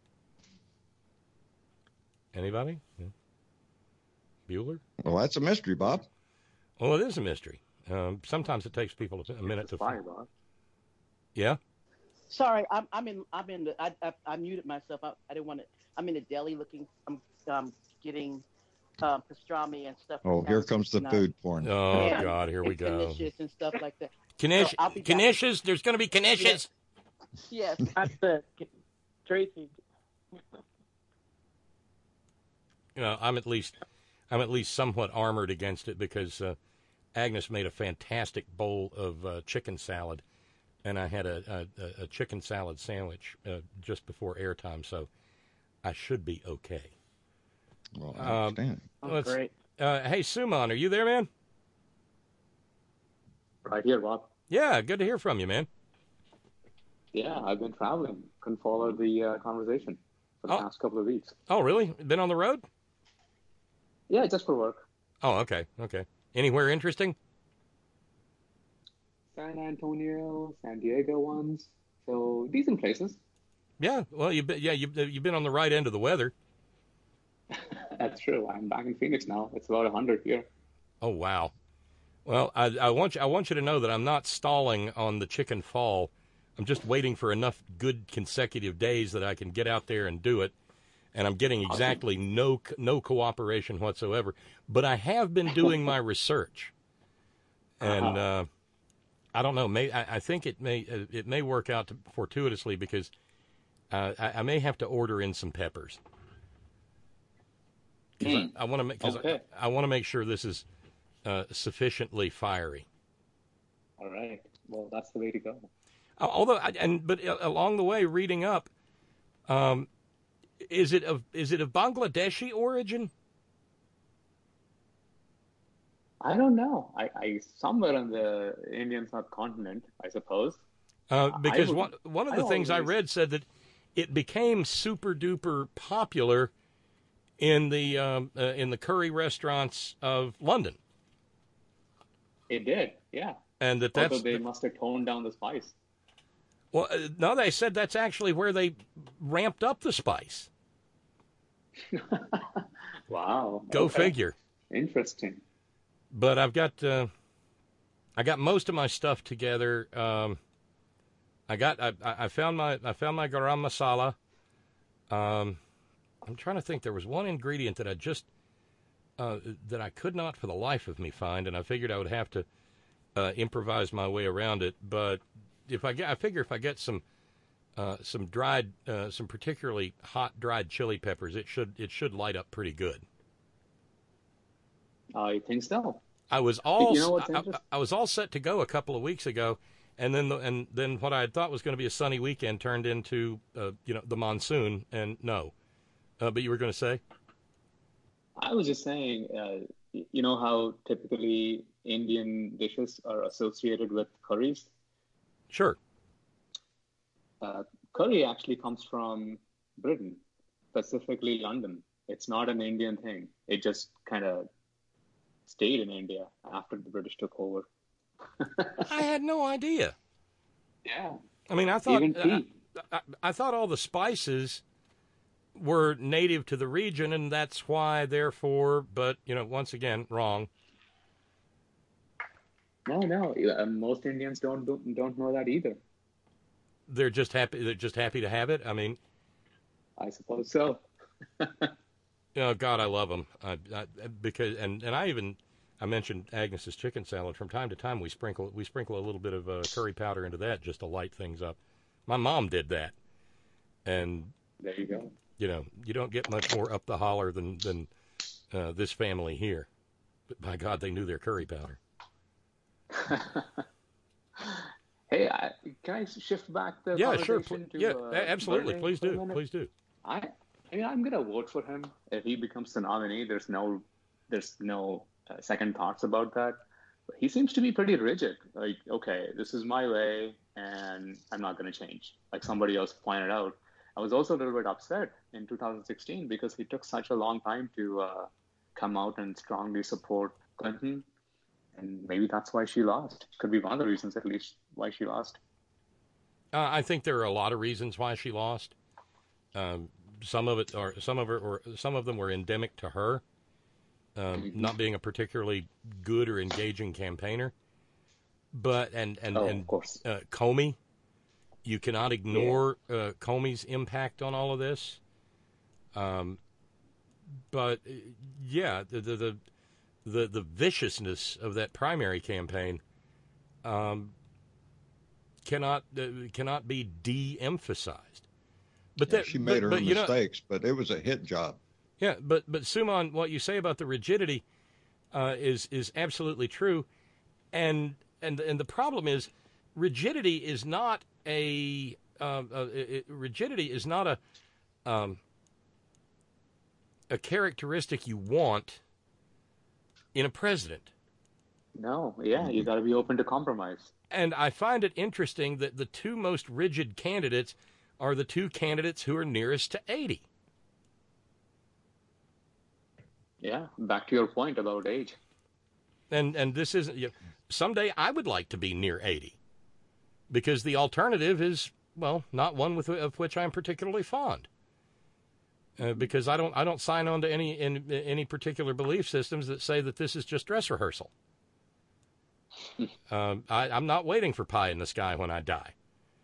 Anybody? Yeah. Bueller? Well, that's a mystery, Bob. Well, it is a mystery. Sometimes it takes people a minute to find Bob. Yeah. Sorry, I muted myself. I didn't want to. I'm in the deli looking. I'm getting pastrami and stuff. Oh, here comes the food porn. Oh God, here we go. Knishes and stuff like that. Knishes. There's going to be knishes. Yes. That's it. Tracy. I'm at least somewhat armored against it because Agnes made a fantastic bowl of chicken salad, and I had a chicken salad sandwich just before airtime, so I should be okay. Well, I understand. Great. Hey, Suman, are you there, man? Right here, Bob. Yeah, good to hear from you, man. Yeah, I've been traveling. Couldn't follow the conversation for the past couple of weeks. Oh, really? Been on the road? Yeah, just for work. Oh, okay. Anywhere interesting? San Antonio, San Diego ones. So decent places. Yeah. Well, you've been on the right end of the weather. That's true. I'm back in Phoenix now. It's about 100 here. Oh, wow. Well, I want you to know that I'm not stalling on the chicken fall. I'm just waiting for enough good consecutive days that I can get out there and do it. And I'm getting exactly no cooperation whatsoever. But I have been doing my research, and I don't know. I think it may work out fortuitously because I may have to order in some peppers. I want to make sure this is sufficiently fiery. All right. Well, that's the way to go. Although, but along the way, reading up, is it of Bangladeshi origin? I don't know. I somewhere on the Indian subcontinent, I suppose. Because one of the things I read said that it became super duper popular in the curry restaurants of London. It did, yeah. And although they must have toned down the spice. Well, no, they said that's actually where they ramped up the spice. Wow. Go figure. Interesting. But I got most of my stuff together. I found my garam masala. I'm trying to think. There was one ingredient that that I could not for the life of me find, and I figured I would have to improvise my way around it. But I figure if I get some dried, some particularly hot dried chili peppers, it should light up pretty good. I think so. I was all set to go a couple of weeks ago, and then what I had thought was going to be a sunny weekend turned into the monsoon, and no. But you were going to say? I was just saying, you know how typically Indian dishes are associated with curries? Sure. Curry actually comes from Britain, specifically London. It's not an Indian thing. It just kind of stayed in India after the British took over. I had no idea. Yeah. I mean, I thought all the spices were native to the region, and that's why, therefore, but, once again, wrong. No. Most Indians don't know that either. They're just happy to have it. I mean, I suppose so. God, I love them. Because I mentioned Agnes's chicken salad. From time to time, we sprinkle a little bit of curry powder into that just to light things up. My mom did that, and there you go. You don't get much more up the holler than this family here. But by God, they knew their curry powder. Hey, can I shift back the conversation to absolutely. Bernie Please do. I mean, I'm gonna vote for him if he becomes the nominee. There's no second thoughts about that. But he seems to be pretty rigid. Like, okay, this is my way, and I'm not gonna change. Like somebody else pointed out. I was also a little bit upset in 2016 because he took such a long time to come out and strongly support Clinton. And maybe that's why she lost. Could be one of the reasons, at least, why she lost. I think there are a lot of reasons why she lost. Some of them were endemic to her, not being a particularly good or engaging campaigner. But of course, Comey, you cannot ignore Comey's impact on all of this. But yeah, the viciousness of that primary campaign cannot be de-emphasized. But she made her mistakes, but it was a hit job. Yeah, but Suman, what you say about the rigidity is absolutely true, and the problem is rigidity is not a characteristic you want in a president. No, yeah, you got to be open to compromise. And I find it interesting that the two most rigid candidates are the two candidates who are nearest to 80. Yeah, back to your point about age. And this isn't, someday I would like to be near 80 because the alternative is, well, not one of which I'm particularly fond. Because I don't sign on to any particular belief systems that say that this is just dress rehearsal. I'm not waiting for pie in the sky when I die.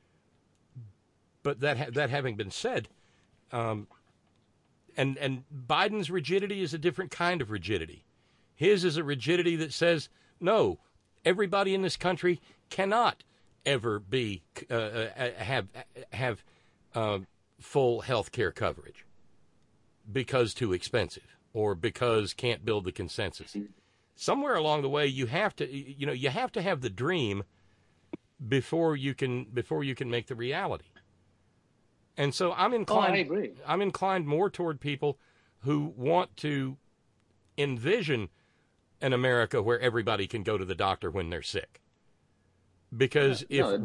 But that having been said, and Biden's rigidity is a different kind of rigidity. His is a rigidity that says, no, everybody in this country cannot ever be have full health care coverage because too expensive or because can't build the consensus. Somewhere along the way, you have to have the dream before you can make the reality. And so I'm inclined. I agree. I'm inclined more toward people who want to envision an America where everybody can go to the doctor when they're sick. Because no,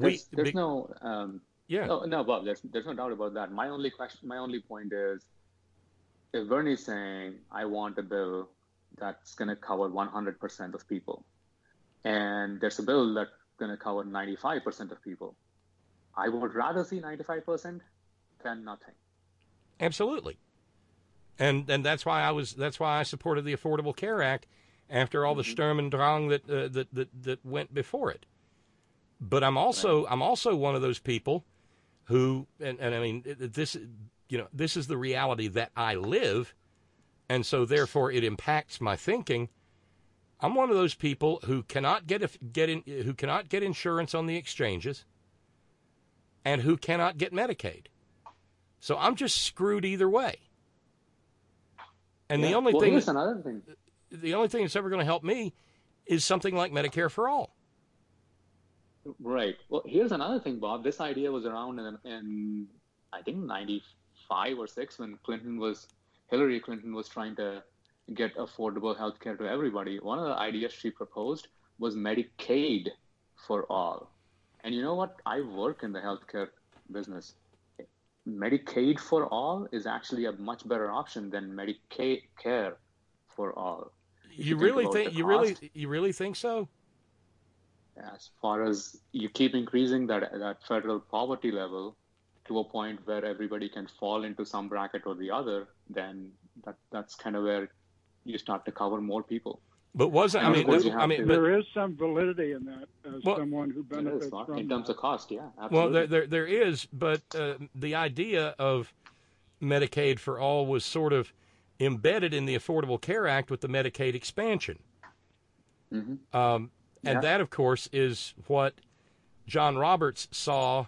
Bob, there's no doubt about that. My only point is, if Bernie's saying, I want a bill that's going to cover 100% of people, and there's a bill that's going to cover 95% of people, I would rather see 95% than nothing. Absolutely. And that's why I supported the Affordable Care Act after all the Sturm und Drang that went before it. But I'm also one of those people who, and I mean, this is the reality that I live, and so therefore it impacts my thinking. I'm one of those people who cannot who cannot get insurance on the exchanges, and who cannot get Medicaid. So I'm just screwed either way. And the only thing that's ever going to help me is something like Medicare for All. Right. Well, here's another thing, Bob. This idea was around in I think 95 or 6 when Hillary Clinton was trying to get affordable health care to everybody. One of the ideas she proposed was Medicaid for all. And you know what? I work in the healthcare business. Medicaid for all is actually a much better option than Medicaid care for all. You really think so? As far as you keep increasing that federal poverty level to a point where everybody can fall into some bracket or the other, then that's kind of where you start to cover more people. But there is some validity in that as someone who benefits from in terms of cost, yeah. Absolutely. Well, there is, but the idea of Medicaid for all was sort of embedded in the Affordable Care Act with the Medicaid expansion. Mm-hmm. And that, of course, is what John Roberts saw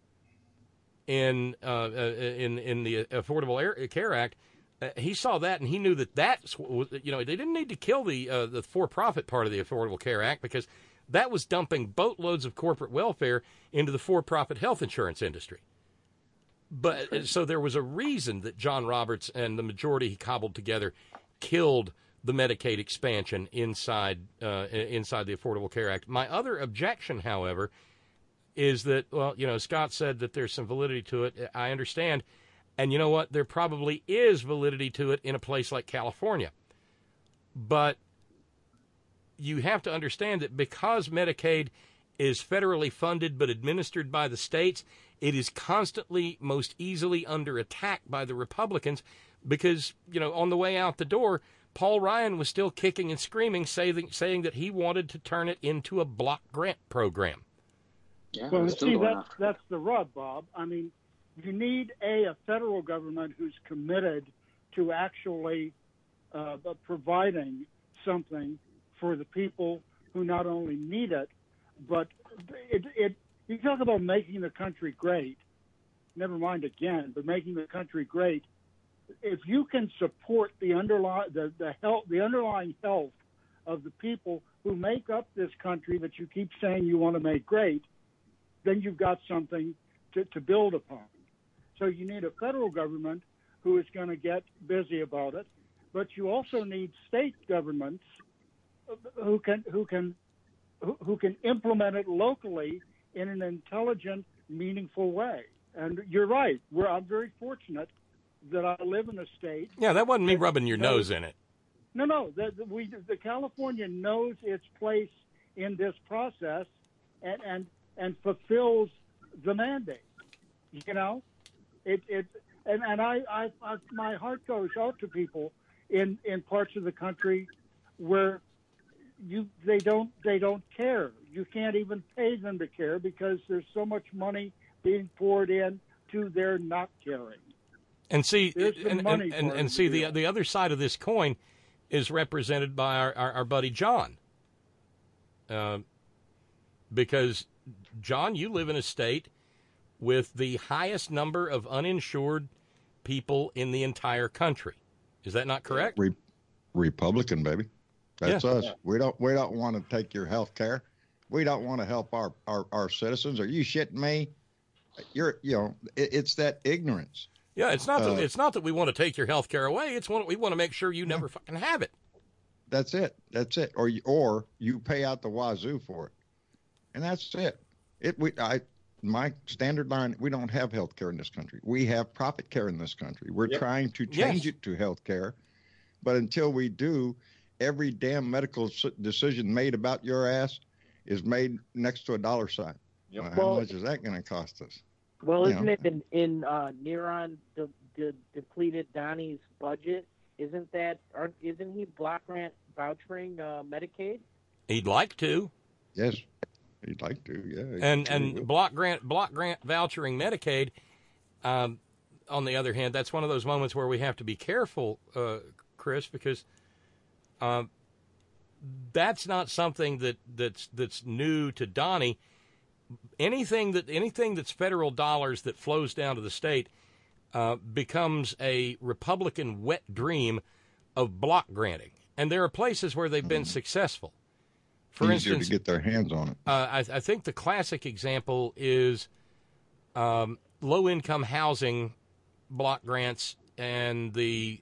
in the Affordable Care Act. He saw that, and he knew that's they didn't need to kill the for-profit part of the Affordable Care Act because that was dumping boatloads of corporate welfare into the for-profit health insurance industry. But so there was a reason that John Roberts and the majority he cobbled together killed the Medicaid expansion inside the Affordable Care Act. My other objection, however, is that, Scott said that there's some validity to it. I understand. And you know what? There probably is validity to it in a place like California. But you have to understand that because Medicaid is federally funded but administered by the states, it is constantly most easily under attack by the Republicans because, on the way out the door, Paul Ryan was still kicking and screaming, saying that he wanted to turn it into a block grant program. Yeah, well, see, that's the rub, Bob. I mean, you need a federal government who's committed to actually providing something for the people who not only need it, but you talk about making the country great, never mind again, but making the country great. If you can support the underlying health of the people who make up this country that you keep saying you want to make great, then you've got something to build upon. So you need a federal government who is going to get busy about it, but you also need state governments who can implement it locally in an intelligent, meaningful way. And you're right. I'm very fortunate that I live in a state. Yeah, that wasn't me rubbing your nose in it. No. The California knows its place in this process, and fulfills the mandate. You know, I my heart goes out to people in parts of the country where they don't care. You can't even pay them to care because there's so much money being poured in to their not caring. And see, and see the other side of this coin is represented by our buddy John. Because, John, you live in a state with the highest number of uninsured people in the entire country. Is that not correct? Republican, baby. That's us. Yeah. We don't want to take your health care. We don't want to help our citizens. Are you shitting me? It's that ignorance. Yeah, it's not that we want to take your health care away. We want to make sure you never fucking have it. That's it. Or you pay out the wazoo for it, and that's it. My standard line: we don't have health care in this country. We have profit care in this country. We're trying to change it to health care, but until we do, every damn medical decision made about your ass is made next to a dollar sign. Yep. How much is that going to cost us? Well, isn't it in Neron depleted Donnie's budget? Isn't he block grant vouchering Medicaid? He'd like to. Yes, he'd like to. Yeah. And block grant vouchering Medicaid. On the other hand, that's one of those moments where we have to be careful, Chris, because that's not something that's new to Donnie. Anything that's federal dollars that flows down to the state becomes a Republican wet dream of block granting, and there are places where they've been successful. For Easier instance, to get their hands on it. I think the classic example is low-income housing block grants, and the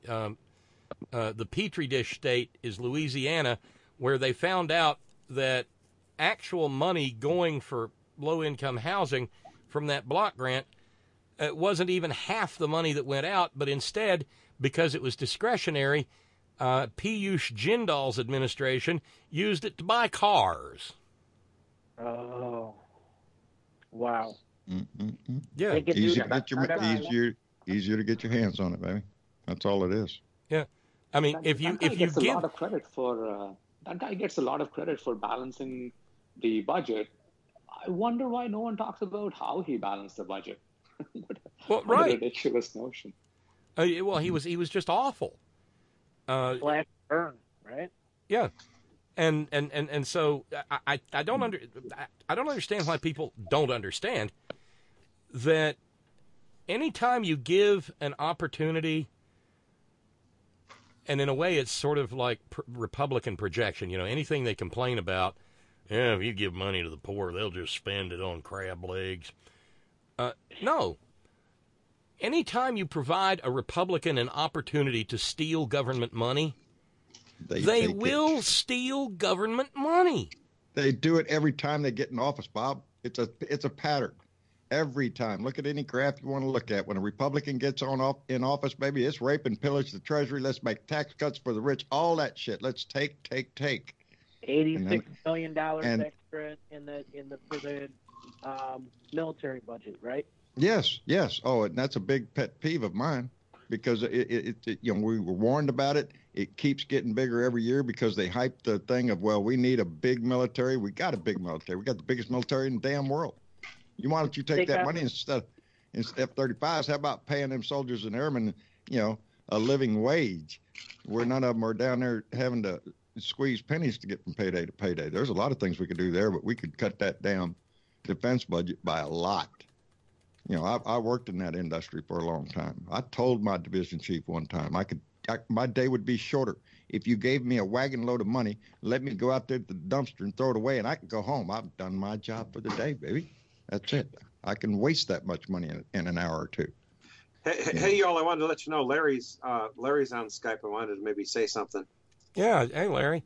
petri dish state is Louisiana, where they found out that actual money going for low-income housing from that block grant wasn't even half the money that went out, but instead, because it was discretionary, Piyush Jindal's administration used it to buy cars. Oh, wow. Yeah, easier to get your hands on it, baby. That's all it is. Yeah, I mean, if you give a lot of credit for that guy gets a lot of credit for balancing the budget. I wonder why no one talks about how he balanced the budget. Well, What a right. ridiculous notion. Well, he was just awful. Slash burn, right? Yeah, and so I don't understand why people don't understand that anytime you give an opportunity, and in a way it's sort of like Republican projection. Anything they complain about, if you give money to the poor, they'll just spend it on crab legs. No. Anytime you provide a Republican an opportunity to steal government money, they will steal government money. They do it every time they get in office, Bob. It's a pattern. Every time. Look at any graph you want to look at. When a Republican gets in office, baby, it's rape and pillage the Treasury. Let's make tax cuts for the rich. All that shit. Let's take. $86 million extra for the military budget, right? Yes. Oh, and that's a big pet peeve of mine because it we were warned about it. It keeps getting bigger every year because they hype the thing of, well, we need a big military. We got a big military. We got the biggest military in the damn world. Why don't you take that money instead F-35s? How about paying them soldiers and airmen, a living wage, where none of them are down there having to squeeze pennies to get from payday to payday. There's a lot of things we could do there, but we could cut that damn defense budget by a lot. I worked in that industry for a long time. I told my division chief one time my day would be shorter if you gave me a wagon load of money, let me go out there to the dumpster and throw it away, and I can go home. I've done my job for the day, baby. That's it. I can waste that much money in an hour or two. Hey, y'all! I wanted to let you know Larry's on Skype. I wanted to maybe say something. Yeah. Hey, Larry.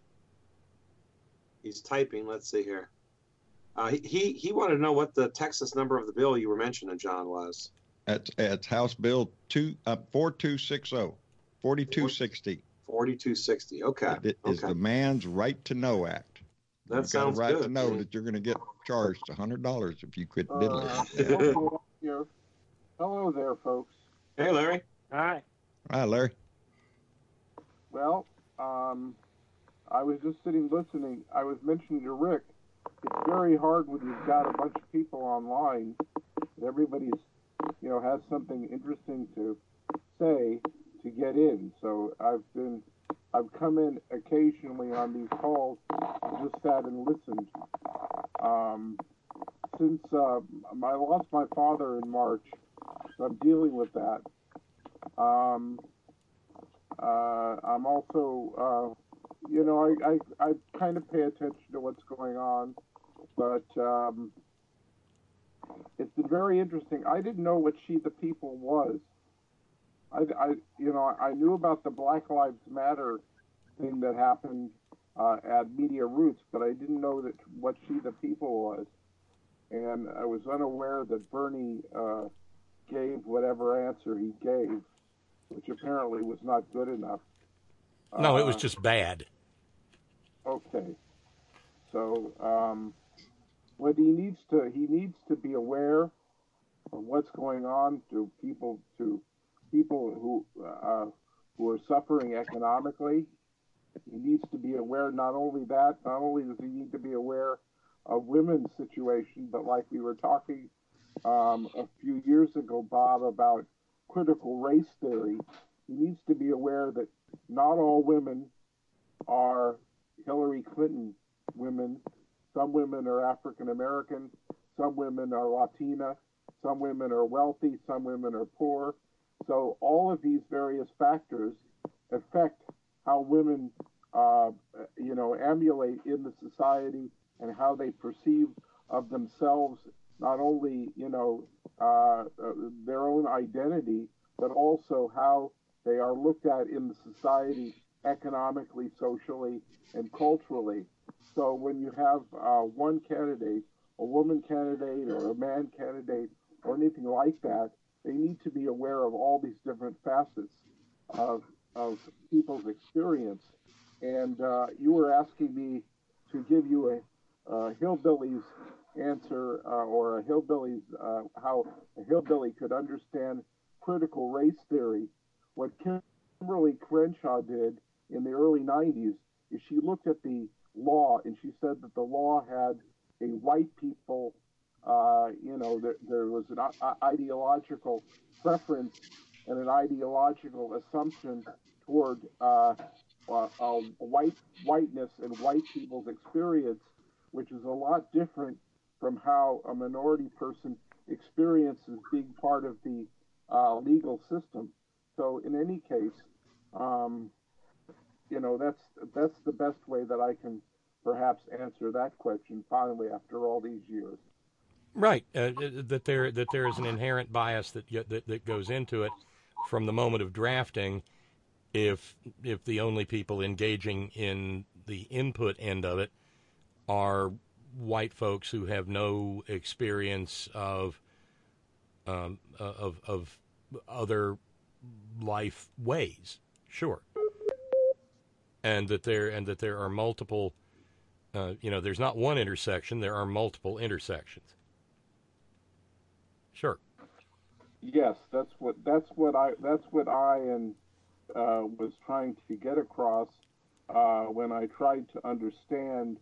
He's typing. Let's see here. He wanted to know what the Texas number of the bill you were mentioning, John, was. It's House Bill 4260, 4260. 4260. Okay. It is the Man's Right to Know Act. That You've sounds got a right good. to know that you're going to get charged $100 if you quit diddling. Okay, here. Hello there, folks. Hey, Larry. Hi. Hi, Larry. Well, I was just sitting listening. I was mentioning to Rick, it's very hard when you've got a bunch of people online. Everybody's, has something interesting to say to get in. So I've come in occasionally on these calls and just sat and listened. Since I lost my father in March, so I'm dealing with that. I'm also, I kind of pay attention to what's going on, but it's been very interesting. I didn't know what She the People was. I knew about the Black Lives Matter thing that happened at Media Roots, but I didn't know what She the People was. And I was unaware that Bernie gave whatever answer he gave, which apparently was not good enough. No, it was just bad. Okay. So what he needs to be aware of what's going on to people who are suffering economically. He needs to be aware not only does he need to be aware of women's situation, but like we were talking a few years ago, Bob, about critical race theory, he needs to be aware that not all women are Hillary Clinton women. Some women are African American, some women are Latina, some women are wealthy, some women are poor. So all of these various factors affect how women, emulate in the society and how they perceive of themselves, not only, their own identity, but also how they are looked at in the society economically, socially, and culturally. So when you have one candidate, a woman candidate or a man candidate or anything like that, they need to be aware of all these different facets of people's experience. And you were asking me to give you a hillbilly's answer or a hillbilly's how a hillbilly could understand critical race theory. What Kimberly Crenshaw did in the early 90s is she looked at the law and she said that the law had a white people, there was an ideological preference and an ideological assumption toward whiteness and white people's experience, which is a lot different from how a minority person experiences being part of the legal system. So in any case, that's the best way that I can perhaps answer that question finally after all these years. Right, that there is an inherent bias that goes into it from the moment of drafting. If the only people engaging in the input end of it are white folks who have no experience of other life ways, sure, and that there are multiple. There's not one intersection; there are multiple intersections. Sure. Yes, that's what I was trying to get across when I tried to understand.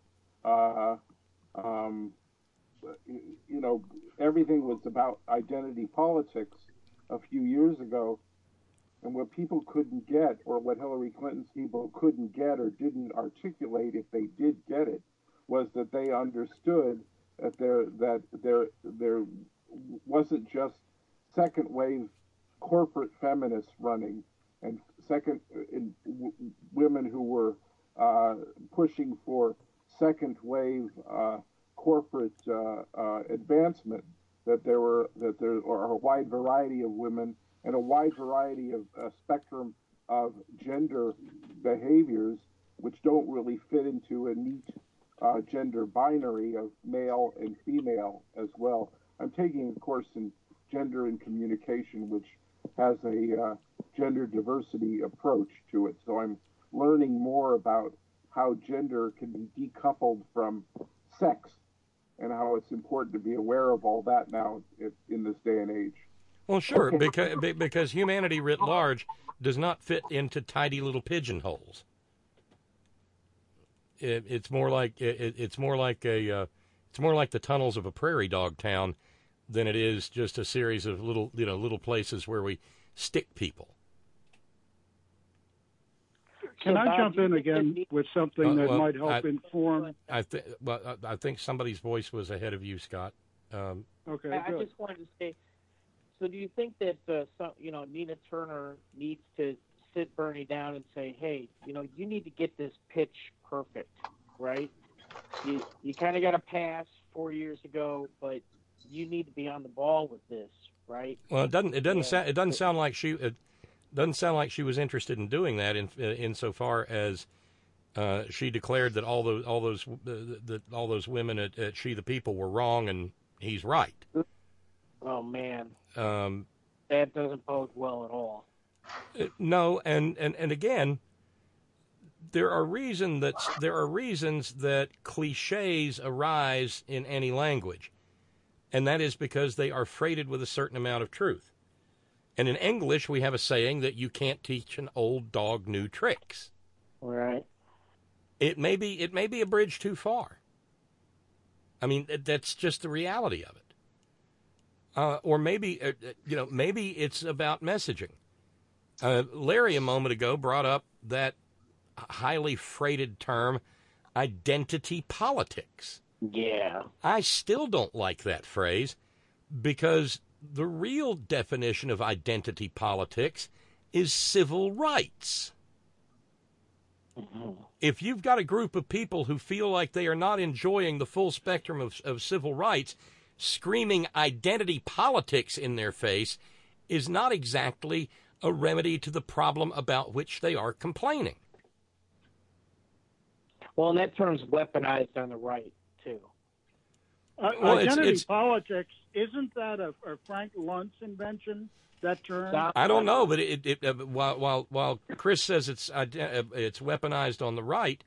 Everything was about identity politics a few years ago, and what people couldn't get, or what Hillary Clinton's people couldn't get or didn't articulate if they did get it, was that they understood that there wasn't just second wave corporate feminists running and women who were pushing for second wave corporate advancement, that there are a wide variety of women and a wide variety of spectrum of gender behaviors which don't really fit into a neat gender binary of male and female as well. I'm taking a course in gender and communication, which has a gender diversity approach to it. So about how gender can be decoupled from sex and how it's important to be aware of all that now in this day and age. Well, sure, because humanity writ large does not fit into tidy little pigeonholes. It's more like the tunnels of a prairie dog town than it is just a series of little places where we stick people. Can I jump in again with something that might help inform? I think somebody's voice was ahead of you, Scott. Okay, I just wanted to say, so do you think that Nina Turner needs to sit Bernie down and say, hey, you need to get this pitch perfect, right? You kind of got a pass 4 years ago, but you need to be on the ball with this, right? Well, it doesn't sound like she was interested in doing that insofar as she declared that all those women at She the People were wrong and he's right. Oh man, that doesn't bode well at all. No, and again, there are reasons that cliches arise in any language, and that is because they are freighted with a certain amount of truth. And in English, we have a saying that you can't teach an old dog new tricks. Right. It may be a bridge too far. I mean, that's just the reality of it. Or maybe it's about messaging. Larry a moment ago brought up that highly freighted term, identity politics. Yeah. I still don't like that phrase because the real definition of identity politics is civil rights. Mm-hmm. If you've got a group of people who feel like they are not enjoying the full spectrum of civil rights, screaming identity politics in their face is not exactly a remedy to the problem about which they are complaining. Well, and that term's weaponized on the right, too. Identity politics, isn't that a Frank Luntz invention, that term? I don't know, but while Chris says it's weaponized on the right,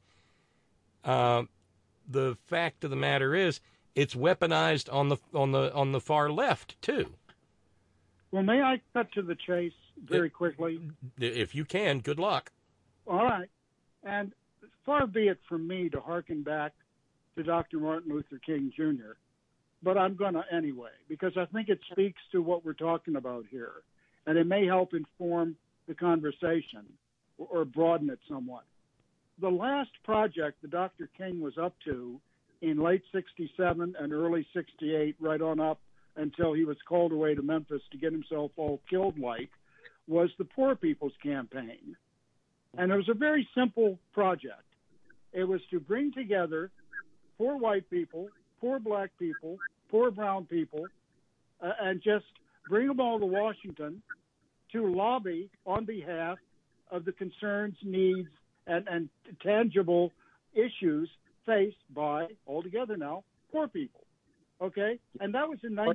the fact of the matter is it's weaponized on the far left too. Well, may I cut to the chase very quickly? If you can, good luck. All right. And far be it from me to hearken back to Dr. Martin Luther King Jr., but I'm going to anyway, because I think it speaks to what we're talking about here, and it may help inform the conversation or broaden it somewhat. The last project that Dr. King was up to in late 67 and early 68, right on up until he was called away to Memphis to get himself all killed was the Poor People's Campaign. And it was a very simple project. It was to bring together poor white people, poor black people, poor brown people, and just bring them all to Washington to lobby on behalf of the concerns, needs, and tangible issues faced by, altogether now, poor people. Okay? And that was in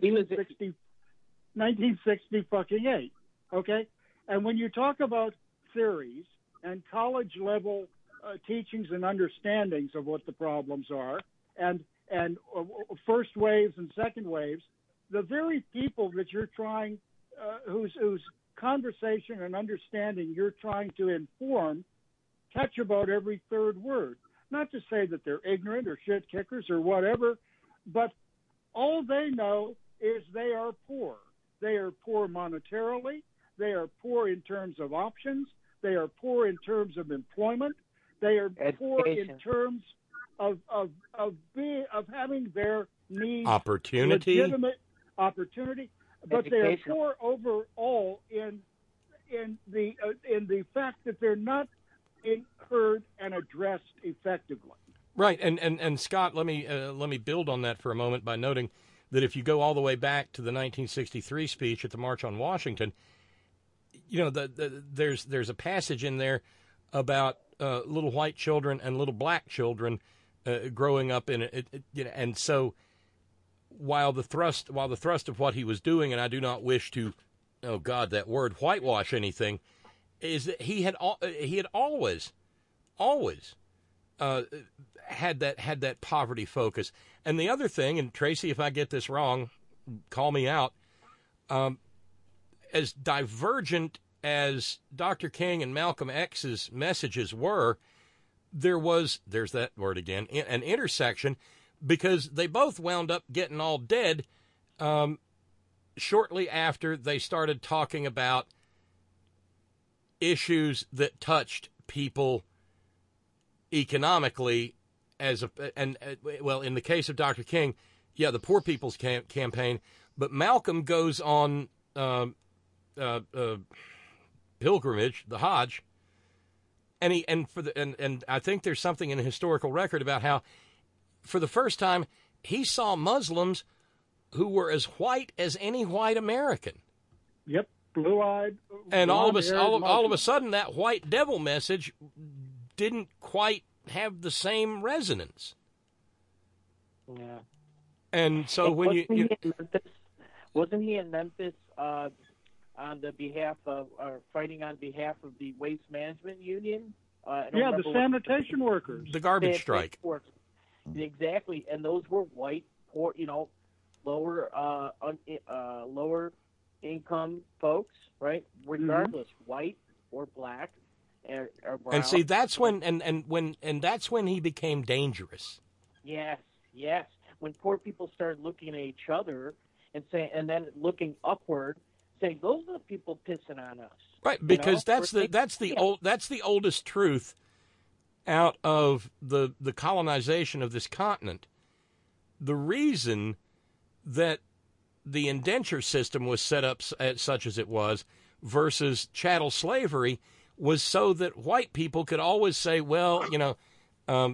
1968. Okay? And when you talk about theories and college-level teachings and understandings of what the problems are, and first waves and second waves, the very people that you're trying, whose conversation and understanding you're trying to inform, catch about every third word. Not to say that they're ignorant or shit kickers or whatever, but all they know is they are poor. They are poor monetarily. They are poor in terms of options. They are poor in terms of employment. They are poor in terms of having their needs legitimate opportunity. But they are poor overall in the fact that they're not heard and addressed effectively. Right, and Scott, let me build on that for a moment by noting that if you go all the way back to the 1963 speech at the March on Washington, there's a passage in there about little white children and little black children growing up in it, and so while the thrust of what he was doing, and I do not wish to, oh God, that word, whitewash anything, is that he had always had that poverty focus. And the other thing, and Tracy, if I get this wrong, call me out. As divergent as Dr. King and Malcolm X's messages were, there's that word again, an intersection, because they both wound up getting all dead shortly after they started talking about issues that touched people economically, in the case of Dr. King, the Poor People's Campaign, but Malcolm goes on pilgrimage, the Hajj, and I think there's something in the historical record about how, for the first time, he saw Muslims who were as white as any white American. Yep, blue-eyed. And all of a sudden, that white devil message didn't quite have the same resonance. Yeah. And so wasn't he in Memphis on the behalf of, or fighting on behalf of the Waste Management Union? The sanitation workers. The garbage strike. Exactly, and those were white, poor, lower income folks, right? Regardless, white or black or brown. And see, that's when that's when he became dangerous. Yes. When poor people started looking at each other and then looking upward, saying those are the people pissing on us. Right, because that's the oldest truth out of the colonization of this continent. The reason that the indenture system was set up such as it was versus chattel slavery was so that white people could always say, well, I'm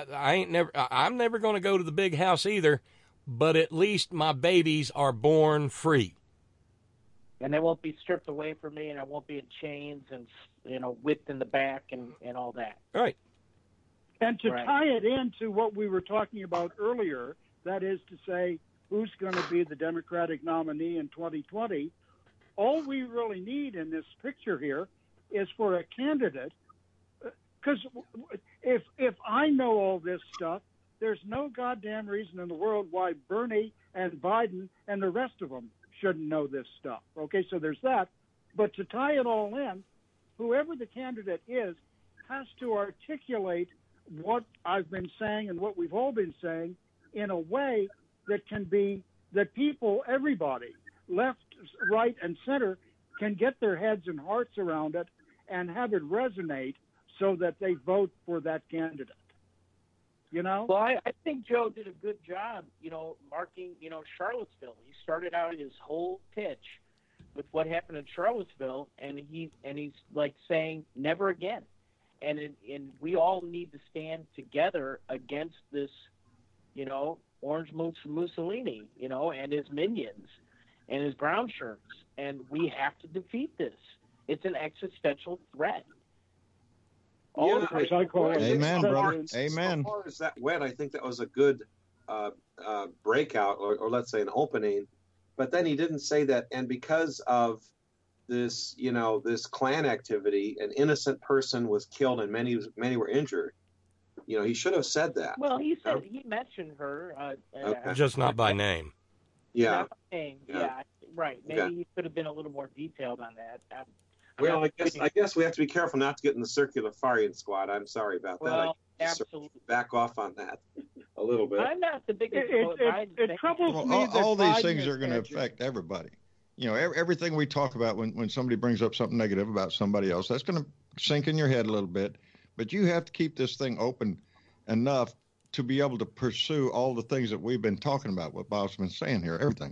never going to go to the big house either, but at least my babies are born free. And they won't be stripped away from me, and I won't be in chains and, whipped in the back and all that. Right. And to tie it into what we were talking about earlier, that is to say, who's going to be the Democratic nominee in 2020, all we really need in this picture here is for a candidate, because if I know all this stuff, there's no goddamn reason in the world why Bernie and Biden and the rest of them shouldn't know this stuff. Okay, so there's that. But to tie it all in, whoever the candidate is has to articulate what I've been saying and what we've all been saying in a way that can be, that people, everybody, left, right, and center, can get their heads and hearts around it and have it resonate so that they vote for that candidate. Well, I think Joe did a good job, marking, Charlottesville. He started out his whole pitch with what happened in Charlottesville, and he's like saying never again. And we all need to stand together against this, Orange Mussolini, and his minions and his brown shirts. And we have to defeat this. It's an existential threat. Amen, brother. Amen. As far as that went, I think that was a good breakout, or let's say an opening. But then he didn't say that, and because of this, this Klan activity, an innocent person was killed and many were injured. He should have said that. Well, he mentioned her, okay. Just not by name. Yeah. Not by name. Yeah. Right. Maybe he could have been a little more detailed on that. Well, I guess we have to be careful not to get in the circular firing squad. I'm sorry about that. Well, absolutely. Back off on that a little bit. I'm not the biggest. It troubles me that all these Biden things are going to affect everybody. Everything we talk about when somebody brings up something negative about somebody else, that's going to sink in your head a little bit. But you have to keep this thing open enough to be able to pursue all the things that we've been talking about, what Bob's been saying here, everything.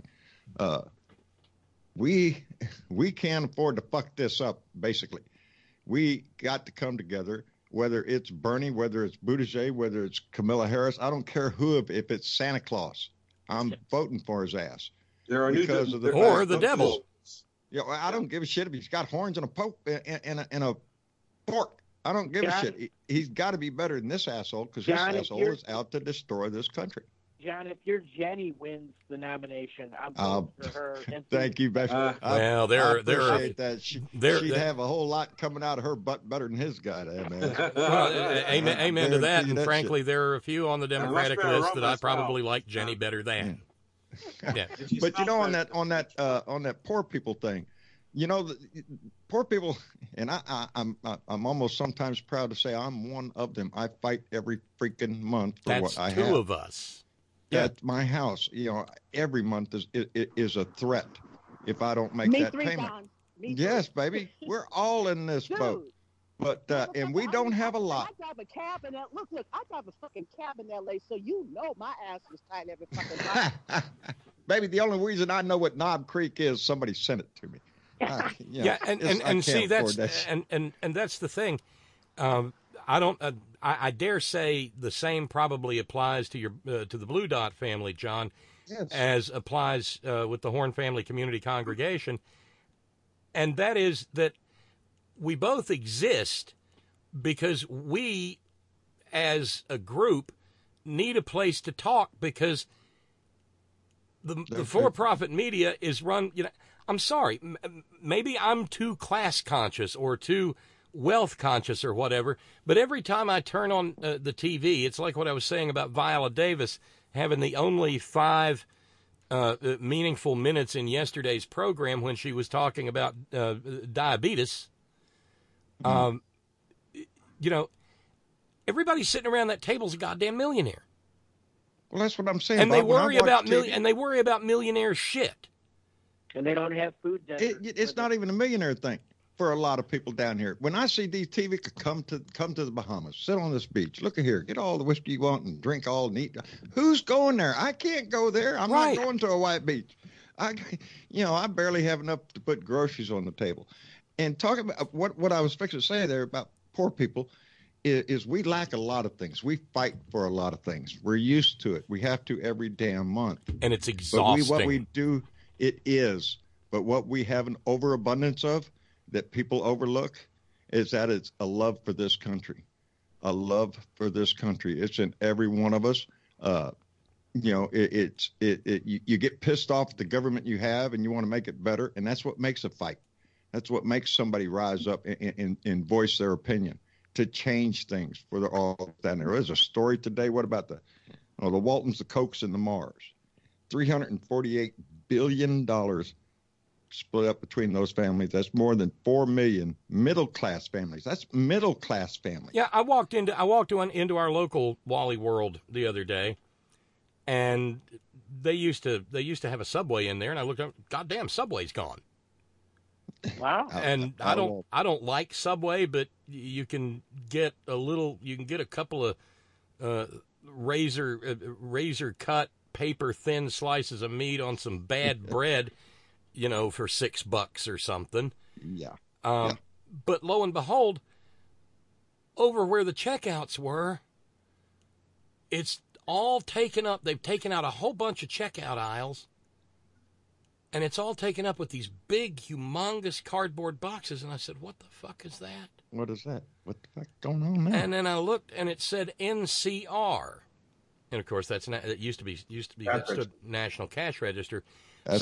We can't afford to fuck this up, basically. We got to come together, whether it's Bernie, whether it's Buttigieg, whether it's Kamala Harris. I don't care if it's Santa Claus. I'm voting for his ass. There are or the devil. I don't give a shit if he's got horns and a fork. I don't give a shit. He's got to be better than this asshole, because this asshole is out to destroy this country. John, if your Jenny wins the nomination, I'm voting for her. Thank you, Beth. Well, I appreciate that. She'd have a whole lot coming out of her butt better than his guy, man. Well, amen to that. And frankly, shit. there are a few on the Democratic list that I probably like Jenny better than. Yeah. But you know, on that poor people thing, you know, the poor people, and I'm almost sometimes proud to say I'm one of them. I fight every freaking month for what I have. That's two of us. At my house, you know, every month is a threat if I don't make that payment. Don. Yes, baby, we're all in this boat. But and we don't have a lot. I drive a cab in look, I drive a fucking cab in LA, so you know my ass is tight every fucking time. Baby, the only reason I know what Knob Creek is, somebody sent it to me. And see, that's and that's the thing. I dare say the same probably applies to to the Blue Dot family, John, as applies with the Horn Family Community Congregation, and that is that we both exist because we, as a group, need a place to talk because the for-profit media is run. You know, I'm sorry, maybe I'm too class conscious or too wealth conscious or whatever, but every time I turn on the TV, it's like what I was saying about Viola Davis having the only 5 meaningful minutes in yesterday's program when she was talking about diabetes. You know, everybody sitting around that table's a goddamn millionaire. Well, that's what I'm saying. And they worry about millionaire shit. And they don't have food. It's not even a millionaire thing for a lot of people down here. When I see these TV come to the Bahamas, sit on this beach, look at here, get all the whiskey you want and drink all neat. Who's going there? I can't go there. I'm not going to a white beach. I barely have enough to put groceries on the table. And talking about what I was fixing to say there about poor people is we lack a lot of things. We fight for a lot of things. We're used to it. We have to every damn month. And it's exhausting. But what we do, it is. But what we have an overabundance of that people overlook is that it's a love for this country. A love for this country. It's in every one of us. You get pissed off at the government you have and you want to make it better. And that's what makes a fight. That's what makes somebody rise up and voice their opinion to change things for all that. There is a story today. What about the Waltons, the Kochs, and the Mars? $348 billion split up between those families. That's more than 4 million middle-class families. That's middle-class families. Yeah, I walked into our local Wally World the other day, and they used to have a Subway in there, and I looked up, goddamn, Subway's gone. Wow. And I don't like Subway, but you can get a couple of razor cut paper thin slices of meat on some bad bread, you know, for $6 or something. Yeah. But lo and behold, over where the checkouts were, it's all taken up. They've taken out a whole bunch of checkout aisles. And it's all taken up with these big, humongous cardboard boxes. And I said, what the fuck is that? What is that? What the fuck's going on now? And then I looked, and it said NCR. And, of course, it used to be that stood National Cash Register. That's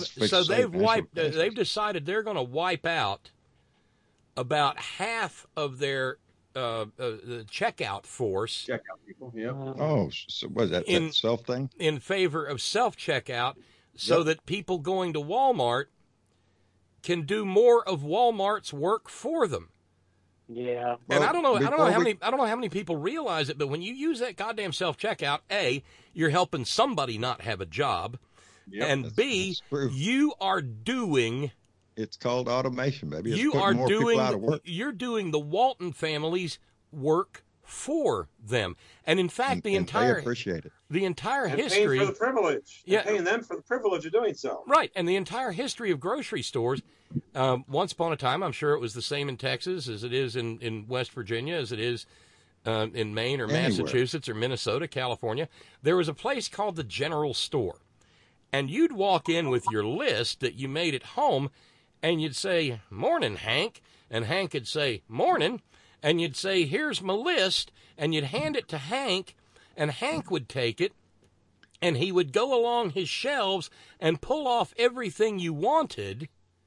they've decided they're going to wipe out about half of their the checkout force. Checkout people, yeah. Oh, so what is that self thing? In favor of self-checkout. So that people going to Walmart can do more of Walmart's work for them. Yeah. And I don't know how many people realize it, but when you use that goddamn self-checkout, A, you're helping somebody not have a job, and B, you are doing. It's called automation, baby. You're doing the Walton family's work for them, and in fact, they appreciate it. The entire and history paying for the privilege, paying them for the privilege of doing so. Right, and the entire history of grocery stores. Once upon a time, I'm sure it was the same in Texas as it is in West Virginia, as it is in Maine or Massachusetts or Minnesota, California. There was a place called the General Store, and you'd walk in with your list that you made at home, and you'd say, "Morning, Hank," and Hank would say, "Morning." And you'd say, "Here's my list," and you'd hand it to Hank, and Hank would take it, and he would go along his shelves and pull off everything you wanted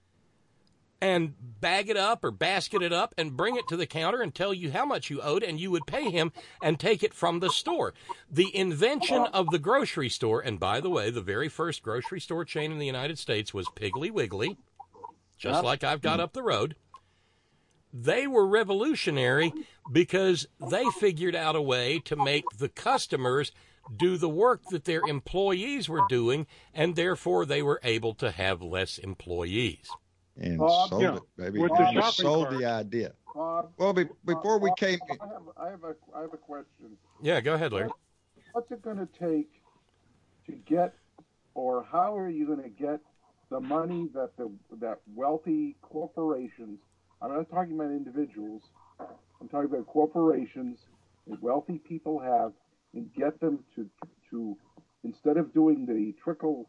and bag it up or basket it up and bring it to the counter and tell you how much you owed, and you would pay him and take it from the store. The invention of the grocery store, and by the way, the very first grocery store chain in the United States was Piggly Wiggly, just like I've got up the road. They were revolutionary because they figured out a way to make the customers do the work that their employees were doing, and therefore they were able to have less employees. And Bob, sold yeah, it, baby. with And the we shopping sold cart. the idea. Bob, Well, before we came, I have a question. Yeah, go ahead, Larry. What's it going to take to get, or how are you going to get the money that that wealthy corporations? I'm not talking about individuals. I'm talking about corporations that wealthy people have, and get them to instead of doing the trickle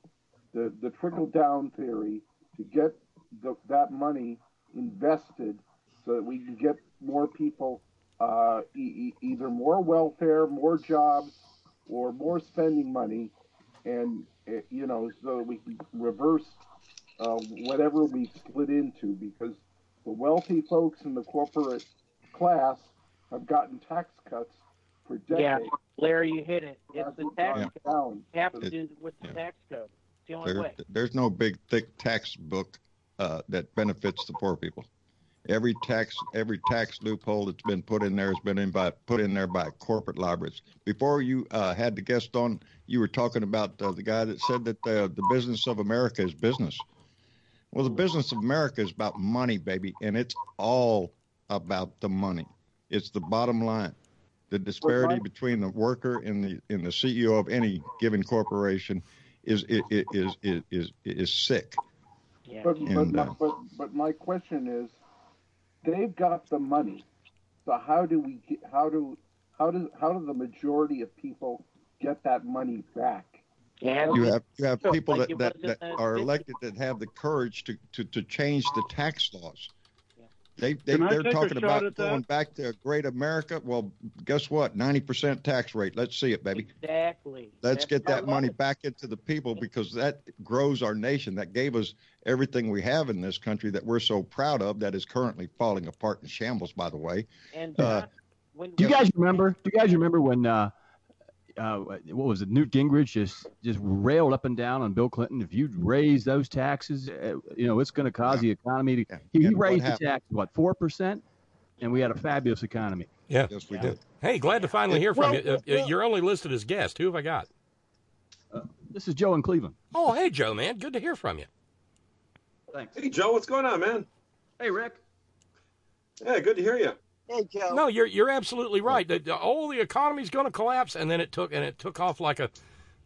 down theory, to get that money invested so that we can get more people, either more welfare, more jobs, or more spending money, and so that we can reverse whatever we split into, because the wealthy folks in the corporate class have gotten tax cuts for Yeah, decades. Larry, you hit it. It's the tax Yeah. code. Have to do with the tax code. It's the only way. there's no big thick tax book that benefits the poor people. Every tax loophole that's been put in there has been put in there by corporate lobbyists. Before you had the guest on, you were talking about the guy that said that the business of America is business. Well, the business of America is about money, baby, and it's all about the money. It's the bottom line. The disparity between the worker and the CEO of any given corporation is sick. Yeah. But my question is, they've got the money, so how do the majority of people get that money back? You have people Like it that was in the are 50s. elected that have the courage to change the tax laws. Can I They're take a talking shot about at that? going back to a great America. Well, guess what? 90% tax rate. Let's see it, baby. Exactly. Let's That's get I that love money it. back into the people, because that grows our nation. That gave us everything we have in this country that we're so proud of, that is currently falling apart in shambles, by the way. And when Do you guys remember? When what was it? Newt Gingrich just railed up and down on Bill Clinton. If you raise those taxes, it's going to cause the economy to. He And what raised the happened? tax 4%, and we had a fabulous economy. Yeah. Yes, we did. Hey, glad to finally hear from you. You're only listed as guest. Who have I got? This is Joe in Cleveland. Oh, hey, Joe, man. Good to hear from you. Thanks. Hey, Joe, what's going on, man? Hey, Rick. Yeah, good to hear you. Hey, Joe. No, you're absolutely right. The economy's going to collapse, and then it took off like a,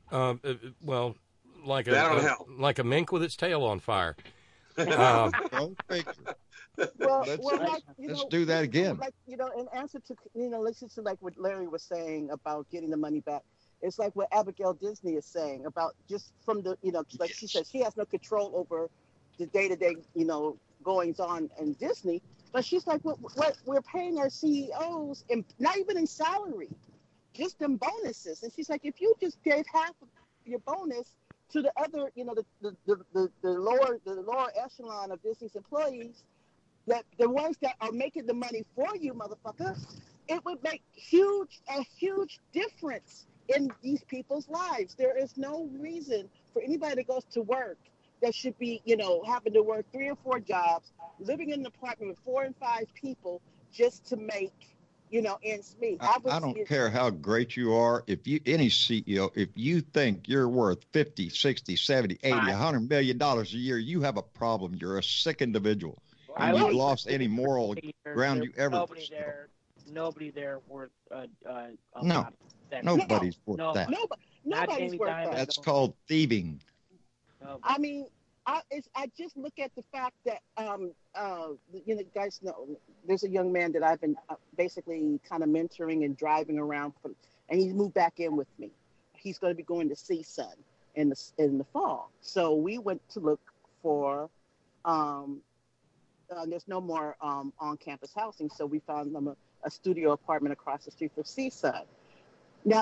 like a mink with its tail on fire. Don't fake it. Well, Let's do that again. Like, in answer to, listen to like what Larry was saying about getting the money back. It's like what Abigail Disney is saying about just from the, like she said, she has no control over the day-to-day, goings on in Disney. But she's like, what we're paying our CEOs, and not even in salary, just in bonuses. And she's like, if you just gave half of your bonus to the other, the lower echelon of Disney's employees, that the ones that are making the money for you, motherfucker, it would make a huge difference in these people's lives. There is no reason for anybody that goes to work that should be, having to work 3 or 4 jobs, living in an apartment with 4 and 5 people just to make, ends meet. I don't care how great you are. Any CEO, if you think you're worth 50, 60, 70, 80, $100 million a year, you have a problem. You're a sick individual. And you've lost any moral ground you ever. Nobody there worth No, lot of that. nobody's worth that. Nobody's worth that. That's called thieving. I mean, I just look at the fact that guys know there's a young man that I've been basically kind of mentoring and driving around and he's moved back in with me. He's going to be going to CSUN in the fall. So we went to look for there's no more on-campus housing, so we found them a studio apartment across the street for CSUN. Now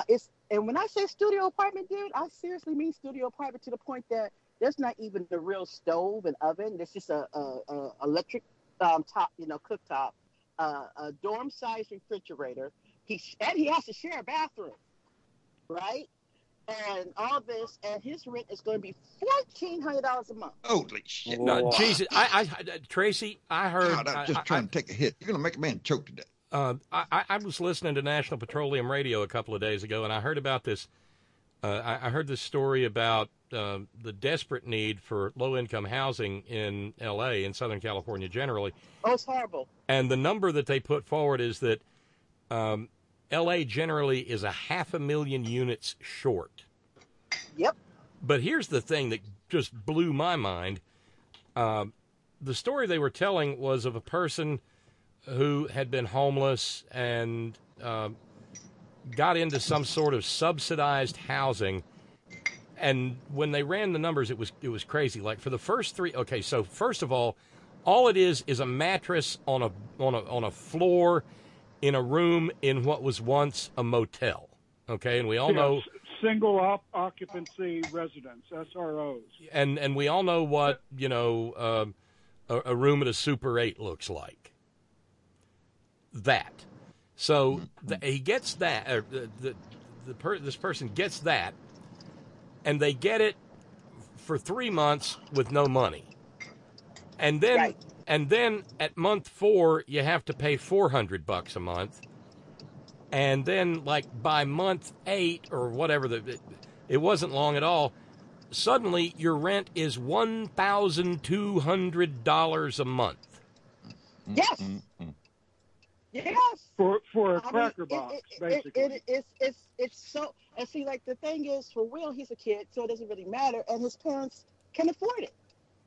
And when I say studio apartment, dude, I seriously mean studio apartment to the point that there's not even the real stove and oven. There's just a electric top, cooktop, a dorm-sized refrigerator. He has to share a bathroom, right? And all this, and his rent is going to be $1,400 a month. Holy shit! No, Jesus, Tracy, I heard. God, I'm just trying to take a hit. You're gonna make a man choke to death. I was listening to National Petroleum Radio a couple of days ago, and I heard about this. I heard this story about the desperate need for low-income housing in L.A. and Southern California generally. Oh, it's horrible. And the number that they put forward is that L.A. generally is 500,000 units short. Yep. But here's the thing that just blew my mind. The story they were telling was of a person who had been homeless and got into some sort of subsidized housing. And when they ran the numbers, it was crazy. Like for the first three, okay, so first of all it is a mattress on a floor in a room in what was once a motel. Okay, and we all know single occupancy residence, SROs. And we all know what, a room at a Super 8 looks like. That. So he gets that, or this person gets that, and they get it for 3 months with no money. And then, right. And then at month 4, you have to pay $400 a month. And then, like, by month 8 or whatever, it wasn't long at all, suddenly your rent is $1,200 a month. Yes. Yes. For a cracker box, basically. It's so, and see, like, the thing is, for Will, he's a kid, so it doesn't really matter, and his parents can afford it.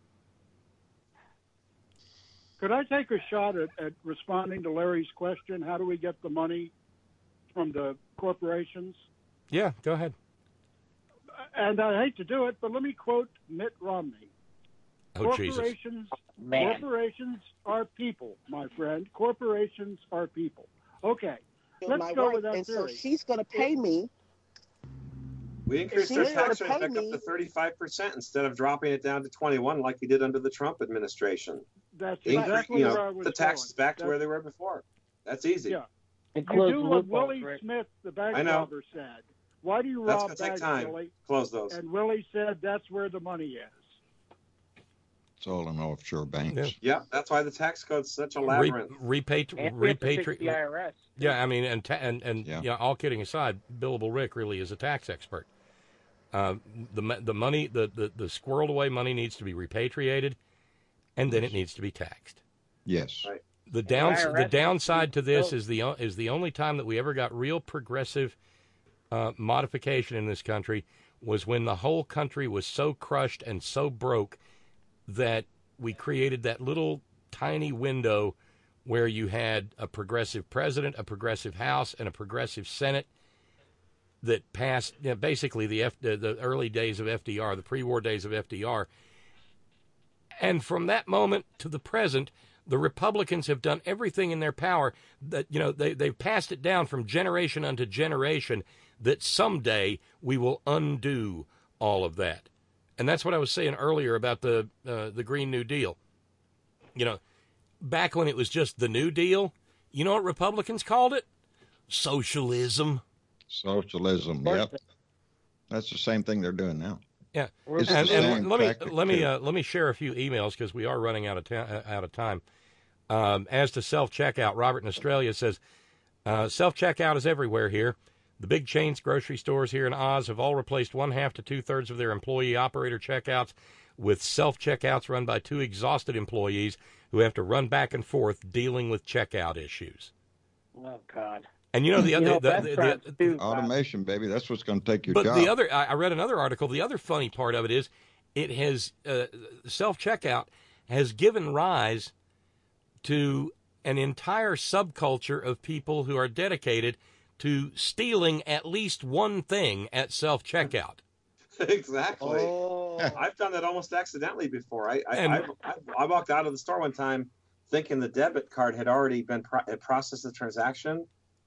Could I take a shot at responding to Larry's question? How do we get the money from the corporations? Yeah, go ahead. And I hate to do it, but let me quote Mitt Romney. Oh, Jesus. Corporations are people, my friend. Corporations are people. Okay, let's go with that and theory. So she's going to pay me. We increased their tax rate back up to 35% instead of dropping it down to 21% like we did under the Trump administration. That's exactly where I was the taxes going. back to where they were before. That's easy. Yeah. You do what Willie Smith, the bank robber, said. Why do you rob That's going to banks, take time. Willie? Close those. And Willie said that's where the money is. It's all in offshore banks. Yeah, that's why the tax code's such a labyrinth. Repatriate the IRS. Yeah, I mean, and all kidding aside, Billable Rick really is a tax expert. The money, the squirreled away money needs to be repatriated, and then it needs to be taxed. Yes. Right. The downside to this is the only time that we ever got real progressive modification in this country was when the whole country was so crushed and so broke that we created that little tiny window where you had a progressive president, a progressive House, and a progressive Senate that passed basically the early days of FDR, the pre-war days of FDR. And from that moment to the present, the Republicans have done everything in their power that, they've passed it down from generation unto generation that someday we will undo all of that. And that's what I was saying earlier about the Green New Deal. Back when it was just the New Deal, you know what Republicans called it? Socialism. Socialism, yep. That's the same thing they're doing now. Yeah, and let me share a few emails because we are running out of time. As to self-checkout, Robert in Australia says, self-checkout is everywhere here. The big chains, grocery stores here in Oz have all replaced 1/2 to 2/3 of their employee operator checkouts with self-checkouts run by 2 exhausted employees who have to run back and forth dealing with checkout issues. Oh, God. And the automation, baby, that's what's going to take your job. But I read another article. The other funny part of it is, it has self-checkout has given rise to an entire subculture of people who are dedicated to stealing at least one thing at self-checkout. Exactly. Oh. I've done that almost accidentally before. I walked out of the store one time thinking the debit card had already been processed the transaction.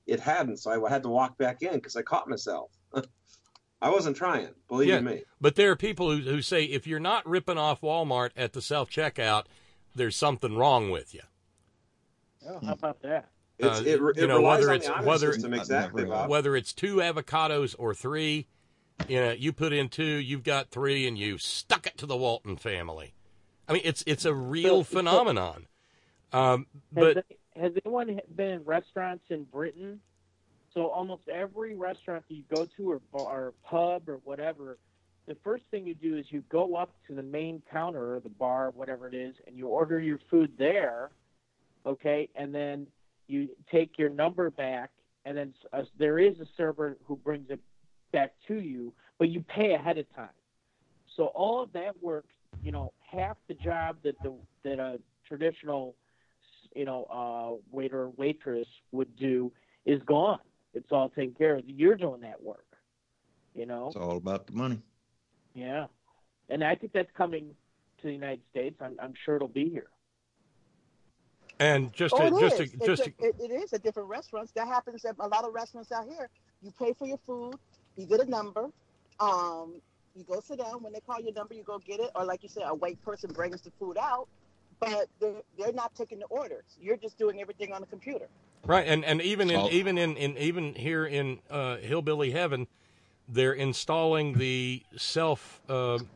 it hadn't. So I had to walk back in because I caught myself. I wasn't trying, believe me. But there are people who say if you're not ripping off Walmart at the self-checkout, there's something wrong with you. Oh, how about that? It relies on the honor system, exactly, Bob. Whether it's 2 avocados or 3, you put in 2, you've got 3, and you stuck it to the Walton family. I mean, it's a real phenomenon. But has anyone been in restaurants in Britain? So almost every restaurant that you go to or bar or pub or whatever, the first thing you do is you go up to the main counter or the bar, whatever it is, and you order your food there, okay? And then you take your number back, and then there is a server who brings it back to you, but you pay ahead of time. So all of that work, half the job that a traditional, waiter or waitress would do is gone. It's all taken care of. You're doing that work, It's all about the money. Yeah, and I think that's coming to the United States. I'm sure it'll be here. And it is at different restaurants. That happens at a lot of restaurants out here. You pay for your food, you get a number, you go sit down. When they call your number, you go get it, or like you said, a white person brings the food out. But they're not taking the orders. You're just doing everything on the computer. Right, and even here in Hillbilly Heaven, they're installing the self-help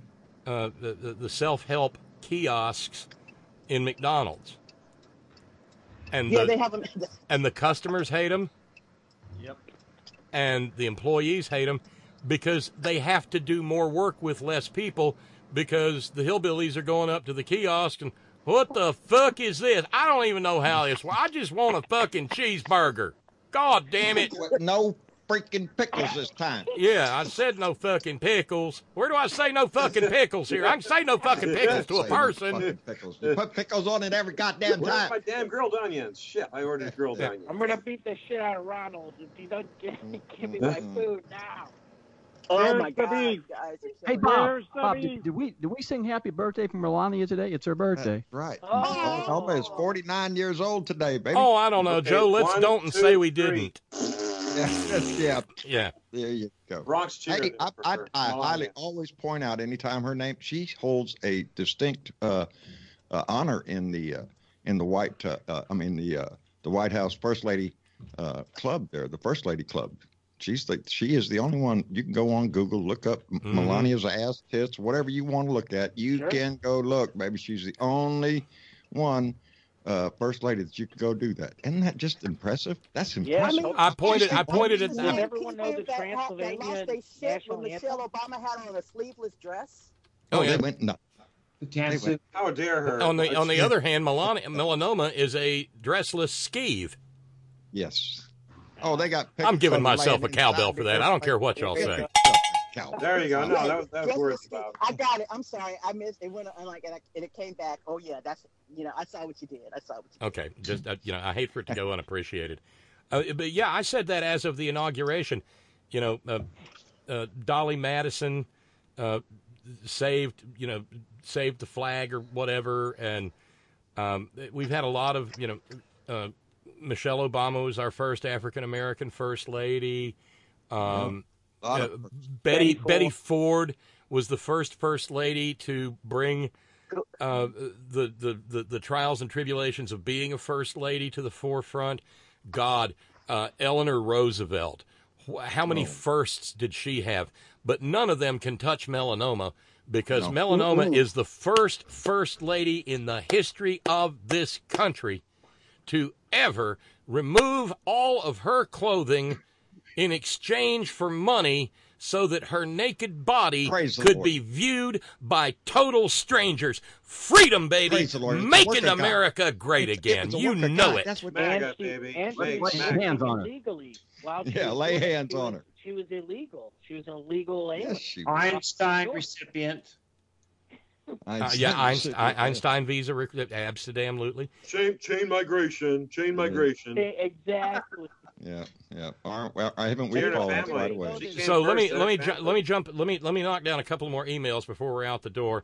kiosks in McDonald's, and they have them. And the customers hate them. Yep. And the employees hate them because they have to do more work with less people because the hillbillies are going up to the kiosk and, what the fuck is this? I don't even know how this works. I just want a fucking cheeseburger. God damn it. No freaking pickles this time. Yeah, I said no fucking pickles. Where do I say no fucking pickles here? I can say no fucking pickles to a person. No pickles. You put pickles on it every goddamn time. Where's my damn grilled onions? Shit, I ordered grilled onions. I'm going to beat the shit out of Ronald if he doesn't give me my food now. Oh my God, guys! Hey Bob, did we sing happy birthday for Melania today? It's her birthday. Right. Oh, it's 49 years old today, baby. Oh, I don't know, Okay, Joe. Let's 1, don't and 2, say we 3. didn't. Yeah. Yeah. There you go. Bronx cheer. Hey, I highly always point out anytime her name, she holds a distinct honor in the White the White House First Lady club there, the First Lady Club. She is the only one. You can go on Google, look up Melania's ass, tits, whatever you want to look at. You can go look, baby. She's the only one First Lady that you can go do that. Isn't that just impressive? That's impressive. Yeah, I pointed at Does everyone know the Transylvania lost their shit national when anthem? Michelle Obama had on a sleeveless dress. They went nuts. How dare her? On the other hand, melanoma is a dressless skeeve. Yes. Oh, they got. I'm giving pictures myself of a cowbell for that. I don't care what y'all say. There you go. No, that was worth Dress about. I got it. I'm sorry. I missed it. Went on and it came back. Oh yeah, that's I saw what you did. Okay, just I hate for it to go unappreciated. But yeah, I said that as of the inauguration. Dolly Madison saved the flag or whatever, and we've had a lot of Michelle Obama was our first African American First Lady. Betty Ford was the first Lady to bring the trials and tribulations of being a First Lady to the forefront. God, Eleanor Roosevelt. How many firsts did she have? But none of them can touch melanoma because melanoma is the first lady in the history of this country to ever remove all of her clothing in exchange for money so that her naked body could be viewed by total strangers. Freedom, baby. Making America great again. You know it. That's what MAGA, baby. Lay hands on her. Yeah, lay hands on her. She was illegal. She was an illegal alien. Yes, she was. Einstein recipient. Einstein visa, absolutely. Chain migration. Exactly. Yeah. Well, haven't we followed, by the way? So let me knock down a couple more emails before we're out the door.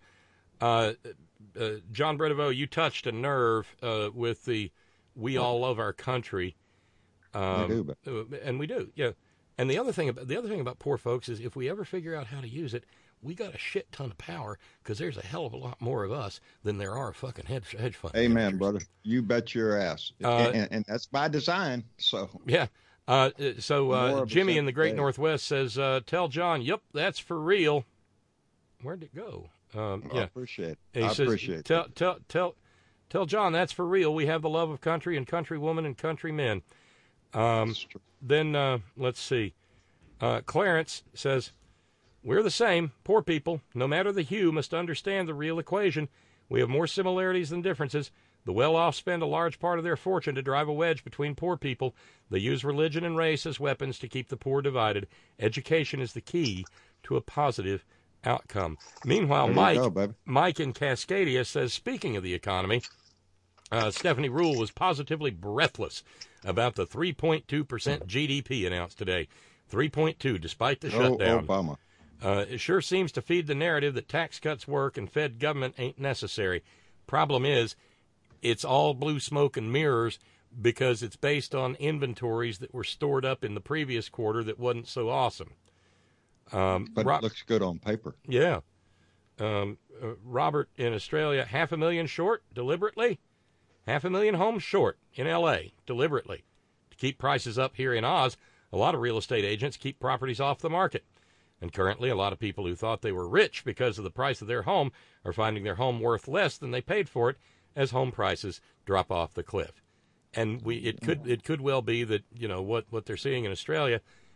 John Bredeveau, you touched a nerve with the "We all love our country." And we do, yeah. And the other thing about poor folks is if we ever figure out how to use it, we got a shit ton of power because there's a hell of a lot more of us than there are fucking hedge fund Amen, managers. brother. You bet your ass. And that's by design. So yeah. Jimmy in the Great Northwest says, "Tell John, yep, that's for real." Where'd it go? Yeah, I appreciate it. He says, Tell John that's for real. We have the love of country and countrywomen and countrymen. Then let's see. Clarence says, "We're the same. Poor people, no matter the hue, must understand the real equation. We have more similarities than differences. The well-off spend a large part of their fortune to drive a wedge between poor people. They use religion and race as weapons to keep the poor divided. Education is the key to a positive outcome." Meanwhile, Mike in Cascadia says, speaking of the economy, Stephanie Rule was positively breathless about the 3.2% GDP announced today. 3.2, despite the shutdown. Obama. It sure seems to feed the narrative that tax cuts work and Fed government ain't necessary. Problem is, it's all blue smoke and mirrors because it's based on inventories that were stored up in the previous quarter that wasn't so awesome. But it looks good on paper. Yeah. Robert in Australia, 500,000 short, deliberately. 500,000 homes short in L.A., deliberately. To keep prices up here in Oz, a lot of real estate agents keep properties off the market. And currently, a lot of people who thought they were rich because of the price of their home are finding their home worth less than they paid for it as home prices drop off the cliff. And it could well be that, you know, what they're seeing in Australia,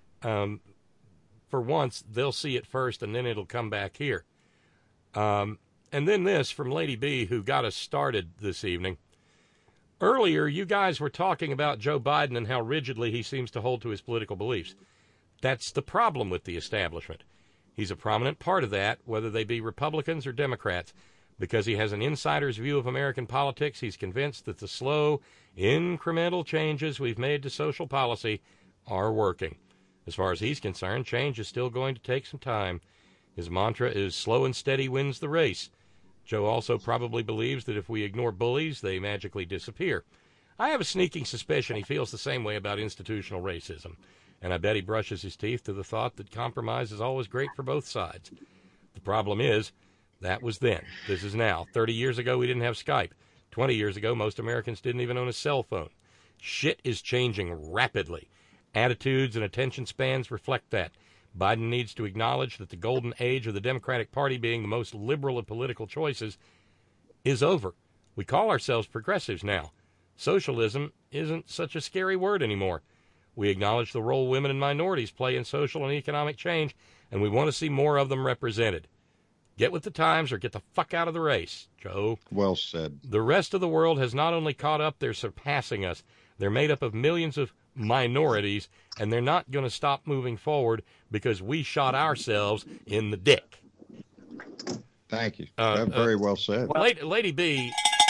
for once, they'll see it first and then it'll come back here. And then this from Lady B, who got us started this evening. Earlier, you guys were talking about Joe Biden and how rigidly he seems to hold to his political beliefs. That's the problem with the establishment. He's a prominent part of that, whether they be Republicans or Democrats. Because he has an insider's view of American politics, he's convinced that the slow, incremental changes we've made to social policy are working. As far as he's concerned, change is still going to take some time. His mantra is slow and steady wins the race. Joe also probably believes that if we ignore bullies, they magically disappear. I have a sneaking suspicion he feels the same way about institutional racism, and I bet he brushes his teeth to the thought that compromise is always great for both sides. The problem is, that was then. This is now. 30 years ago, we didn't have Skype. 20 years ago, most Americans didn't even own a cell phone. Shit is changing rapidly. Attitudes and attention spans reflect that. Biden needs to acknowledge that the golden age of the Democratic Party being the most liberal of political choices is over. We call ourselves progressives now. Socialism isn't such a scary word anymore. We acknowledge the role women and minorities play in social and economic change, and we want to see more of them represented. Get with the times or get the fuck out of the race, Joe. Well said. The rest of the world has not only caught up, they're surpassing us. They're made up of millions of minorities, and they're not going to stop moving forward because we shot ourselves in the dick. Thank you. Very well said. Lady B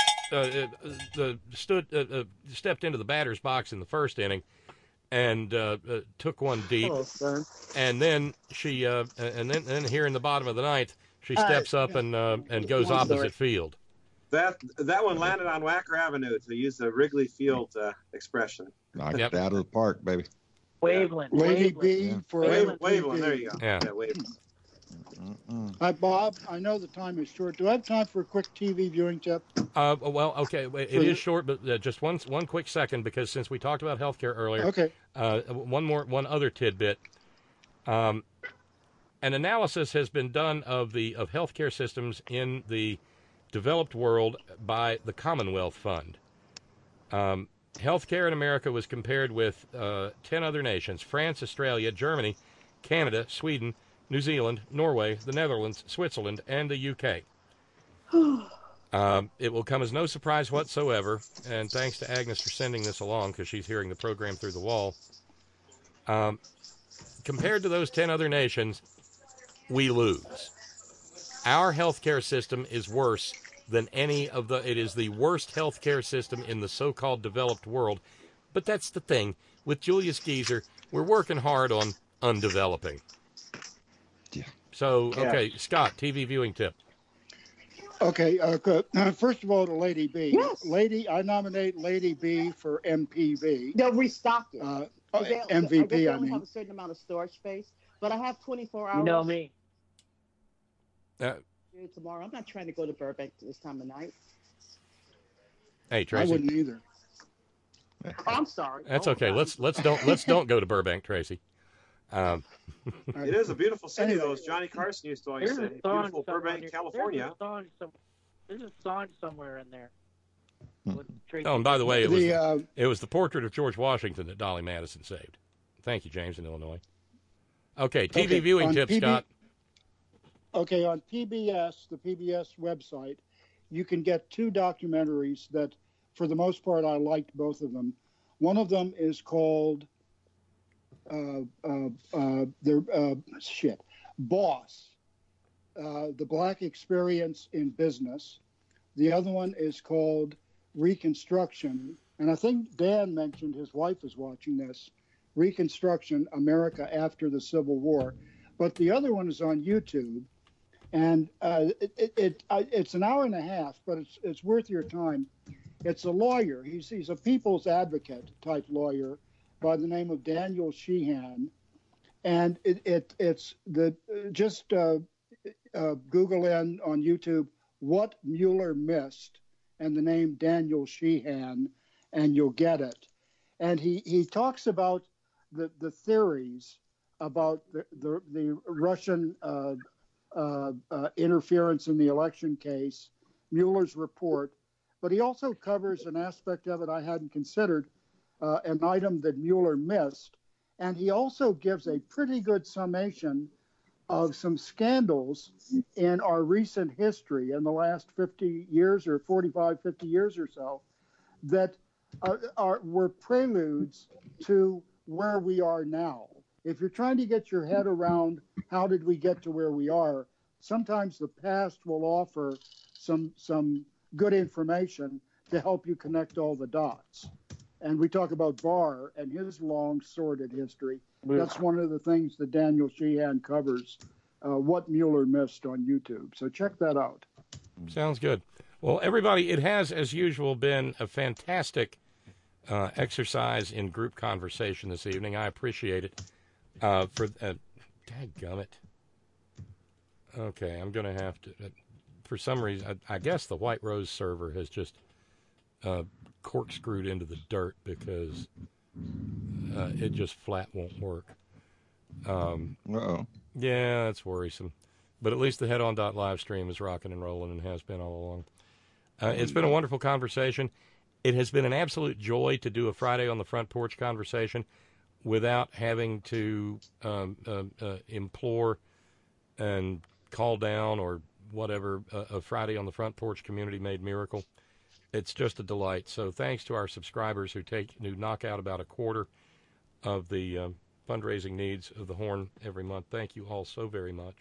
stepped into the batter's box in the first inning and took one deep. And then she and then here in the bottom of the ninth, she steps up and goes opposite field. That one landed on Wacker Avenue, to use the Wrigley Field expression. Knocked it out of the park, baby. Waveland. Lady B for Waveland. There you go. Yeah. Waveland. Hi, Bob. I know the time is short. Do I have time for a quick TV viewing tip? Well, okay. It is short, but just one quick second, because since we talked about healthcare earlier, okay. One other tidbit. An analysis has been done of healthcare systems in the developed world by the Commonwealth Fund. Healthcare in America was compared with 10 other nations: France, Australia, Germany, Canada, Sweden, New Zealand, Norway, the Netherlands, Switzerland, and the UK. It will come as no surprise whatsoever, and thanks to Agnes for sending this along, because she's hearing the program through the wall. Compared to those 10 other nations, we lose. Our healthcare system is worse than it is the worst healthcare system in the so-called developed world. But that's the thing. With Julius Geezer, we're working hard on undeveloping. Yeah. So, okay, Scott, TV viewing tip. Okay. First of all, to Lady B. Yes. I nominate Lady B for MPV. They'll restock it. MVP, they I only mean. have a certain amount of storage space, but I have 24 hours. You know me. Tomorrow, I'm not trying to go to Burbank this time of night. Hey, Tracy. I wouldn't either. Oh, I'm sorry. That's okay. Let's don't go to Burbank, Tracy. It is a beautiful city, though, as Johnny Carson used to always There's say. a song Beautiful somewhere Burbank, near- California. There's a song somewhere in there. Oh, and by the way, it was the portrait of George Washington that Dolly Madison saved. Thank you, James, in Illinois. Okay, TV viewing tips, Scott. Okay, on PBS, the PBS website, you can get 2 documentaries that, for the most part, I liked both of them. One of them is called Boss, The Black Experience in Business. The other one is called Reconstruction, and I think Dan mentioned his wife is watching this, Reconstruction, America After the Civil War. But the other one is on YouTube, and it's an hour and a half, but it's worth your time. It's a lawyer. He's a people's advocate type lawyer by the name of Daniel Sheehan, and Google in on YouTube what Mueller missed and the name Daniel Sheehan, and you'll get it. And he talks about the theories about the Russian interference in the election case, Mueller's report, but he also covers an aspect of it I hadn't considered, an item that Mueller missed, and he also gives a pretty good summation of some scandals in our recent history in the last 50 years or 45, 50 years or so that were preludes to where we are now. If you're trying to get your head around how did we get to where we are, sometimes the past will offer some good information to help you connect all the dots. And we talk about Barr and his long, sordid history. That's one of the things that Daniel Sheehan covers, what Mueller missed on YouTube. So check that out. Sounds good. Well, everybody, it has, as usual, been a fantastic exercise in group conversation this evening. I appreciate it. Dadgummit. Okay, I'm going to have to, for some reason, I guess the White Rose server has just corkscrewed into the dirt because it just flat won't work. Uh-oh. Yeah, that's worrisome. But at least the Head On live stream is rocking and rolling and has been all along. It's been a wonderful conversation. It has been an absolute joy to do a Friday on the Front Porch conversation without having to implore and call down or whatever a Friday on the Front Porch community-made miracle. It's just a delight. So thanks to our subscribers who knock out about a quarter of the fundraising needs of the Horn every month. Thank you all so very much.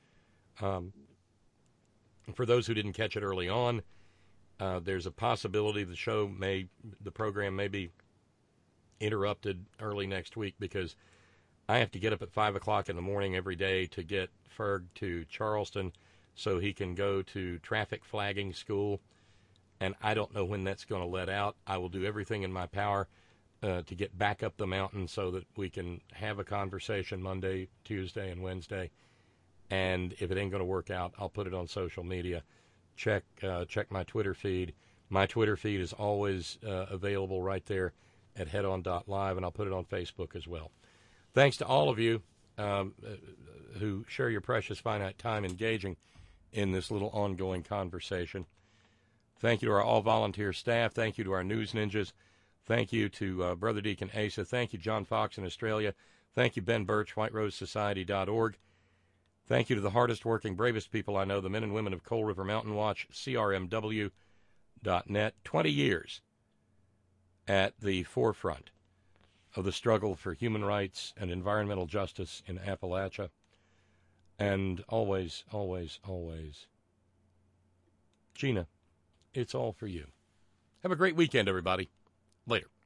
For those who didn't catch it early on, there's a possibility the program may be interrupted early next week because I have to get up at 5 o'clock in the morning every day to get Ferg to Charleston so he can go to traffic flagging school. And I don't know when that's going to let out. I will do everything in my power to get back up the mountain so that we can have a conversation Monday, Tuesday, and Wednesday. And if it ain't going to work out, I'll put it on social media. Check my Twitter feed. My Twitter feed is always available right there at headon.live, and I'll put it on Facebook as well. Thanks to all of you who share your precious finite time engaging in this little ongoing conversation. Thank you to our all-volunteer staff. Thank you to our news ninjas. Thank you to Brother Deacon Asa. Thank you, John Fox in Australia. Thank you, Ben Birch, WhiteRoseSociety.org. Thank you to the hardest working, bravest people I know, the men and women of Coal River Mountain Watch, CRMW.net. 20 years at the forefront of the struggle for human rights and environmental justice in Appalachia. And always, always, always, Gina, it's all for you. Have a great weekend, everybody. Later.